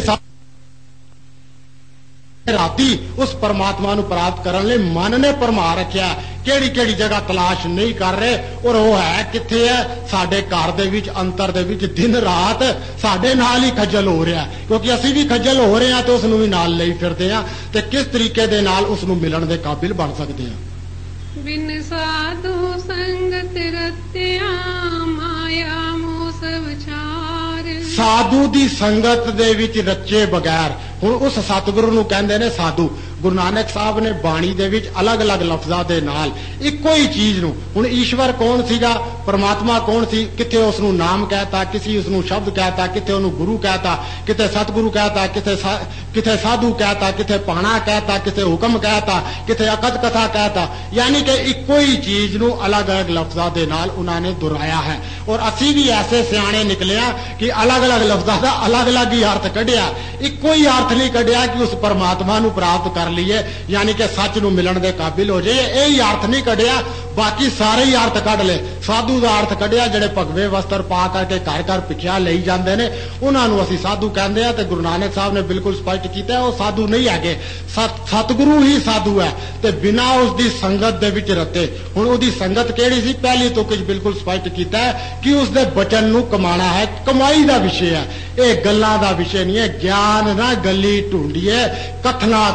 राती उस परमात्मा नू प्राप्त करने लिए मन ने भरमा रखिया केड़ी केड़ी जगह तलाश नहीं कर रहे और वो है किथे है साडे घर दे विच अंतर दे विच दिन रात साडे नाल ही खज्जल हो रहा है, क्योंकि असी भी खज्जल हो रहे हैं तो उसनू भी नाल लई फिरदे हां ते किस तरीके दे नाल उसनू मिलन दे काबिल बन सकते हैं। बिन साधु संगत रत्या माया मोह विचार। साधु दी संगत दे विच रचे बगैर हुण उस सतगुरु नू कहंदे ने साधु। गुरु नानक साहब ने बाणी दे विच अलग अलग लफ्जां दे नाल इक्को ही चीज नू हुण ईश्वर कौन सीगा, परमात्मा कौन सी, किथे उसनू नाम कहता, किसी उसनू शब्द कहता, किथे उन्हें गुरु कहता, किथे सतगुरु कहता, किथे सा, किथे साधु कहता, किथे पाणा कहता, किथे हुक्म कहता, किथे अकद कथा कहता। यानी कि इक्को ही चीज नू अलग अलग लफ्जां दे नाल उन्होंने दोहराया है और असी भी ऐसे सियाणे निकले कि अलग अलग लफ्जां दा अलग अलग ही अर्थ कढ़िया, इक्को ही अर्थ नहीं कढ़िया कि उस परमात्मा नू प्राप्त कर लीए यानी कि सच नू मिलन दे काबिल हो जाइए। यही अर्थ नहीं कढ़िया, बाकी सारे ही अर्थ कढ़ ले। साधु का अर्थ कढ़िया जिहड़े भगवे वस्त्र पा करके घर घर भिखिया लई जांदे ने उन्हां नू असीं साधु कहंदे आ। ते गुरु नानक साहब ने बिल्कुल स्पष्ट कीता है वो साधु नहीं है, सतगुरु ही साधु है ते बिना उसकी संगत दे विच रते। हुण उहदी संगत किहड़ी सी? पहली तुक बिल्कुल स्पष्ट कीता है कि उसदे बचन नू कमाना है, कमाई का विषय है, ये गल्लां दा विषय नहीं है। ज्ञान ना गली ढूंढिए कथना करड़ा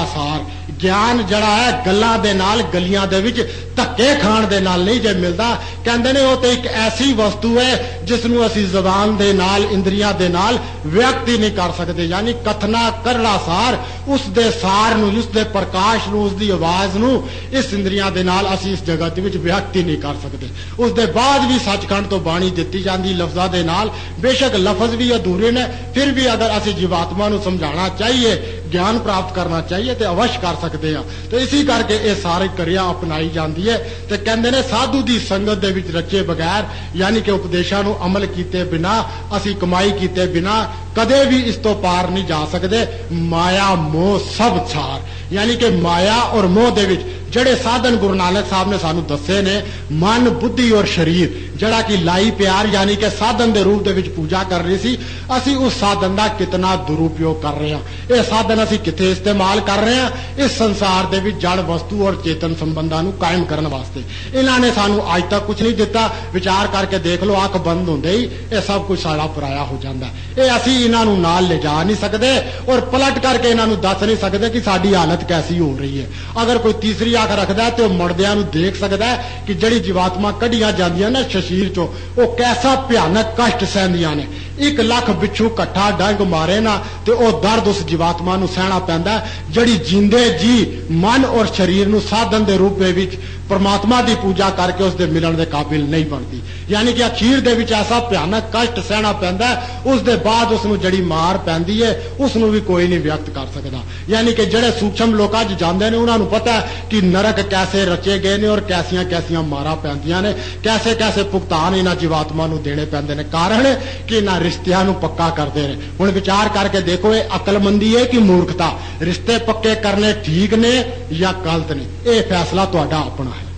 ਸਾਰ। ਗਿਆਨ ਜਿਹੜਾ ਹੈ ਗੱਲਾਂ ਦੇ ਨਾਲ, ਗਲੀਆਂ ਦੇ ਵਿੱਚ ਧੱਕੇ ਖਾਣ ਦੇ ਨਾਲ ਨਹੀਂ ਜੇ ਮਿਲਦਾ। ਕਹਿੰਦੇ ਨੇ ਉਹ ਤੇ ਇੱਕ ਐਸੀ ਵਸਤੂ ਹੈ ਜਿਸ ਨੂੰ ਅਸੀਂ ਜ਼ਬਾਨ ਦੇ ਨਾਲ, ਇੰਦਰੀਆਂ ਦੇ ਨਾਲ ਵਿਅਕਤ ਹੀ ਨਹੀਂ ਕਰ ਸਕਦੇ। ਯਾਨੀ ਕਥਨਾ ਕਰੜਾ ਸਾਰ, ਉਸ ਦੇ ਸਾਰ ਨੂੰ, ਉਸ ਦੇ ਪ੍ਰਕਾਸ਼ ਨੂੰ, ਉਸ ਦੀ ਆਵਾਜ਼ ਨੂੰ ਇਸ ਇੰਦਰੀਆਂ ਦੇ ਨਾਲ ਅਸੀਂ ਇਸ ਜਗਤ ਵਿੱਚ ਵਿਅਕਤ ਹੀ ਨਹੀਂ ਕਰ ਸਕਦੇ। ਉਸ ਦੇ ਬਾਅਦ ਵੀ ਸੱਚਖੰਡ ਤੋਂ ਬਾਣੀ ਦਿੱਤੀ ਜਾਂਦੀ ਲਫ਼ਜ਼ਾਂ ਦੇ ਨਾਲ, ਬੇਸ਼ੱਕ ਲਫ਼ਜ਼ ਵੀ ਅਧੂਰੇ ਨੇ, ਫਿਰ ਵੀ ਅਗਰ ਅਸੀਂ ਜੀਵਾਤਮਾ ਨੂੰ ਸਮਝਾਉਣਾ ਚਾਹੀਏ, ਗਿਆਨ ਪ੍ਰਾਪਤ ਕਰਨਾ ਚਾਹੀਏ ਤੇ ਅਵਸ਼ ਕਰ ਸਕਦੇ ਹਾਂ। ਤੇ ਇਸੇ ਕਰਕੇ ਇਹ ਸਾਰੀ ਕਿਰਿਆ ਅਪਣਾਈ ਜਾਂਦੀ ਹੈ। ਤੇ ਕਹਿੰਦੇ ਨੇ ਸਾਧੂ ਦੀ ਸੰਗਤ ਦੇ ਵਿੱਚ ਰਚੇ ਬਗੈਰ, ਯਾਨੀ ਕਿ ਉਪਦੇਸ਼ਾਂ ਨੂੰ ਅਮਲ ਕੀਤੇ ਬਿਨਾ, ਅਸੀਂ ਕਮਾਈ ਕੀਤੇ ਬਿਨਾ ਕਦੇ ਵੀ ਇਸ ਤੋਂ ਪਾਰ ਨਹੀਂ ਜਾ ਸਕਦੇ। ਮਾਇਆ ਮੋਹ ਸਭ ਛਾਰ, ਯਾਨੀ ਕਿ ਮਾਇਆ ਔਰ ਮੋਹ ਦੇ ਵਿੱਚ ਜਿਹੜੇ ਸਾਧਨ ਗੁਰੂ ਨਾਨਕ ਸਾਹਿਬ ਨੇ ਸਾਨੂੰ ਦੱਸੇ ਨੇ, ਮਨ, ਬੁੱਧੀ ਔਰ ਸਰੀਰ, ਜਿਹੜਾ ਕਿ ਲਾਈ ਪਿਆਰ ਯਾਨੀ ਕਿ ਸਾਧਨ ਦੇ ਰੂਪ ਦੇ ਵਿੱਚ ਪੂਜਾ ਕਰ ਰਹੀ ਸੀ, ਅਸੀਂ ਉਸ ਸਾਧਨ ਦਾ ਕਿਤਨਾ ਦੁਰਉਪਯੋਗ ਕਰ ਰਹੇ ਹਾਂ। ਇਹ ਸਾਧਨ ਅਸੀਂ ਕਿੱਥੇ ਇਸਤੇਮਾਲ ਕਰ ਰਹੇ ਹਾਂ? ਇਸ ਸੰਸਾਰ ਦੇ ਵਿੱਚ ਜੜ ਵਸਤੂ ਔਰ ਚੇਤਨ ਸੰਬੰਧਾਂ ਨੂੰ ਕਾਇਮ ਕਰਨ ਵਾਸਤੇ। ਇਹਨਾਂ ਨੇ ਸਾਨੂੰ ਅੱਜ ਤੱਕ ਕੁਝ ਨਹੀਂ ਦਿੱਤਾ। ਵਿਚਾਰ ਕਰਕੇ ਦੇਖ ਲਓ, ਅੱਖ ਬੰਦ ਹੁੰਦੇ ਹੀ ਇਹ ਸਭ ਕੁਝ ਸਾਡਾ ਪਰਾਇਆ ਹੋ ਜਾਂਦਾ। ਇਹ ਅਸੀਂ ਇਹਨਾਂ ਨੂੰ ਨਾਲ ਲਿਜਾ ਨਹੀਂ ਸਕਦੇ ਔਰ ਪਲਟ ਕਰਕੇ ਇਹਨਾਂ ਨੂੰ ਦੱਸ ਨਹੀਂ ਸਕਦੇ ਕਿ ਸਾਡੀ ਹਾਲਤ ਕੈਸੀ ਹੋ ਰਹੀ ਹੈ। ਅਗਰ ਕੋਈ ਤੀਸਰੀ ਅੱਖ ਰੱਖਦਾ ਤੇ ਉਹ ਮਰਦਿਆਂ ਨੂੰ ਦੇਖ ਸਕਦਾ ਕਿ ਜਿਹੜੀ ਜੀਵਾਤਮਾ ਕੱਢੀਆਂ ਜਾਂਦੀਆਂ ਨੇ ਸ਼ਰੀਰ ਚੋਂ, ਉਹ ਕੈਸਾ ਭਿਆਨਕ ਕਸ਼ਟ ਸਹਿੰਦੀਆਂ ਨੇ। ਇੱਕ ਲੱਖ ਬਿੱਛੂ ਇਕੱਠਾ ਡੰਗ ਮਾਰੇ ਨਾ ਤੇ ਉਹ ਦਰਦ ਉਸ ਜੀਵਾਤਮਾ ਨੂੰ ਸਹਿਣਾ ਪੈਂਦਾ, ਜਿਹੜੀ ਜਿੰਦੇ ਜੀ ਮਨ ਔਰ ਸਰੀਰ ਨੂੰ ਸਾਧਨ ਦੇ ਰੂਪ ਵਿੱਚ परमात्मा की पूजा करके उसके मिलन के काबिल नहीं बनती। यानी कि अखीर दे विच ऐसा भयानक कष्ट सहना पैंदा, उसके बाद उसनू जड़ी मार पैंदी है उसनू भी कोई नहीं व्यक्त कर सकता। यानी कि जड़े सूक्ष्म लोग अज जाते हैं उन्होंने पता है कि नरक कैसे रचे गए ने और कैसिया कैसिया मारा पैंदियां ने, कैसे कैसे भुगतान इन्हां जीवात्मा नू देने पैंदे ने, कारण कि इन्हां रिश्तियां नू पक्का करते हैं। हुण विचार करके देखो ये अकलमंदी है कि मूर्खता, रिश्ते पक्के करने ठीक ने या गलत ने, यह फैसला तुहाडा अपना है।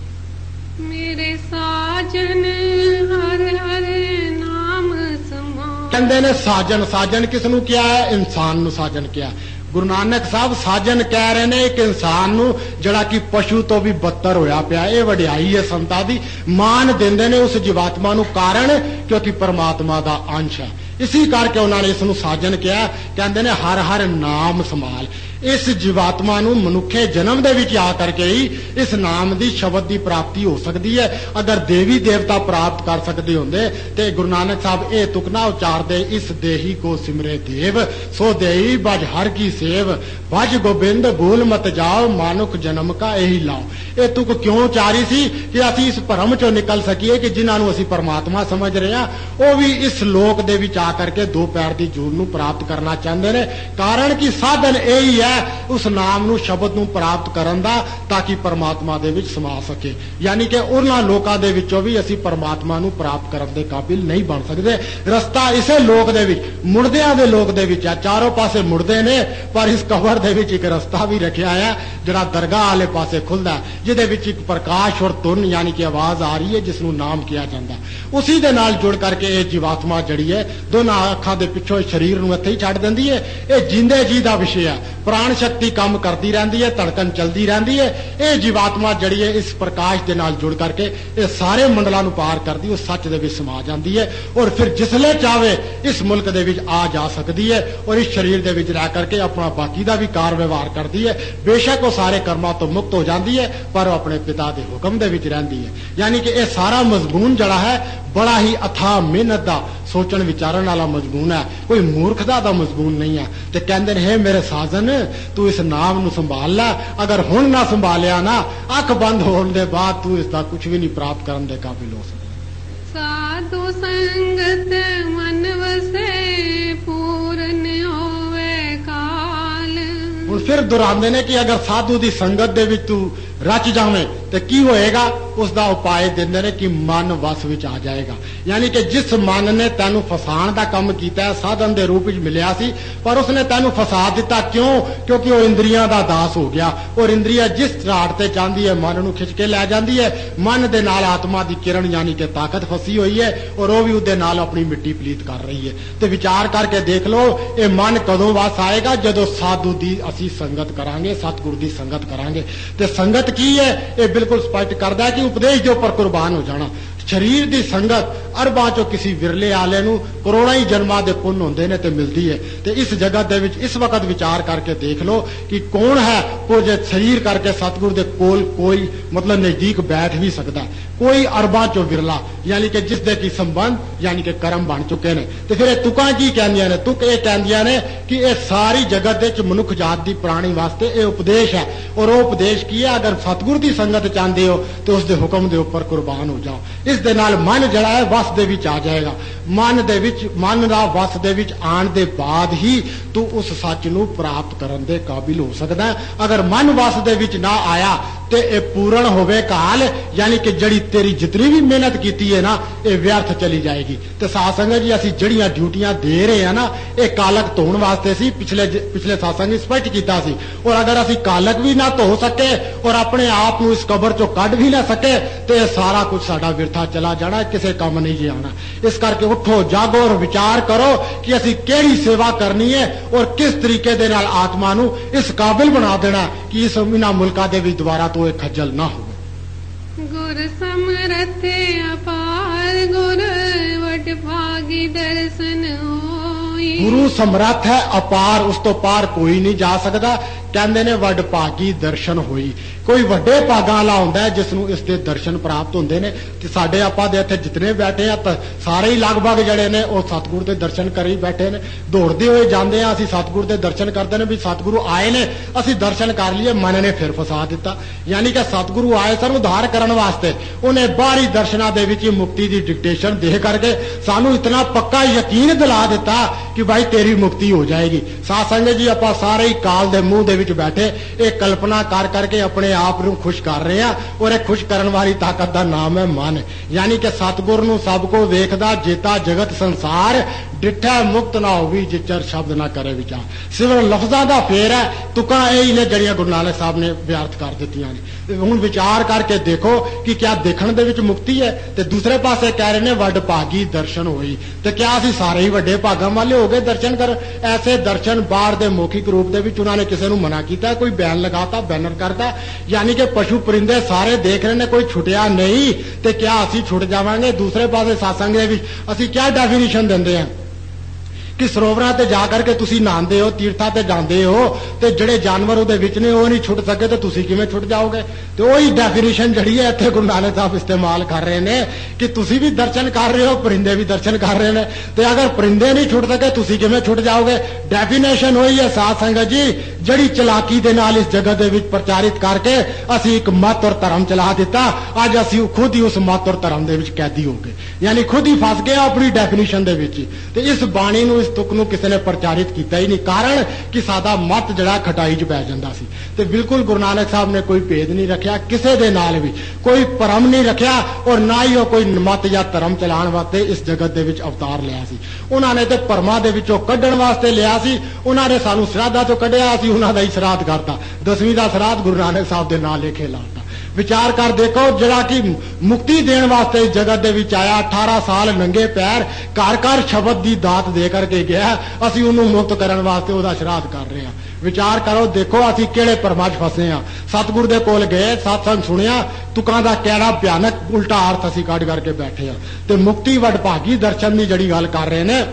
मेरे साजन हर हर नाम समा, कहते ने साजन, साजन किसनू किया है? इंसान नू साजन किया। गुरु नानक साहब साजन कह रहे ने एक इंसान नू जड़ा कि पशु तो भी बदतर होया पिया। ये वडियाई है संतां दी, मान देंदे ने उस जीवात्मा नू, कारण क्योंकि परमात्मा दा अंश है। इसी करके उन्होंने इसनू साजन किया। कहते ने हर हर नाम संभाल। इस जीवात्मा नू मनुखे जन्म दे विच आ करके ही इस नाम दी शब्द दी प्राप्ति हो सकती है। अगर देवी देवता प्राप्त कर सकते होंदे ते गुरु नानक साहब ये तुकना उचारदे, इस देही को सिमरे देव सो देही बज हर की सेव, भज गोबिंद भूल मत जाओ मानुख जन्म का यही लाओ। ये तुक क्यों उचारी सी कि असी इस भरम चो निकल सकीए कि जिन्होंने असी परमात्मा समझ रहे हैं वो भी इस लोक दे विच आ करके दो पैर की जून नू प्राप्त करना चाहते हैं। कारण कि साधन यही है उस नाम नू शब्द नू प्राप्त करन दा, ताकि परमात्मा दे विच समा सके। यानी कि उन्हां लोकां दे विचों भी असी परमात्मा नू प्राप्त करन दे काबिल नहीं बन सकते। रस्ता इसे लोक दे विच, मुड़दियां दे लोक दे विच है, चारों पासे मुड़दे ने, पर इस कबर दे विच एक रस्ता भी रखिया है जिहड़ा दरगाह वाले पासे खुलदा है, जिहदे विच एक प्रकाश और तुन यानी कि आवाज आ रही है जिसनू नाम किया जाता। उसी दे नाल जुड़ करके ये जीवात्मा जड़ी है दोनों अखां दे पिछों शरीर नू इत्थे ही छड्ड दिंदी है। ये जिंदे जी दा विषय है, प्राण शक्ति काम करती रहती है, धड़कन चलती रहती है। ये जीवात्मा जड़ी है इस प्रकाश के नाल जुड़ करके ये सारे मंडलों को पार करती है, सच दे विच समा जाती है और फिर जिसले चाहे इस मुल्क दे विच आ जा सकती है और इस शरीर दे विच रह करके अपना बाकी का भी कार व्यवहार करती है। बेशक वो सारे कर्मां तो मुक्त हो जाती है पर वो अपने पिता के हुक्म दे विच रहती है। यानी कि यह सारा मजमून जड़ा है बड़ा ही अथाह मेहनत का सोचन विचारन वाला मजमून है, कोई मूर्खता का मजमून नहीं है। तो कहते हैं मेरे साजन तू इस नाम नू संभाल ला, अगर हुण ना संभालिया ना अख बंद होने के बाद तू इसका कुछ भी नहीं प्राप्त करने के काबिल हो सकता। साधु संगत मन वसे पूरन होवे काल। हुण फिर दोहरांदे ने कि अगर साधु की संगत दे विच तू रच जावे तो की होएगा, उसका उपाय देंदे ने कि मन वस विच आ जाएगा। यानी कि जिस मन ने तेनू फसाण का काम किया है साधन के रूप में मिलिया सी, पर उसने तेनू फसा दिता। क्यों? क्योंकि वह इंद्रियां का दास हो गया और इंद्रिया जिस राट ते चाहती है मन नू खिंच के लै जाती है। मन दे नाल आत्मा की किरण यानी कि ताकत फसी हुई है और वह भी उसदे नाल अपनी मिट्टी पलीत कर रही है। तो विचार करके देख लो ये मन कदों वस आएगा, जदों साधु की असी संगत करांगे, सतगुरु की संगत करांगे। तो संगत की है ये बिल्कुल स्पष्ट करता है कि उपदेश के उपर कुर्बान हो जाना। शरीर की संगत अरबां चो किसी विरले आले नूं करोड़ां ही जन्मां दे पुण्य हुंदे ने ते मिलदी है। ते इस जगत दे विच इस वक्त विचार करके देख लो कि कौन है वो जे शरीर करके सतगुरु दे कोल कोई मतलब नजदीक बैठ भी सकता है, कोई अरबां चो विरला, यानी कि जिस दे की संबंध यानी कि कर्म बन चुके ने। ते फिर ये तुकां की कहंदियां ने? तुक ये कहंदियां ने कि ये सारी जगत दे च मनुख जात दी प्राणी वास्ते ये उपदेश है। और वो उपदेश की है, अगर सतगुरु दी संगत चाहते हो तो उसके हुक्म दे उपर कुर्बान हो जाओ। इस दे नाल मन जड़ा है वस दे विच आ जाएगा। मन दे विच मन दा वस दे विच आण दे बाद ही तू उस सच नूं प्राप्त करन दे काबिल हो सकदा है। अगर मन वस दे विच ना आया ते ए पूर्ण होवे काल, यानी कि जड़ी तेरी जितनी भी मेहनत कीती है ना ये व्यर्थ चली जाएगी। ते साथ संगत जी असीं जड़ियां ड्यूटियां दे रहे हैं ना ये कालक धोण वास्ते सी, पिछले पिछले सत्संग स्पष्ट कीता सी। और अगर असीं कालक भी ना धो सके और अपने आप नूं इस कबर चों कढ भी ना सके तो ये सारा कुछ साडा व्यर्था चला जाना, किसी काम नहीं जी आना। इस करके उठो जागो और विचार करो कि असीं केड़ी सेवा करनी है और किस तरीके दे नाल आत्मा नूं इस काबिल बना देना कि इस इन्हां मुल्कां दे विच दुबारा तो एक खज्जल ना हो। गुर समरथ अपार गुर वड भागी दर्शन होई। गुरु समर्थ है अपार, उस तो पार कोई नहीं जा सकता। कहते ने वड भागी दर्शन होई, कोई वड्डे भागां वाला हुंदा है जिसनूं इसके दर्शन प्राप्त होंदे ने। ते साडे आपां दे इत्थे जितने बैठे आ सारे ही लगभग जड़े ने वो सतगुरु दे दर्शन करी बैठे ने। दौड़दे हुए जांदे आ, असीं सतगुरु दे दर्शन करदे ने भी सतगुरु आए ने, असीं दर्शन कर लिए, मन ने फिर फसा दिता। यानी कि सतगुरु आए सन उद्धार करन वास्ते, उन्हें बाहरी दर्शनां दे विच मुक्ति दी डिक्टेशन दे करके सानू इतना पक्का यकीन दिला दिता कि भाई तेरी मुक्ति हो जाएगी। साथ संगत जी आपां सारे ही काल दे मुंह दे विच बैठे एक कल्पना कर करके अपने आप नूं खुश कर रहे हैं। और एक खुश करन वाली ताकत दा नाम है मन। यानी कि सतगुर नूं सब को वेखदा जेता जगत संसार, डिठा मुक्त ना होवी जिचर शब्द ना करे विचार। सिर्फ लफ्जां दा फेर है, तुकां यही ने जड़ियां गुरु नानक साहब ने व्यर्थ कर दित्तियां ने। हुण विचार करके देखो कि क्या देखण दे विच मुक्ति है। ते दूसरे पासे कह रहे ने वड भागी दर्शन होई, ते क्या असीं सारे ही वड्डे भागां वाले हो गए दर्शन कर? ऐसे दर्शन बाहर दे मौखिक रूप दे विच उन्हां ने किसी नूं मना कीता, कोई बैन लगाता, बैनर करता, यानी कि पशु परिंदे सारे देख रहे ने, कोई छुटिया नहीं। ते क्या असीं छुट जावांगे? दूसरे पासे सत्संग दे विच असीं क्या डेफिनेशन दिंदे हैं कि सरोवरां ते जा करके तुसीं नहांदे हो, तीर्थां ते जांदे हो, ते जिहड़े जानवर उहदे विच ने वो नहीं छुट सके तो तुसीं किवें छुट जाओगे? ते ओही डेफिनेशन जिहड़ी है इत्थे गुरु नानक साहब इस्तेमाल कर रहे ने कि तुसीं भी दर्शन कर रहे हो, परिंदे भी दर्शन कर रहे ने, ते अगर परिंदे नहीं छुट सके तुसीं किवें छुट जाओगे? डेफिनेशन होई है साध संगत जी जिहड़ी चलाकी दे नाल इस जगत दे विच प्रचारित करके असीं एक मत और धर्म चला दिता। अज असीं खुद ही उस मत और धर्म दे विच कैदी हो गए, यानी खुद ही फस गए अपनी डेफिनेशन दे विच। ते इस बाणी नूं तुक नूं किसी ने प्रचारित किया ही नहीं, कारण कि सादा मत जड़ा खटाई च पै जांदा सी। ते बिल्कुल गुरु नानक साहब ने कोई भेद नहीं रखिया, किसी दे नाल भी कोई भरम नहीं रखिया, और ना ही वो कोई मत या धर्म चलाण वास्ते इस जगत दे विच अवतार लिया सी। उन्होंने ते भरमां दे विचों कढण वास्ते लिया सी। उन्होंने सानू श्राद्धा तो कढिया, असीं उन्हां दा ही श्राद्ध करता, दसवीं दा श्राद्ध गुरु नानक साहब दे नाल लिखे लाता। विचार कर देखो जड़ा कि मुक्ति देने वास्ते इस जगत दे विच आया, अठारह साल नंगे पैर घर घर शब्द दी दात दे करके गया, असीं उन्हों मुक्त करने वास्ते उहदा श्राद्ध कर रहे हैं। विचार करो देखो असीं किहड़े भरमां च फसे हां। सतगुर दे कोल गए, सत्संग सुनिया, तुकां दा किहड़ा भयानक उल्टा अर्थ असीं कढ करके बैठे हां। ते मुक्ति वडभागी दर्शन दी जड़ी गल कर रहे ने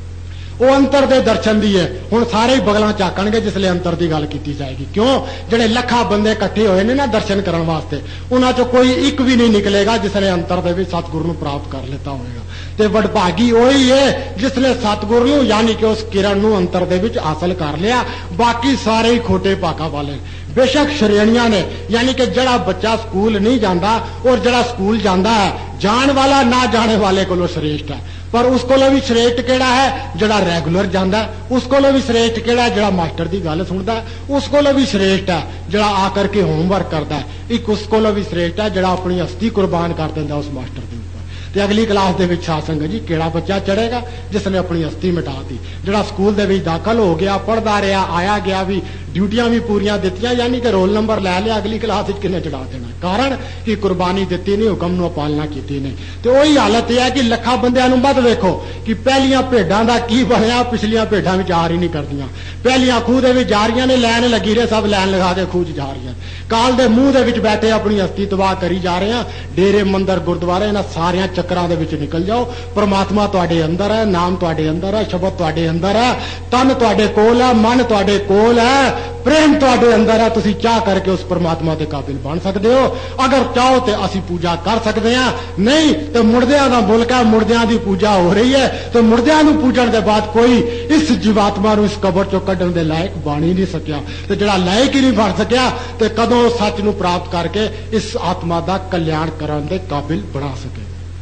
वो अंतर दे दर्शन दी है। हुण सारे ही बगलां झाकणगे जिसले अंतर दी गल कीती जाएगी। क्यों? जिहड़े लखा बंदे इकट्ठे होए ने ना दर्शन करन वास्ते, उन्हां चों कोई एक भी नहीं निकलेगा जिसने अंतर दे विच सतगुरु नूं प्राप्त कर लेता होएगा। ते वडभागी ओही है जिसने सतगुरु नूं यानी कि उस किरण नूं अंतर दे विच हासिल कर लिया। बाकी सारे ही खोटे भागा वाले। बेशक श्रेणियां ने, यानी कि जड़ा बच्चा स्कूल नहीं जाता और जड़ा स्कूल जाता है, जान वाला ना जाने वाले कोलों श्रेष्ठ है। पर उस कोलों भी श्रेष्ठ केड़ा है जड़ा रेगुलर जाता है, उस कोलों भी श्रेष्ठ केड़ा है जड़ा मास्टर की गल सुनता है, उस कोलों भी श्रेष्ठ है जड़ा आकर के होमवर्क करता है, एक उस कोलों भी श्रेष्ठ है जड़ा अपनी हस्ती कुर्बान कर देता उस मास्टर के ऊपर। ते अगली क्लास दे विच साध संगत जी केड़ा बच्चा चढ़ेगा जिसने अपनी हस्ती मिटा दी। जड़ा स्कूल दे विच दाखल हो गया, पढ़दा रहा, आया गया भी, ਡਿਊਟੀਆਂ ਵੀ ਪੂਰੀਆਂ ਦਿੱਤੀਆਂ, ਯਾਨੀ ਕਿ ਰੋਲ ਨੰਬਰ ਲੈ ਲਿਆ, ਅਗਲੀ ਕਲਾਸ ਵਿੱਚ ਕਿੰਨੇ ਚੜਾ ਦੇਣਾ। ਕਾਰਨ ਕਿ ਕੁਰਬਾਨੀ ਦਿੱਤੀ ਨਹੀਂ, ਹੁਕਮ ਨੂੰ ਪਾਲਣਾ ਕੀਤੀ ਨਹੀਂ। ਤੇ ਉਹੀ ਹਾਲਤ ਇਹ ਹੈ ਕਿ ਲੱਖਾਂ ਬੰਦਿਆਂ ਨੂੰ ਮਤ ਵੇਖੋ ਕਿ ਪਹਿਲੀਆਂ ਭੇਡਾਂ ਦਾ ਕੀ ਬਣਿਆ, ਪਿਛਲੀਆਂ ਭੇਡਾਂ ਵਿੱਚ ਆ ਹੀ ਨਹੀਂ ਕਰਦੀਆਂ। ਪਹਿਲੀਆਂ ਖੂਹ ਦੇ ਵਿੱਚ ਜਾ ਰਹੀਆਂ ਨੇ, ਲੈਣ ਲੱਗੀ ਰਹੇ, ਸਭ ਲੈਣ ਲਗਾ ਕੇ ਖੂਹ 'ਚ ਜਾ ਰਹੀਆਂ। ਕਾਲ ਦੇ ਮੂੰਹ ਦੇ ਵਿੱਚ ਬੈਠੇ ਆਪਣੀ ਹਸਤੀ ਤਬਾਹ ਕਰੀ ਜਾ ਰਹੇ ਆ। ਡੇਰੇ ਮੰਦਰ ਗੁਰਦੁਆਰੇ ਇਹਨਾਂ ਸਾਰਿਆਂ ਚੱਕਰਾਂ ਦੇ ਵਿੱਚ ਨਿਕਲ ਜਾਓ। ਪਰਮਾਤਮਾ ਤੁਹਾਡੇ ਅੰਦਰ ਹੈ, ਨਾਮ ਤੁਹਾਡੇ ਅੰਦਰ ਹੈ, ਸ਼ਬਦ ਤੁਹਾਡੇ ਅੰਦਰ ਹੈ, ਤਨ ਤੁਹਾਡੇ ਕੋਲ ਹੈ, ਮਨ ਤੁਹਾਡੇ ਕੋਲ ਹੈ, ਪ੍ਰੇਮ ਤੁਹਾਡੇ ਅੰਦਰ ਹੈ। ਤੁਸੀਂ ਚਾਹ ਕਰਕੇ ਉਸ ਪਰਮਾਤਮਾ ਦੇ ਕਾਬਿਲ ਬਣ ਸਕਦੇ ਹੋ। ਅਗਰ ਚਾਹੋ ਤੇ ਅਸੀਂ ਪੂਜਾ ਕਰ ਸਕਦੇ ਹਾਂ, ਨਹੀਂ ਤੇ ਮੁਰਦਿਆਂ ਦਾ ਮੁਲਕ ਹੈ, ਮੁਰਦਿਆਂ ਦੀ ਪੂਜਾ ਹੋ ਰਹੀ ਹੈ। ਤੇ ਮੁਰਦਿਆਂ ਨੂੰ ਪੂਜਣ ਦੇ ਬਾਅਦ ਕੋਈ ਇਸ ਜੀਵਾਤਮਾ ਨੂੰ ਇਸ ਕਬਰ ਚੋਂ ਕੱਢਣ ਦੇ ਲਾਇਕ ਬਣ ਹੀ ਨਹੀਂ ਸਕਿਆ। ਤੇ ਜਿਹੜਾ ਲਾਇਕ ਹੀ ਨਹੀਂ ਬਣ ਸਕਿਆ ਤੇ ਕਦੋਂ ਸੱਚ ਨੂੰ ਪ੍ਰਾਪਤ ਕਰਕੇ ਇਸ ਆਤਮਾ ਦਾ ਕਲਿਆਣ ਕਰਨ ਦੇ ਕਾਬਿਲ ਬਣਾ ਸਕੇ।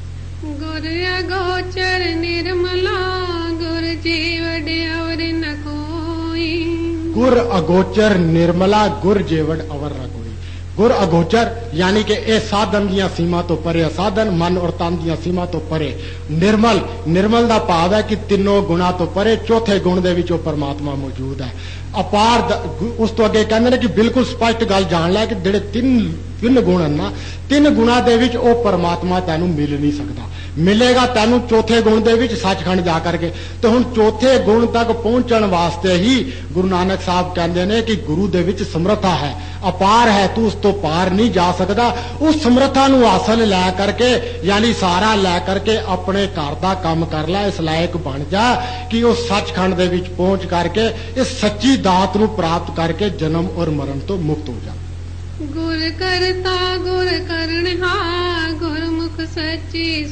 ਗੁਰ ਅਗੋਚਰ ਨਿਰਮਲਾ ਗੁਰ ਜੀਵੜ ਅਵਰ ਨ ਕੋਈ। ਗੁਰ ਅਗੋਚਰ ਨਿਰਮਲਾ ਗੁਰ ਜੀਵੜ ਅਵਰ ਨ ਕੋਈ। ਗੁਰ ਅਗੋਚਰ ਯਾਨੀ ਕਿ ਇਹ ਸਾਧਨ ਦੀਆਂ ਸੀਮਾ ਤੋਂ ਪਰੇ, ਸਾਧਨ ਮਨ ਔਰ ਤਨ ਦੀਆਂ ਸੀਮਾ ਤੋਂ ਪਰੇ। ਨਿਰਮਲ, ਨਿਰਮਲ ਦਾ ਭਾਵ ਹੈ ਕਿ ਤਿੰਨੋਂ ਗੁਣਾਂ ਤੋਂ ਪਰੇ ਚੌਥੇ ਗੁਣ ਦੇ ਵਿੱਚ ਉਹ ਪਰਮਾਤਮਾ ਮੌਜੂਦ ਹੈ। ਅਪਾਰ, ਉਸ ਤੋਂ ਅੱਗੇ ਕਹਿੰਦੇ ਨੇ ਕਿ ਬਿਲਕੁਲ ਸਪਸ਼ਟ ਗੱਲ ਜਾਣ ਲੈ ਕਿ ਜਿਹੜੇ ਤਿੰਨ ਤਿੰਨ ਗੁਣ ਹਨ ਨਾ, ਤਿੰਨ ਗੁਣਾਂ ਦੇ ਵਿੱਚ ਉਹ ਪਰਮਾਤਮਾ ਤੈਨੂੰ ਮਿਲ ਨਹੀਂ ਸਕਦਾ। ਮਿਲੇਗਾ ਤੈਨੂੰ ਚੌਥੇ ਗੁਣ ਦੇ ਵਿੱਚ, ਸੱਚਖੰਡ ਜਾ ਕਰਕੇ। ਤੇ ਹੁਣ ਚੌਥੇ ਗੁਣ ਤੱਕ ਪਹੁੰਚਣ ਵਾਸਤੇ ਹੀ ਗੁਰੂ ਨਾਨਕ ਸਾਹਿਬ ਕਹਿੰਦੇ ਨੇ ਕਿ ਗੁਰੂ ਦੇ ਵਿੱਚ ਸਮਰੱਥਾ ਹੈ, ਅਪਾਰ ਹੈ, ਤੂੰ ਉਸ ਤੋਂ ਪਾਰ ਨਹੀਂ ਜਾ ਸਕਦਾ। ਉਸ ਸਮਰੱਥਾ ਨੂੰ ਹਾਸਲ ਲੈ ਕਰਕੇ, ਯਾਨੀ ਸਾਰਾ ਲੈ ਕਰਕੇ ਆਪਣੇ ਘਰ ਦਾ ਕੰਮ ਕਰ ਲੈ, ਇਸ ਲਾਇਕ ਬਣ ਜਾ ਕਿ ਉਹ ਸੱਚਖੰਡ ਦੇ ਵਿੱਚ ਪਹੁੰਚ ਕਰਕੇ ਇਸ ਸੱਚੀ ਦਾਤ ਨੂੰ ਪ੍ਰਾਪਤ ਕਰਕੇ ਜਨਮ ਔਰ ਮਰਨ ਤੋਂ ਮੁਕਤ ਹੋ ਜਾ। ਗੁਰ ਕਰਤਾ ਗੁਰ ਕਰਨਹਾਰ ਗੁਰਮੁਖ ਸੱਚੀ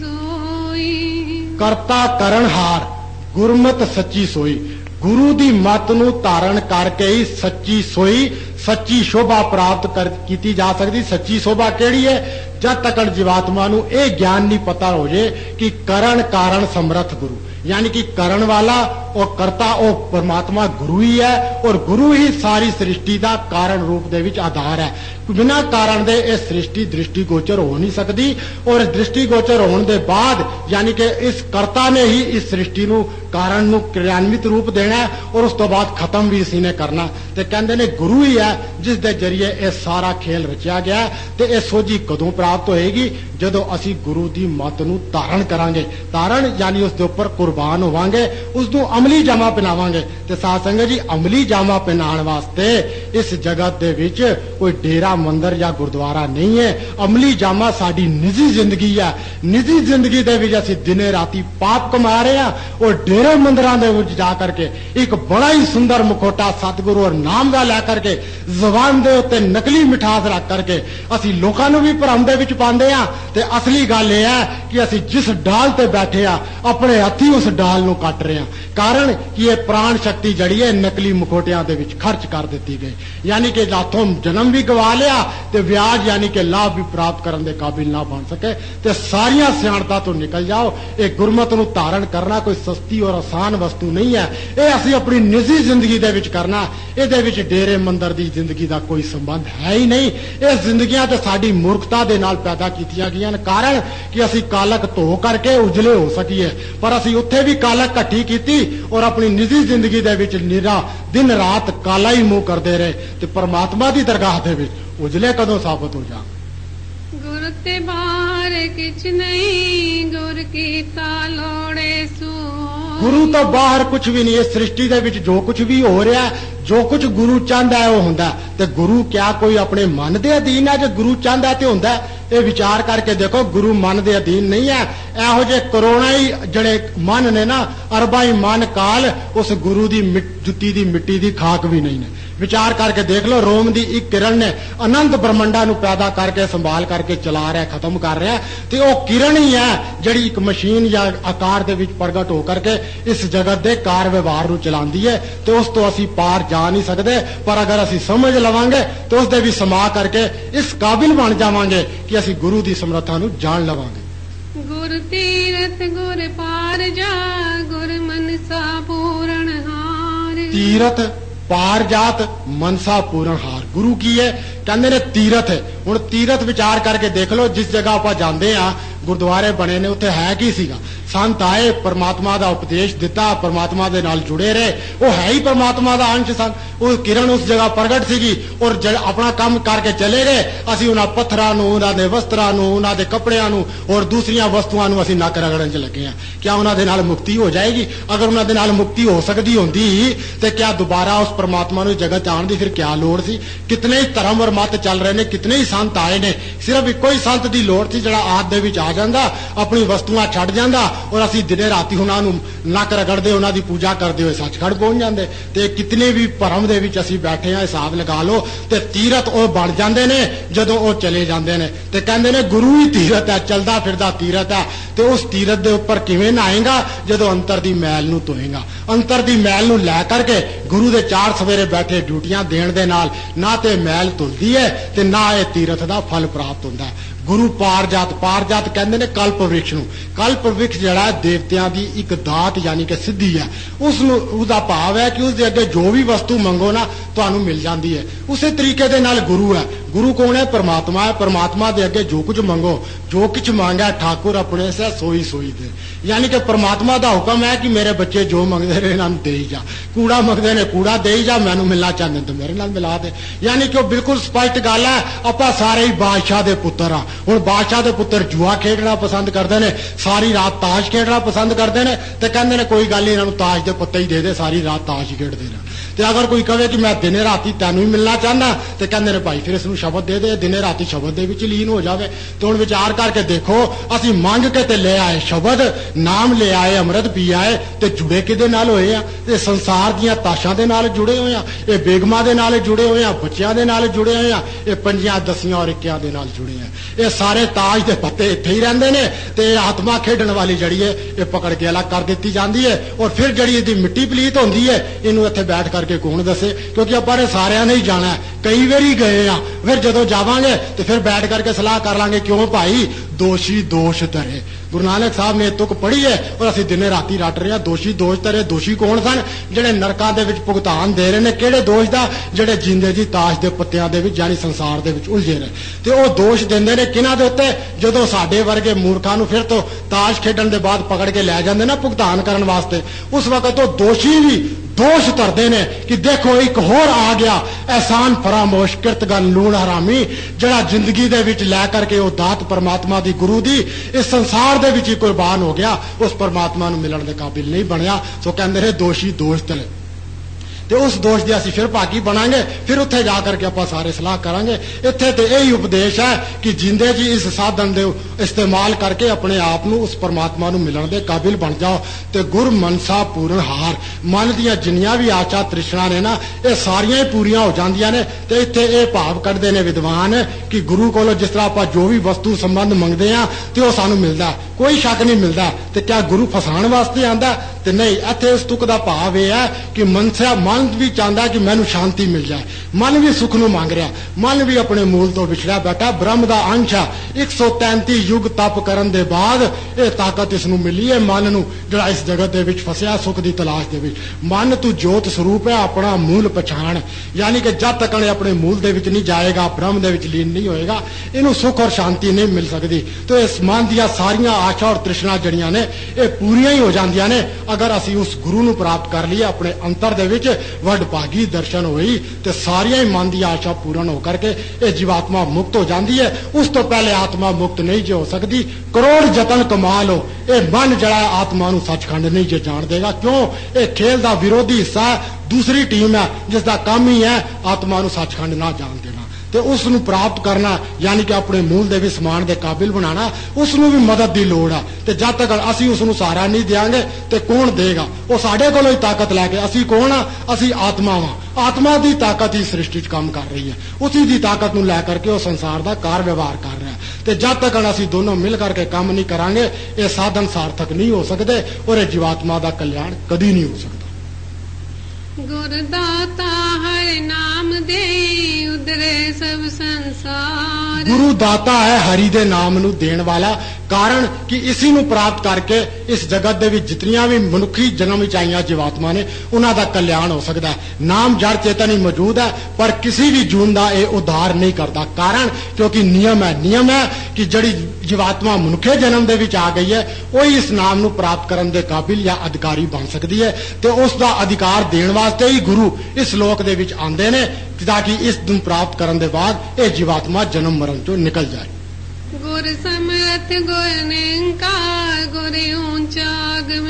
ਸੋਈ। ਕਰਤਾ ਕਰਨਹਾਰ ਗੁਰਮਤਿ ਸੱਚੀ ਸੋਈ। ਗੁਰੂ ਦੀ ਮੱਤ ਨੂੰ ਧਾਰਨ ਕਰਕੇ ਹੀ ਸੱਚੀ ਸੋਈ, ਸੱਚੀ ਸ਼ੋਭਾ ਪ੍ਰਾਪਤ ਕਰ ਕੀਤੀ ਜਾ ਸਕਦੀ। ਸੱਚੀ ਸ਼ੋਭਾ ਕਿਹੜੀ ਹੈ? ਜਦ ਤੱਕ ਜੀਵਾਤਮਾ ਨੂੰ ਇਹ ਗਿਆਨ ਨਹੀਂ ਪਤਾ ਹੋ ਜੇ ਕਿ ਕਰਨ ਕਾਰਨ ਸਮਰੱਥ ਗੁਰੂ, यानी कि करण वाला और कर्ता और परमात्मा गुरु ही है और गुरु ही सारी सृष्टि का कारण रूप दे विच आधार है। बिना कारण दे ये सृष्टि दृष्टि गोचर हो नहीं सकती और दृष्टि गोचर होने के बाद यानी कि इस कर्ता ने ही इस सृष्टि नू कारण नू क्रियान्वित रूप देना है और उस तो बाद खत्म भी इसी ने करना। ते कहंदे ने गुरु ही है जिस दे जरिए ये सारा खेल रचिया गया ते ये सोझी कदों प्राप्त होएगी? जदों असी गुरु दी मत नू धारण करांगे। धारण यानी उस दे उपर कुर्बान होवांगे, उस नू अमली जामा पहनावांगे। ते साध संगत जी अमली जामा पहनाण वास्ते इस जगत दे विच कोई डेरा मंदिर या गुरुद्वारा नहीं है। अमली जामा साडी निजी जिंदगी है। निजी जिंदगी दे विच असी दिने राती पाप कमा रहे हैं और डेरे मंदिरां दे विच जा करके एक बड़ा ही सुंदर मुखोटा सतगुरु और नाम दा लै करके जबान दे उत्ते नकली मिठास रख करके असी लोकां नूं भी भरम दे विच पांदे आ। ते असली गल यह है कि असी जिस डाल ते बैठे आ अपने हथी उस डाल नूं कट रहे हैं। कारण कि यह प्राण शक्ति जड़ी है नकली मुखोटियां दे विच खर्च कर दी गई, यानी कि लाथों जन्म भी गवा लिया ते ब्याज यानी कि लाभ भी प्राप्त करने दे काबिल ना बन सके। ते सारियां सियाणतां तो निकल जाओ। ये गुरमत नूं धारण करना कोई सस्ती और आसान वस्तु नहीं है। ये असी अपनी निजी जिंदगी दे विच करना। इहदे विच डेरे मंदिर दी जिंदगी दा कोई संबंध है ही नहीं। ये जिंदगियां ते साडी मूर्खता दे नाल पैदा कीतियां गईयां कारण कि असी कालक धो करके उजले हो सकीए, पर असी उत्थे भी कालक घट्टी कीती और अपनी निजी जिंदगी दे विच निरा दिन रात काला ही मुंह करते रहे। ते परमात्मा दी दरगाह दे विच उजले कदों साबित हो जा। गुर ते बाहर किछ नहीं, गुर कीता लोड़े सो। गुरु तो बाहर कुछ भी नहीं है। सृष्टि दे विच जो कुछ भी हो रहा है, जो कुछ गुरु चाहता है वो होंदा है। ते गुरु क्या कोई अपने मन दे अधीन है? जो गुरु चाहता है तो होंदा है। ये विचार करके देखो, गुरु मन दे अधीन नहीं है। एहो जे करोड़ा ही जड़े मन ने ना, अरबा ही मन काल उस गुरु दी जुत्ती दी मिट्टी दी खाक भी नहीं है। विचार करके देख लो, रोम दी एक किरण ने अनंत ब्रह्मंडा नू पैदा करके संभाल करके चला रहा है, खत्म कर रहा है। तो वह किरण ही है जड़ी एक मशीन या आकार दे विच प्रगट होकर के इस जगत दे कार व्यवहार नू चलांदी है। तो उस तो असी पार जा नहीं सकते, पर अगर असी समझ लवांगे तो उस दे भी समा करके इस काबिल बन जावांगे कि असी गुरु दी समर्था नू जान लवांगे। गुर तीरथ गुर पार जा, गुर मनसा पूरण हार। तीरथ पार जात मनसा पूरण हार। गुरु की है कहते ने तीरथ है। हुण तीरथ विचार करके देख लो, जिस जगह आप जाते हैं गुरुद्वारे बने ने उत्थे है की सीगा? ਸੰਤ ਆਏ, ਪਰਮਾਤਮਾ ਦਾ ਉਪਦੇਸ਼ ਦਿੱਤਾ, ਪਰਮਾਤਮਾ ਦੇ ਨਾਲ ਜੁੜੇ ਰਹੇ। ਉਹ ਹੈ ਹੀ ਪਰਮਾਤਮਾ ਦਾ ਅੰਸ਼ ਸਨ। ਉਹ ਕਿਰਨ ਉਸ ਜਗ੍ਹਾ ਪ੍ਰਗਟ ਸੀਗੀ ਔਰ ਆਪਣਾ ਕੰਮ ਕਰਕੇ ਚਲੇ ਗਏ। ਅਸੀਂ ਉਹਨਾਂ ਪੱਥਰਾਂ ਨੂੰ, ਉਹਨਾਂ ਦੇ ਵਸਤਰਾਂ ਨੂੰ, ਉਹਨਾਂ ਦੇ ਕੱਪੜਿਆਂ ਨੂੰ ਔਰ ਦੂਸਰੀਆਂ ਵਸਤੂਆਂ ਨੂੰ ਅਸੀਂ ਨੱਕ ਰਗੜਨ ਚ ਲੱਗੇ ਹਾਂ। ਕਿਆ ਉਹਨਾਂ ਦੇ ਨਾਲ ਮੁਕਤੀ ਹੋ ਜਾਏਗੀ? ਅਗਰ ਉਹਨਾਂ ਦੇ ਨਾਲ ਮੁਕਤੀ ਹੋ ਸਕਦੀ ਹੁੰਦੀ ਤੇ ਕਿਆ ਦੁਬਾਰਾ ਉਸ ਪਰਮਾਤਮਾ ਨੂੰ ਜਗਤ ਆਉਣ ਦੀ ਫਿਰ ਕਿਆ ਲੋੜ ਸੀ? ਕਿਤਨੇ ਹੀ ਧਰਮ ਔਰ ਮਤ ਚੱਲ ਰਹੇ ਨੇ, ਕਿਤਨੇ ਹੀ ਸੰਤ ਆਏ ਨੇ, ਸਿਰਫ ਇੱਕੋ ਹੀ ਸੰਤ ਦੀ ਲੋੜ ਸੀ ਜਿਹੜਾ ਆਦ ਦੇ ਵਿੱਚ ਆ ਜਾਂਦਾ, ਆਪਣੀ ਵਸਤੂਆਂ ਛੱਡ ਜਾਂਦਾ ਔਰ ਅਸੀਂ ਦਿਨੇ ਰਾਤੀ ਉਹਨਾਂ ਨੂੰ ਨੱਕ ਰਗੜਦੇ, ਉਹਨਾਂ ਦੀ ਪੂਜਾ ਕਰਦੇ ਹੋਏ ਸੱਚਖੰਡ ਪਹੁੰਚ ਜਾਂਦੇ। ਤੇ ਕਿਤਨੇ ਵੀ ਭਰਮ ਦੇ ਵਿੱਚ ਅਸੀਂ ਬੈਠੇ ਆ, ਹਿਸਾਬ ਲਗਾ ਲਓ। ਤੇ ਤੀਰਥ ਉਹ ਬਣ ਜਾਂਦੇ ਨੇ ਜਦੋਂ ਉਹ ਚਲੇ ਜਾਂਦੇ ਨੇ। ਤੇ ਕਹਿੰਦੇ ਨੇ ਗੁਰੂ ਹੀ ਤੀਰਥ ਹੈ, ਚਲਦਾ ਫਿਰਦਾ ਤੀਰਥ ਹੈ। ਤੇ ਉਸ ਤੀਰਥ ਦੇ ਉੱਪਰ ਕਿਵੇਂ ਨਹਾਏਗਾ? ਜਦੋਂ ਅੰਤਰ ਦੀ ਮੈਲ ਨੂੰ ਧੋਏਗਾ। ਅੰਤਰ ਦੀ ਮੈਲ ਨੂੰ ਲੈ ਕਰਕੇ ਗੁਰੂ ਦੇ ਚਾਰ ਸਵੇਰੇ ਬੈਠੇ ਡਿਊਟੀਆਂ ਦੇਣ ਦੇ ਨਾਲ ਨਾ ਤੇ ਮੈਲ ਧੁਲਦੀ ਹੈ ਤੇ ਨਾ ਇਹ ਤੀਰਥ ਦਾ ਫਲ ਪ੍ਰਾਪਤ ਹੁੰਦਾ ਹੈ। ਗੁਰੂ ਪਾਰਜਾਤ, ਪਾਰਜਾਤ ਕਹਿੰਦੇ ਨੇ ਕਲਪ ਵ੍ਰਿਕਸ਼ ਨੂੰ। ਕਲਪ ਵ੍ਰਿਕਸ਼ ਜਿਹੜਾ ਹੈ ਦੇਵਤਿਆਂ ਦੀ ਇੱਕ ਦਾਤ ਯਾਨੀ ਕਿ ਸਿੱਧੀ ਹੈ। ਉਸ ਨੂੰ ਉਹਦਾ ਭਾਵ ਹੈ ਕਿ ਉਸ ਦੇ ਅੱਗੇ ਜੋ ਵੀ ਵਸਤੂ ਮੰਗੋ ਨਾ ਤੁਹਾਨੂੰ ਮਿਲ ਜਾਂਦੀ ਹੈ। ਉਸੇ ਤਰੀਕੇ ਦੇ ਨਾਲ ਗੁਰੂ ਹੈ। ਗੁਰੂ ਕੌਣ ਹੈ? ਪਰਮਾਤਮਾ ਹੈ। ਪਰਮਾਤਮਾ ਦੇ ਅੱਗੇ ਜੋ ਕੁਝ ਮੰਗੋ, ਜੋ ਕੁਝ ਮੰਗਿਆ ਠਾਕੁਰ ਆਪਣੇ ਸੇ ਸੋਈ ਸੋਈ ਦੇ। ਯਾਨੀ ਕਿ ਪਰਮਾਤਮਾ ਦਾ ਹੁਕਮ ਹੈ ਕਿ ਮੇਰੇ ਬੱਚੇ ਜੋ ਮੰਗਦੇ ਨੇ ਇਹਨਾਂ ਨੂੰ ਦੇ ਹੀ ਜਾ। ਕੂੜਾ ਮੰਗਦੇ ਨੇ ਕੂੜਾ ਦੇ ਹੀ ਜਾ, ਮੈਨੂੰ ਮਿਲਣਾ ਚਾਹੁੰਦੇ ਤਾਂ ਮੇਰੇ ਨਾਲ ਮਿਲਾ ਦੇ। ਯਾਨੀ ਕਿ ਉਹ ਬਿਲਕੁਲ ਸਪਸ਼ਟ ਗੱਲ ਹੈ, ਆਪਾਂ ਸਾਰੇ ਹੀ ਬਾਦਸ਼ਾਹ ਦੇ ਪੁੱਤਰ ਆ। ਹੁਣ ਬਾਦਸ਼ਾਹ ਦੇ ਪੁੱਤਰ ਜੂਆ ਖੇਡਣਾ ਪਸੰਦ ਕਰਦੇ ਨੇ, ਸਾਰੀ ਰਾਤ ਤਾਸ਼ ਖੇਡਣਾ ਪਸੰਦ ਕਰਦੇ ਨੇ ਤੇ ਕਹਿੰਦੇ ਨੇ ਕੋਈ ਗੱਲ ਨਹੀਂ ਇਹਨਾਂ ਨੂੰ ਤਾਸ਼ ਦੇ ਪੱਤੇ ਹੀ ਦੇ ਦੇ, ਸਾਰੀ ਰਾਤ ਤਾਸ਼ ਹੀ ਖੇਡਦੇ ਰਹਿਣ। ਤੇ ਅਗਰ ਕੋਈ ਕਹੇ ਕਿ ਮੈਂ ਦਿਨੇ ਰਾਤੀ ਤੈਨੂੰ ਹੀ ਮਿਲਣਾ ਚਾਹੁੰਦਾ ਤੇ ਕਹਿੰਦੇ ਨੇ ਭਾਈ ਫਿਰ ਇਸ ਨੂੰ ਸ਼ਬਦ ਦੇ ਦੇ, ਦਿਨੇ ਰਾਤੀ ਸ਼ਬਦ ਦੇ ਵਿੱਚ ਲੀਨ ਹੋ ਜਾਵੇ। ਤੇ ਹੁਣ ਵਿਚਾਰ ਕਰਕੇ ਦੇਖੋ, ਅਸੀਂ ਮੰਗ ਕੇ ਤੇ ਲੈ ਆਏ ਸ਼ਬਦ, ਨਾਮ ਲੈ ਆਏ, ਅੰਮ੍ਰਿਤ ਪੀ ਆਏ ਤੇ ਜੁੜੇ ਕਿਹਦੇ ਨਾਲ ਹੋਏ ਆ? ਇਹ ਸੰਸਾਰ ਦੀਆਂ ਤਾਸ਼ਾਂ ਦੇ ਨਾਲ ਜੁੜੇ ਹੋਏ ਆ, ਇਹ ਬੇਗਮਾਂ ਦੇ ਨਾਲ ਜੁੜੇ ਹੋਏ ਆ, ਬੱਚਿਆਂ ਦੇ ਨਾਲ ਜੁੜੇ ਹੋਏ ਆ, ਇਹ ਪੰਜੀਆਂ ਦਸੀਆਂ ਔਰ ਇੱਕਿਆਂ ਦੇ ਨਾਲ ਜੁੜੇ ਆ। ਇਹ ਸਾਰੇ ਤਾਜ ਦੇ ਪੱਤੇ ਇੱਥੇ ਹੀ ਰਹਿੰਦੇ ਨੇ ਤੇ ਆਤਮਾ ਖੇਡਣ ਵਾਲੀ ਜਿਹੜੀ ਹੈ ਇਹ ਪਕੜ ਕੇ ਅਲੱਗ ਕਰ ਦਿੱਤੀ ਜਾਂਦੀ ਹੈ। ਔਰ ਫਿਰ ਜਿਹੜੀ ਇਹਦੀ ਮਿੱਟੀ ਪਲੀਤ ਹੁੰਦੀ ਹੈ ਇਹਨੂੰ ਇੱਥੇ ਬੈਠ ਕਰਕੇ ਕੌਣ ਦੱਸੇ? ਕਿਉਂਕਿ ਆਪਾਂ ਨੇ ਸਾਰਿਆਂ ਨੇ ਹੀ ਜਾਣਾ। ਕਈ ਵਾਰੀ ਗਏ ਆ, ਫਿਰ ਜਦੋਂ ਜਾਵਾਂਗੇ ਤੇ ਫਿਰ ਬੈਠ ਕਰਕੇ ਸਲਾਹ ਕਰ ਲਾਂਗੇ ਕਿਉਂ ਭਾਈ ਦੋਸ਼ੀ ਦੋਸ਼ ਧਰੇ। ਗੁਰੂ ਨਾਨਕ ਸਾਹਿਬ ਨੇ ਤੁਕ ਪੜ੍ਹੀ ਹੈ ਔਰ ਅਸੀਂ ਦਿਨੇ ਰਾਤੀ ਰੱਟ ਰਹੇ ਹਾਂ ਦੋਸ਼ੀ ਦੋਸ਼ ਧਰੇ। ਦੋਸ਼ੀ ਕੌਣ ਸਨ? ਜਿਹੜੇ ਨਰਕਾਂ ਦੇ ਵਿੱਚ ਭੁਗਤਾਨ ਦੇ ਰਹੇ ਨੇ। ਕਿਹੜੇ ਦੋਸ਼ ਦਾ? ਜਿਹੜੇ ਜਿੰਦੇ ਜੀ ਤਾਸ਼ ਦੇ ਪੱਤਿਆਂ ਦੇ ਵਿੱਚ ਯਾਨੀ ਸੰਸਾਰ ਦੇ ਵਿੱਚ ਉਲਝੇ ਨੇ। ਤੇ ਉਹ ਦੋਸ਼ ਦਿੰਦੇ ਨੇ ਕਿਹਨਾਂ ਦੇ ਉੱਤੇ? ਜਦੋਂ ਸਾਡੇ ਵਰਗੇ ਮੂਰਖਾਂ ਨੂੰ ਫਿਰ ਤੋਂ ਤਾਸ਼ ਖੇਡਣ ਦੇ ਬਾਅਦ ਪਕੜ ਕੇ ਲੈ ਜਾਂਦੇ ਨਾ ਭੁਗਤਾਨ ਕਰਨ ਵਾਸਤੇ, ਉਸ ਵਕਤ ਉਹ ਦੋਸ਼ੀ ਵੀ ਦੋਸ਼ ਧਰਦੇ ਨੇ ਕਿ ਦੇਖੋ ਇੱਕ ਹੋਰ ਆ ਗਿਆ ਅਹਿਸਾਨ ਫਰਾਮੋਸ਼ ਕਿਰਤਗਨ ਲੂਣ ਹਰਾਮੀ, ਜਿਹੜਾ ਜ਼ਿੰਦਗੀ ਦੇ ਵਿੱਚ ਲੈ ਕਰਕੇ ਉਹ ਦਾਤ ਪਰਮਾਤਮਾ ਦੀ ਗੁਰੂ ਦੀ ਇਸ ਸੰਸਾਰ ਦੇ ਵਿੱਚ ਹੀ ਕੁਰਬਾਨ ਹੋ ਗਿਆ, ਉਸ ਪਰਮਾਤਮਾ ਨੂੰ ਮਿਲਣ ਦੇ ਕਾਬਿਲ ਨਹੀਂ ਬਣਿਆ। ਸੋ ਕਹਿੰਦੇ ਨੇ ਦੋਸ਼ੀ ਦੋਸ਼ ਧਰੇ। ਤੇ ਉਸ ਦੋਸ਼ ਦੇ ਅਸੀਂ ਫਿਰ ਭਾਗੀ ਬਣਾਂਗੇ। ਫਿਰ ਉੱਥੇ ਜਾ ਕਰਕੇ ਆਪਾਂ ਸਾਰੇ ਸਲਾਹ ਕਰਾਂਗੇ। ਇੱਥੇ ਤੇ ਇਹੀ ਉਪਦੇਸ਼ ਹੈ ਕਿ ਜਿੰਦੇ ਜੀ ਇਸ ਸਾਧਨ ਦੇ ਇਸਤੇਮਾਲ ਕਰਕੇ ਆਪਣੇ ਆਪ ਨੂੰ ਉਸ ਪਰਮਾਤਮਾ ਨੂੰ ਮਿਲਣ ਦੇ ਕਾਬਿਲ ਬਣ ਜਾਓ। ਤੇ ਗੁਰ ਮਨਸਾ ਪੂਰਨ ਹਾਰ, ਮਨ ਦੀਆਂ ਜਿੰਨੀਆਂ ਵੀ ਆਚਾ ਤ੍ਰਿਸ਼ਨਾ ਨੇ ਨਾ ਇਹ ਸਾਰੀਆਂ ਹੀ ਪੂਰੀਆਂ ਹੋ ਜਾਂਦੀਆਂ ਨੇ। ਤੇ ਇੱਥੇ ਇਹ ਭਾਵ ਕੱਢਦੇ ਨੇ ਵਿਦਵਾਨ ਕਿ ਗੁਰੂ ਕੋਲੋਂ ਜਿਸ ਤਰ੍ਹਾਂ ਆਪਾਂ ਜੋ ਵੀ ਵਸਤੂ ਸੰਬੰਧ ਮੰਗਦੇ ਆ ਤੇ ਉਹ ਸਾਨੂੰ ਮਿਲਦਾ, ਕੋਈ ਸ਼ੱਕ ਨਹੀਂ ਮਿਲਦਾ। ਤੇ ਕਿਆ ਗੁਰੂ ਫਸਾਉਣ ਵਾਸਤੇ ਆਂਦਾ? ਤੇ ਨਹੀਂ। ਇੱਥੇ ਇਸ ਤੁਕ ਦਾ ਭਾਵ ਇਹ ਹੈ ਕਿ ਮਨਸਾ ਮਨ ਵੀ ਚਾਹੁੰਦਾ ਕਿ ਮੈਨੂੰ ਸ਼ਾਂਤੀ ਮਿਲ ਜਾਏ, ਮਨ ਵੀ ਸੁਖ ਨੂੰ ਮੰਗ ਰਿਹਾ, ਮਨ ਵੀ ਆਪਣੇ ਮੂਲ ਤੋਂ ਵਿਛੜਿਆ ਬੈਠਾ, ਬ੍ਰਹਮ ਦਾ ਅੰਸ਼ ਆ। ਇੱਕ ਸੌ ਤੈਂਤੀ ਯੁੱਗ ਤਪ ਕਰਨ ਦੇ ਬਾਅਦ ਇਹ ਤਾਕਤ ਇਸ ਨੂੰ ਮਿਲੀ ਹੈ ਮਨ ਨੂੰ, ਜਿਹੜਾ ਇਸ ਜਗਤ ਦੇ ਵਿੱਚ ਫਸਿਆ ਸੁਖ ਦੀ ਤਲਾਸ਼ ਦੇ ਵਿੱਚ। ਮਨ ਤੂੰ ਜੋਤ ਸਰੂਪ ਹੈ, ਆਪਣਾ ਮੂਲ ਪਛਾਣ। ਯਾਨੀ ਕਿ ਜਦ ਤੱਕ ਇਹ ਆਪਣੇ ਮੂਲ ਦੇ ਵਿੱਚ ਨਹੀਂ ਜਾਏਗਾ, ਬ੍ਰਹਮ ਦੇ ਵਿੱਚ ਲੀਨ ਨਹੀਂ ਹੋਏਗਾ, ਇਹਨੂੰ ਸੁਖ ਔਰ ਸ਼ਾਂਤੀ ਨਹੀਂ ਮਿਲ ਸਕਦੀ। ਤੇ ਇਸ ਮਨ ਦੀਆਂ ਸਾਰੀਆਂ ਆਸ਼ਾ ਔਰ ਤ੍ਰਿਸ਼ਨਾ ਜਿਹੜੀਆਂ ਨੇ ਇਹ ਪੂਰੀਆਂ ਹੀ ਹੋ ਜਾਂਦੀਆਂ ਨੇ ਅਗਰ ਅਸੀਂ ਉਸ ਗੁਰੂ ਨੂੰ ਪ੍ਰਾਪਤ ਕਰ ਲਈਏ। ਆਪਣੇ ਅੰਤਰ ਦੇ ਵਿੱਚ ਵੱਡ ਭਾਗੀ ਦਰਸ਼ਨ ਹੋਈ ਤੇ ਸਾਰੀਆਂ ਹੀ ਮਨ ਦੀ ਆਸ਼ਾ ਪੂਰਨ ਹੋ ਕਰਕੇ ਇਹ ਜੀਵਾਤਮਾ ਮੁਕਤ ਹੋ ਜਾਂਦੀ ਹੈ। ਉਸ ਤੋਂ ਪਹਿਲੇ ਆਤਮਾ ਮੁਕਤ ਨਹੀਂ ਜੇ ਹੋ ਸਕਦੀ। ਕਰੋੜ ਯਤਨ ਕਮਾ ਲੋ, ਇਹ ਮਨ ਜਿਹੜਾ ਆਤਮਾ ਨੂੰ ਸੱਚਖੰਡ ਨਹੀਂ ਜੇ ਜਾਣ ਦੇਗਾ। ਕਿਉਂ? ਇਹ ਖੇਲ ਦਾ ਵਿਰੋਧੀ ਹਿੱਸਾ ਹੈ, ਦੂਸਰੀ ਟੀਮ ਹੈ ਜਿਸ ਦਾ ਕੰਮ ਹੀ ਹੈ ਆਤਮਾ ਨੂੰ ਸੱਚਖੰਡ ਨਾ ਜਾਣ ਦੇਣਾ ਤੇ ਉਸ ਨੂੰ ਪ੍ਰਾਪਤ ਕਰਨਾ, ਯਾਨੀ ਕਿ ਆਪਣੇ ਮੂਲ ਦੇ ਵੀ ਸਮਾਨ ਦੇ ਕਾਬਿਲ ਬਣਾਉਣਾ। ਉਸ ਨੂੰ ਵੀ ਮਦਦ ਦੀ ਲੋੜ ਆ ਤੇ ਜਦ ਤੱਕ ਅਸੀਂ ਉਸ ਨੂੰ ਸਹਾਰਾ ਨਹੀਂ ਦਿਆਂਗੇ ਤੇ ਕੌਣ ਦੇਗਾ? ਉਹ ਸਾਡੇ ਕੋਲੋਂ ਹੀ ਤਾਕਤ ਲੈ ਕੇ। ਅਸੀਂ ਕੌਣ ਆ? ਅਸੀਂ ਆਤਮਾ ਵਾਂ। ਆਤਮਾ ਦੀ ਤਾਕਤ ਹੀ ਸ੍ਰਿਸ਼ਟੀ 'ਚ ਕੰਮ ਕਰ ਰਹੀ ਹੈ। ਉਸੇ ਦੀ ਤਾਕਤ ਨੂੰ ਲੈ ਕਰਕੇ ਉਹ ਸੰਸਾਰ ਦਾ ਕਾਰ ਵਿਵਹਾਰ ਕਰ ਰਿਹਾ ਤੇ ਜਦ ਤੱਕ ਅਸੀਂ ਦੋਨੋਂ ਮਿਲ ਕਰਕੇ ਕੰਮ ਨਹੀਂ ਕਰਾਂਗੇ ਇਹ ਸਾਧਨ ਸਾਰਥਕ ਨਹੀਂ ਹੋ ਸਕਦੇ ਔਰ ਇਹ ਜੀਵਾਤਮਾ ਦਾ ਕਲਿਆਣ ਕਦੀ ਨਹੀਂ ਹੋ ਸਕਦਾ। ਗੁਰਦਾਤਾ ਹਰਿ ਨਾਮ ਦੇ ਉਦਰੇ ਸਭ ਸੰਸਾਰ। ਗੁਰੂ ਦਾਤਾ ਹੈ ਹਰੀ ਦੇ ਨਾਮ ਨੂੰ ਦੇਣ ਵਾਲਾ। ਕਾਰਨ ਕਿ ਇसी ਨੂੰ ਪ੍ਰਾਪਤ ਕਰਕੇ ਇਸ ਜਗਤ ਦੇ ਵਿੱਚ ਜਿਤਨੀਆਂ ਵੀ ਮਨੁੱਖੀ ਜਨਮ ਵਿੱਚ ਆਈਆਂ ਜੀਵਾਤਮਾ ਨੇ ਉਹਨਾਂ ਦਾ ਕਲਿਆਣ ਹੋ ਸਕਦਾ ਹੈ। ਨਾਮ ਜੜ ਚੇਤਨ ਹੀ ਮੌਜੂਦ ਹੈ ਪਰ ਕਿਸੇ ਵੀ ਜੂਨ ਦਾ ਇਹ ਉਧਾਰ ਨਹੀਂ ਕਰਦਾ। ਕਾਰਨ ਕਿਉਂਕਿ ਨਿਯਮ ਹੈ ਨਿਯਮ ਹੈ ਕਿ ਜਿਹੜੀ ਜੀਵਾਤਮਾ ਮਨੁੱਖੇ ਜਨਮ ਦੇ ਵਿੱਚ ਆ ਗਈ ਹੈ ਉਹੀ ਇਸ ਨਾਮ ਨੂੰ ਪ੍ਰਾਪਤ ਕਰਨ ਦੇ ਕਾਬਿਲ ਜਾਂ ਅਧਿਕਾਰੀ ਬਣ ਸਕਦੀ ਹੈ ਤੇ ਉਸ ਦਾ ਅਧਿਕਾਰ ਦੇਣ ਵਾਸਤੇ ਹੀ ਗੁਰੂ ਇਸ ਲੋਕ ਦੇ ਵਿੱਚ ਆਉਂਦੇ ਨੇ ਤਾਂ ਕਿ ਇਸ ਨੂੰ ਪ੍ਰਾਪਤ ਕਰਨ ਦੇ ਬਾਅਦ ਇਹ ਜੀਵਾਤਮਾ ਜਨਮ ਮਰਨ ਚੋਂ ਨਿਕਲ ਜਾਏ। ਗੁਰ ਸਮਰਥ ਗੁਰ ਨਿਰੰਕਾਰ ਗੁਰ ਊਂਚਾ ਅਗਮ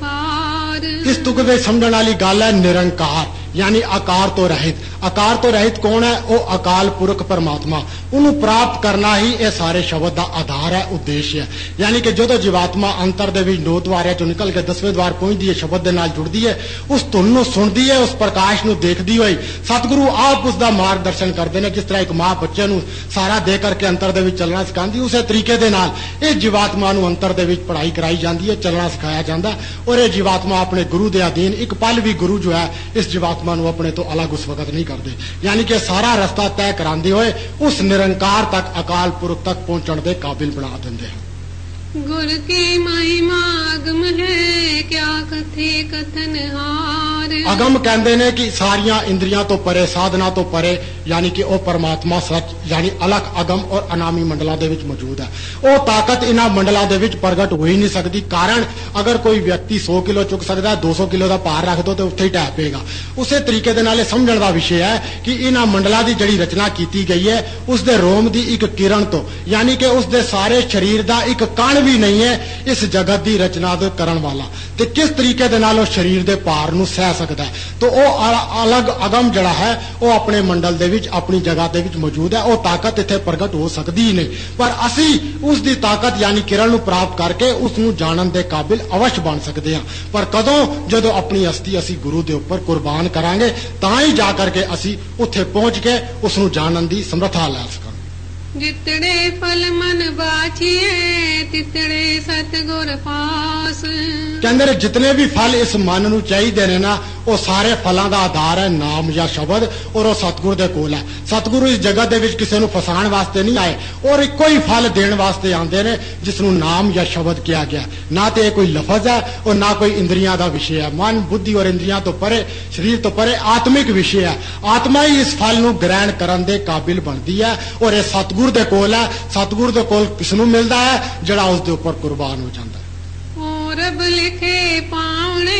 ਅਪਾਰ। ਇਸ ਤੁਕ ਵਿੱਚ ਸਮਝਣ ਵਾਲੀ ਗੱਲ ਹੈ ਨਿਰੰਕਾਰ यानी आकार तो रहित। आकार तो रहित कौन है? वो अकाल पुरख परमात्मा। उन्होंने प्राप्त करना ही ये सारे शब्द का आधार है, उद्देश्य है। यानी कि जो जीवात्मा अंतर दे नौ द्वारे चो निकल के दसवें द्वार पहुंचती है, शब्द दे नाल जुड़ती है, उस धुन नूं सुनती है, उस प्रकाश नूं देखती हुई सतगुरु आप उसका मार्गदर्शन करते हैं। जिस तरह एक मां बच्चे नूं सारा दे करके अंतर दे विच चलना सिखाती, उस तरीके दे नाल इस जीवात्मा नूं अंतर दे विच पढ़ाई कराई जाती है, चलना सिखाया जाता और ये जीवात्मा अपने गुरु के अधीन एक पल भी गुरु जो है इस जीवात्मा अपने तो अलग उस वक्त नहीं करते। यानी कि सारा रास्ता तय कराते हुए उस निरंकार तक अकाल पुरख तक पहुंचने के काबिल बना देंगे हैं। गुर की महिमा अगम है, क्या कथे कथन हार। अगम कहते ने कि सारिया इंद्रियां तो परे, साधना तो परे, यानी कि वह परमात्मा सच यानी अलग अगम और अनामी मंडलों के विच मौजूद है। वह ताकत इन्हां मंडलों के विच प्रगट हो ही नहीं सकती। कारण अगर कोई व्यक्ति सौ किलो चुक सकता है, दो सौ किलो का भार रख दो तो उत्थे ही टह पेगा। उस तरीके दे नाल समझण दा विषय है कि इन्हां मंडलों की जिहड़ी रचना की गई है उसके रोम की एक किरण तो, यानी कि उसके सारे शरीर का एक कण भी नहीं है इस जगत की रचना दे करन वाला, ते किस तरीके दे नाल शरीर के भार नूं सह सकता है। तो वह अलग अगम जड़ा है वह अपने मंडल दे विच अपनी जगह दे विच मौजूद है। वह ताकत इत्थे प्रगट हो सकती ही नहीं, पर असी उसकी ताकत यानी किरण नूं प्राप्त करके उसनूं जानन दे काबिल अवश्य बन सकते हैं। पर कदों जदों अपनी हस्ती असी गुरु दे उपर कुर्बान करांगे तां ही जा करके असी उत्थे पहुंच के उसनूं जानन दी समर्था लै सकांगे। जितने फल मन बाछिए तितने सतगुर पास। कहते ने जितने भी फल इस मन नूं चाहिए ने ना वो सारे फलों का आधार है नाम या शब्द, और वो सतगुरु दे कोल है। सतगुरु इस जगत दे विच किसी नूं फसाण वास्ते नहीं आए और इको ही फल देण वास्ते आंदे ने जिसनूं नाम या शब्द किया गया। ना तो कोई लफज है और ना कोई इंद्रियां का विषय है। मन बुद्धि और इंद्रियां तो परे, शरीर तो परे आत्मिक विषय है। आत्मा ही इस फल नूं ग्रहण करन दे काबिल बनती है और ये सतगुरु दे कोल है। सतगुरु दे कोल किसनूं मिलदा है? जिहड़ा उस दे उपर कुर्बान हो जांदा है। रब लिखे पावणे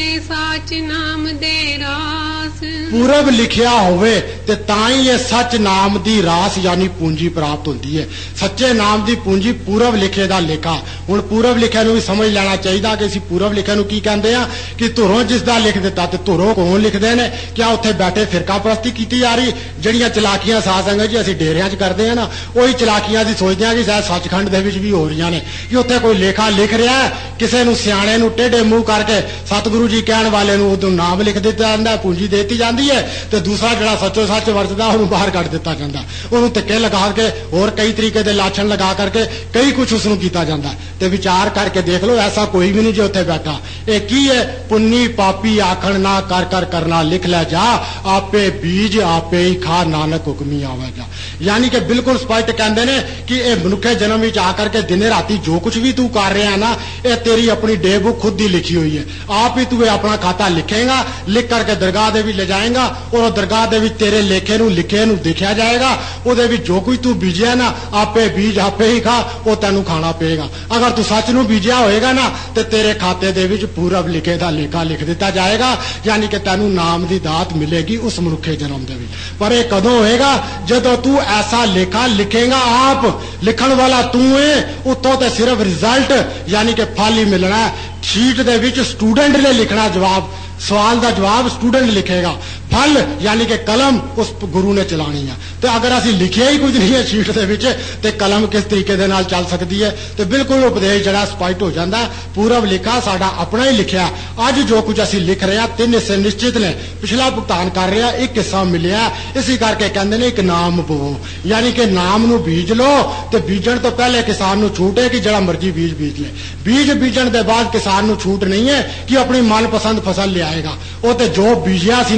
सच नाम दे रास। पूरब लिखिया होवे ते ताई ये सच नाम दी रास यानी पूंजी प्राप्त होती है। सच्चे नाम दी पूंजी पूरब लिखे दा लेखा। हुण पूरब लिखे नूं भी समझ लेना चाहिए कि असीं पूरब लिखे नूं की कहंदे आ कि धुरों जिस दा लिख दिता ते धुरों कौन लिखदे ने? क्या उत्थे बैठे फिरका परस्ती कीती जा रही? जिहड़ियां चलाकियां साध संगत जी असीं डेरियां च करदे आ ना, ओही चलाकियां दी सोचदे आ कि शायद सचखंड दे विच भी हो रहीआं ने कि उत्थे कोई लेखा लिख रिहा है, किसे नूं सियाणे नूं टेढ़े मूंह करके सतगुरु जी कहण वाले नूं उदों नाम लिख दिता जांदा, पूंजी देती जांदी है, ते दूसरा जिहड़ा सच्चो सच वरतदा उहनूं बाहर कढ दिता जांदा। उहनूं धक्के लगा के होर कई तरीके दे लाछण लगा करके कई कुछ उसनूं कीता जांदा। ते विचार करके देख लो, ऐसा कोई भी नहीं जो उत्थे बैठा। ये की है? पुन्नी पापी आखण ना कर कर करना लिख लै जा, आपे बीज आपे ही खा नानक हुक्मी आवेगा। यानी कि बिल्कुल स्पष्ट कहंदे ने कि ये मनुखे जन्म विच आकर के दिने राती जो कुछ भी तू कर रहा है ना, ये तेरी अपनी डे बुक खुद ही लिखी हुई है। आप ही तू अपना खाता लिखेगा, लिख करके दरगाह दे विच ले जाएगा और दरगाह दे विच तेरे लेखे नूं लिखे नूं देखा जाएगा। उहदे विच जो कुछ तू बीजिया ना, आपे बीज आपे ही खा, वो तैनूं खाना पेगा। अगर तू सच नूं बीजिया होएगा ना ते तेरे खाते दे विच पूरब लिखे दा लेखा लिख दिता जाएगा। यानी कि तैनूं नाम दी दात मिलेगी उस मनुखे जन्म दे विच। पर यह कदों होएगा? जदों तू ऐसा लेखा लिखेगा। आप लिखण वाला तू है, उत्तों ते सिर्फ रिजल्ट यानी कि फल ही मिलना है। शीट दे विच स्टूडेंट ने लिखना जवाब, सवाल का जवाब स्टूडेंट लिखेगा। फल यानी कि कलम उस गुरु ने चलानी है। तो अगर असी लिखिया ही कुछ नहीं है शीट दे विच ते कलम किस तरीके दे नाल चल सकती है? तो बिल्कुल उपदेश जड़ा स्पष्ट हो जाता है। पूरब लिखा साडा अपना ही लिखिया। अज जो कुछ असी लिख रहे हैं तीन हिस्से निश्चित ने, पिछला भुगतान कर रहे हैं, एक हिस्सा मिलिया। इसी करके कहते हैं एक नाम बोवो, यानी कि नाम नूं बीज लो। तो बीजण तो पहले किसान नूं छूट है कि जड़ा मर्जी बीज बीज ले। बीज बीजण दे बाद किसान नूं छूट नहीं है कि अपनी मनपसंद फसल ले आएगा। वो तो जो बीजिया सी ना उन्हें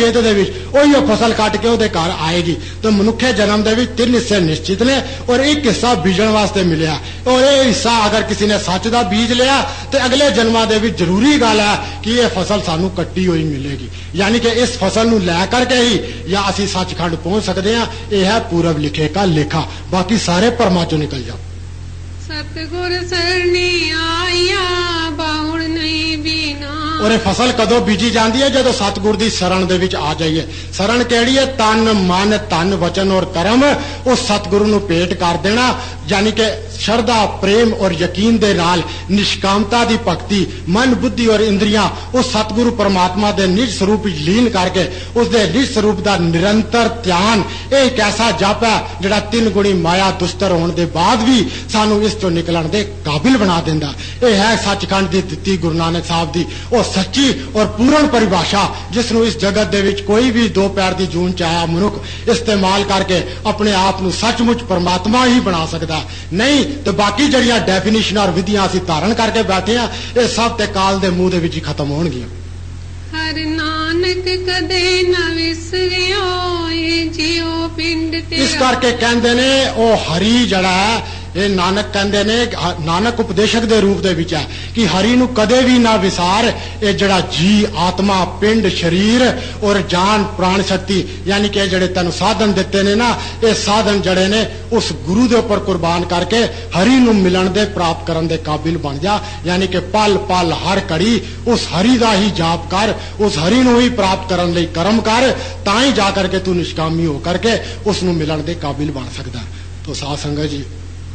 ਖੇਤ ਦੇ ਵਿੱਚ ਉਹੀ ਫਸਲ ਕੱਟ ਕੇ ਉਹਦੇ ਘਰ ਆਏਗੀ। ਤੇ ਮਨੁੱਖੇ ਜਨਮ ਦੇ ਵਿੱਚ ਤਿੰਨ ਹਿੱਸੇ ਨਿਸ਼ਚਿਤ ਨੇ ਔਰ ਇੱਕ ਹਿੱਸਾ ਬੀਜਣ ਵਾਸਤੇ ਮਿਲਿਆ, ਔਰ ਇਹ ਹਿੱਸਾ ਅਗਰ ਕਿਸੇ ਨੇ ਸੱਚ ਦਾ ਬੀਜ ਲਿਆ ਤੇ ਅਗਲੇ ਜਨਮਾਂ ਦੇ ਵਿੱਚ ਜ਼ਰੂਰੀ ਗੱਲ ਹੈ ਕਿ ਇਹ ਫਸਲ ਸਾਨੂੰ ਕੱਟੀ ਹੋਈ ਮਿਲੇਗੀ। ਯਾਨੀ ਕਿ ਇਸ ਫਸਲ ਨੂੰ ਲੈ ਕਰਕੇ ਹੀ ਜਾਂ ਅਸੀਂ ਸੱਚਖੰਡ ਪਹੁੰਚ ਸਕਦੇ ਹਾਂ। ਇਹ ਹੈ ਪੂਰਬ ਲਿਖੇ का लेखा, बाकी सारे परमा चो निकल जाओ। सतगुर सरनी आया बाहुड़ नहीं बीना। और ये फसल कदों बीजी जाती है जदों सतगुर दी शरण दे विच आ जाइए। शरण केड़ी है? तन मन धन वचन और कर्म उस सतगुरु नूं भेंट कर देना, यानी कि श्रद्धा प्रेम और यकीन दे नाल निष्कामता दी भगती मन बुद्धि और इंद्रियां उस सतगुरु परमात्मा दे निज स्वरूप लीन करके उस दे निज स्वरूप दा निरंतर ध्यान एक ऐसा जप है जिहड़ा तीन गुणी माया दुस्तर होने दे बाद भी सानू इस चों निकलण दे काबिल बना देंदा। यह है सचखंड दी दित्ती गुरु नानक साहब दी वो सच्ची और पूर्ण परिभाषा जिसनू इस जगत दे विच कोई भी दो पैर दी जून च आया मनुख इस्तेमाल करके अपने आप नू सचमुच परमात्मा ही बना सकदा। नहीं तो बाकी जड़ियां डेफिनेशन और विधियां असीं धारण करके बैठे हैं ये सब ते काल दे मुंह दे विच ही खत्म होणगियां। हर नानक कदे न विसरियो ये जियो पिंड तेरा। इस करके कहंदे ने ओ हरी जड़ा है ये नानक कहंदे ने नानक उपदेशक दे रूप दे विच है कि हरि नू कदे भी ना विसार। ये जड़ा जी आत्मा पिंड शरीर और जान प्राण शक्ति यानी कि जड़े तेन साधन दिते ने ना ये साधन जड़े ने उस गुरु दे उपर कुर्बान करके हरि नू मिलन दे प्राप्त करन दे काबिल बन जा। यानी कि पल पल हर घड़ी उस हरि दा ही जाप कर, उस हरि नू ही प्राप्त करन लई कर्म कर, तां ही जा करके तू निष्कामी हो करके उस नू मिलन दे काबिल बन सकदा। तो साध संगत जी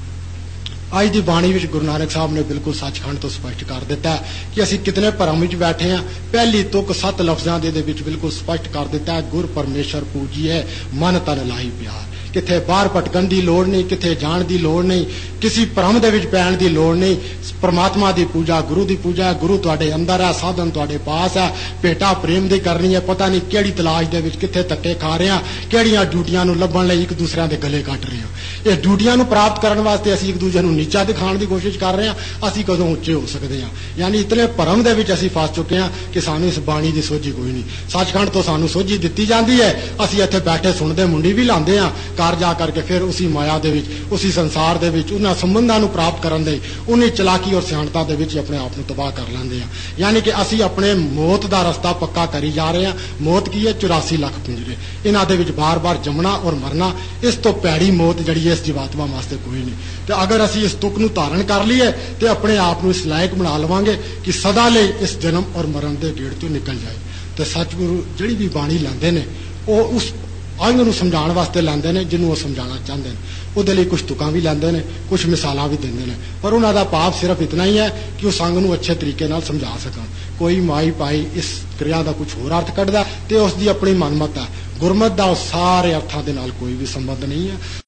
अज की बाणी विच गुरु नानक साहब ने बिल्कुल सचखंड तो स्पष्ट कर दिता है कि असी कितने भरम विच बैठे हैं। पहली तुक सत लफ्जां दे विच बिल्कुल स्पष्ट कर दिता है गुर परमेश्वर पूजिए मन तन लाई प्यार। किथे बाहर भटकन की लोड़ नहीं, किथे जाण की लोड़ नहीं, किसी भरम दे विच पैण की लोड़ नहीं। परमात्मा की पूजा गुरु की पूजा है, गुरु तुहाडे अंदर है, साधन तुहाडे पास है, भेटा प्रेम दी करनी है। पता नहीं किहड़ी तलाश दे विच किथे धक्के खा रहे हैं, किहड़ियां ड्यूटियां नूं लभण लई एक दूसरे दे गले कट रहे हो। ये ड्यूटियां नूं प्राप्त करने वास्ते असीं एक दूसरे नूं नीचा दिखाने की कोशिश कर रहे हैं, असीं कदों उच्चे हो सकते हैं। यानी इतने भरम दे विच असीं फस चुके हैं कि सानूं इस बाणी की सोझी कोई नहीं। सचखंड तो सानूं सोझी दित्ती जाती है, असीं इत्थे बैठे सुणदे मुंडी भी लांदे हां, घर जा करके फिर उसी माया दे विच उसी संसार दे विच उन्हां संबंधां नूं प्राप्त करन दे उन्हीं चलाकी और सियाणता दे विच अपने आप नूं तबाह कर लैंदे हां। यानी कि असीं अपने मौत दा रस्ता पक्का करी जा रहे हैं। मौत की है? चौरासी लाख पिंजरे, इन्हां दे विच बार बार जमना और मरना, इस तो पैड़ी मौत जिहड़ी है इस जीवात्मा वास्ते कोई नहीं। तो अगर असीं इस तुक नूं धारण कर लईए तो अपने आप नूं इस लायक बना लवांगे कि सदा लई इस जन्म और मरण दे गेड़ चों निकल जाए। तो सतगुरु जिहड़ी भी बाणी लैंदे ने वो उस अंग नूं समझाउण वास्ते लैंदे ने जिन्हों समझाना चाहते हैं। उहदे लई कुछ तुकां भी लैंदे ने, कुछ मिसालां भी दिंदे ने, पर उन्हां दा भाव सिर्फ इतना ही है कि उस अंग नूं अच्छे तरीके नाल समझा सकन। कोई माई पाई इस क्रिया का कुछ होर अर्थ कढदा ते उसकी अपनी मनमत है। गुरमत का सारे अर्थां दे नाल कोई भी संबंध नहीं है।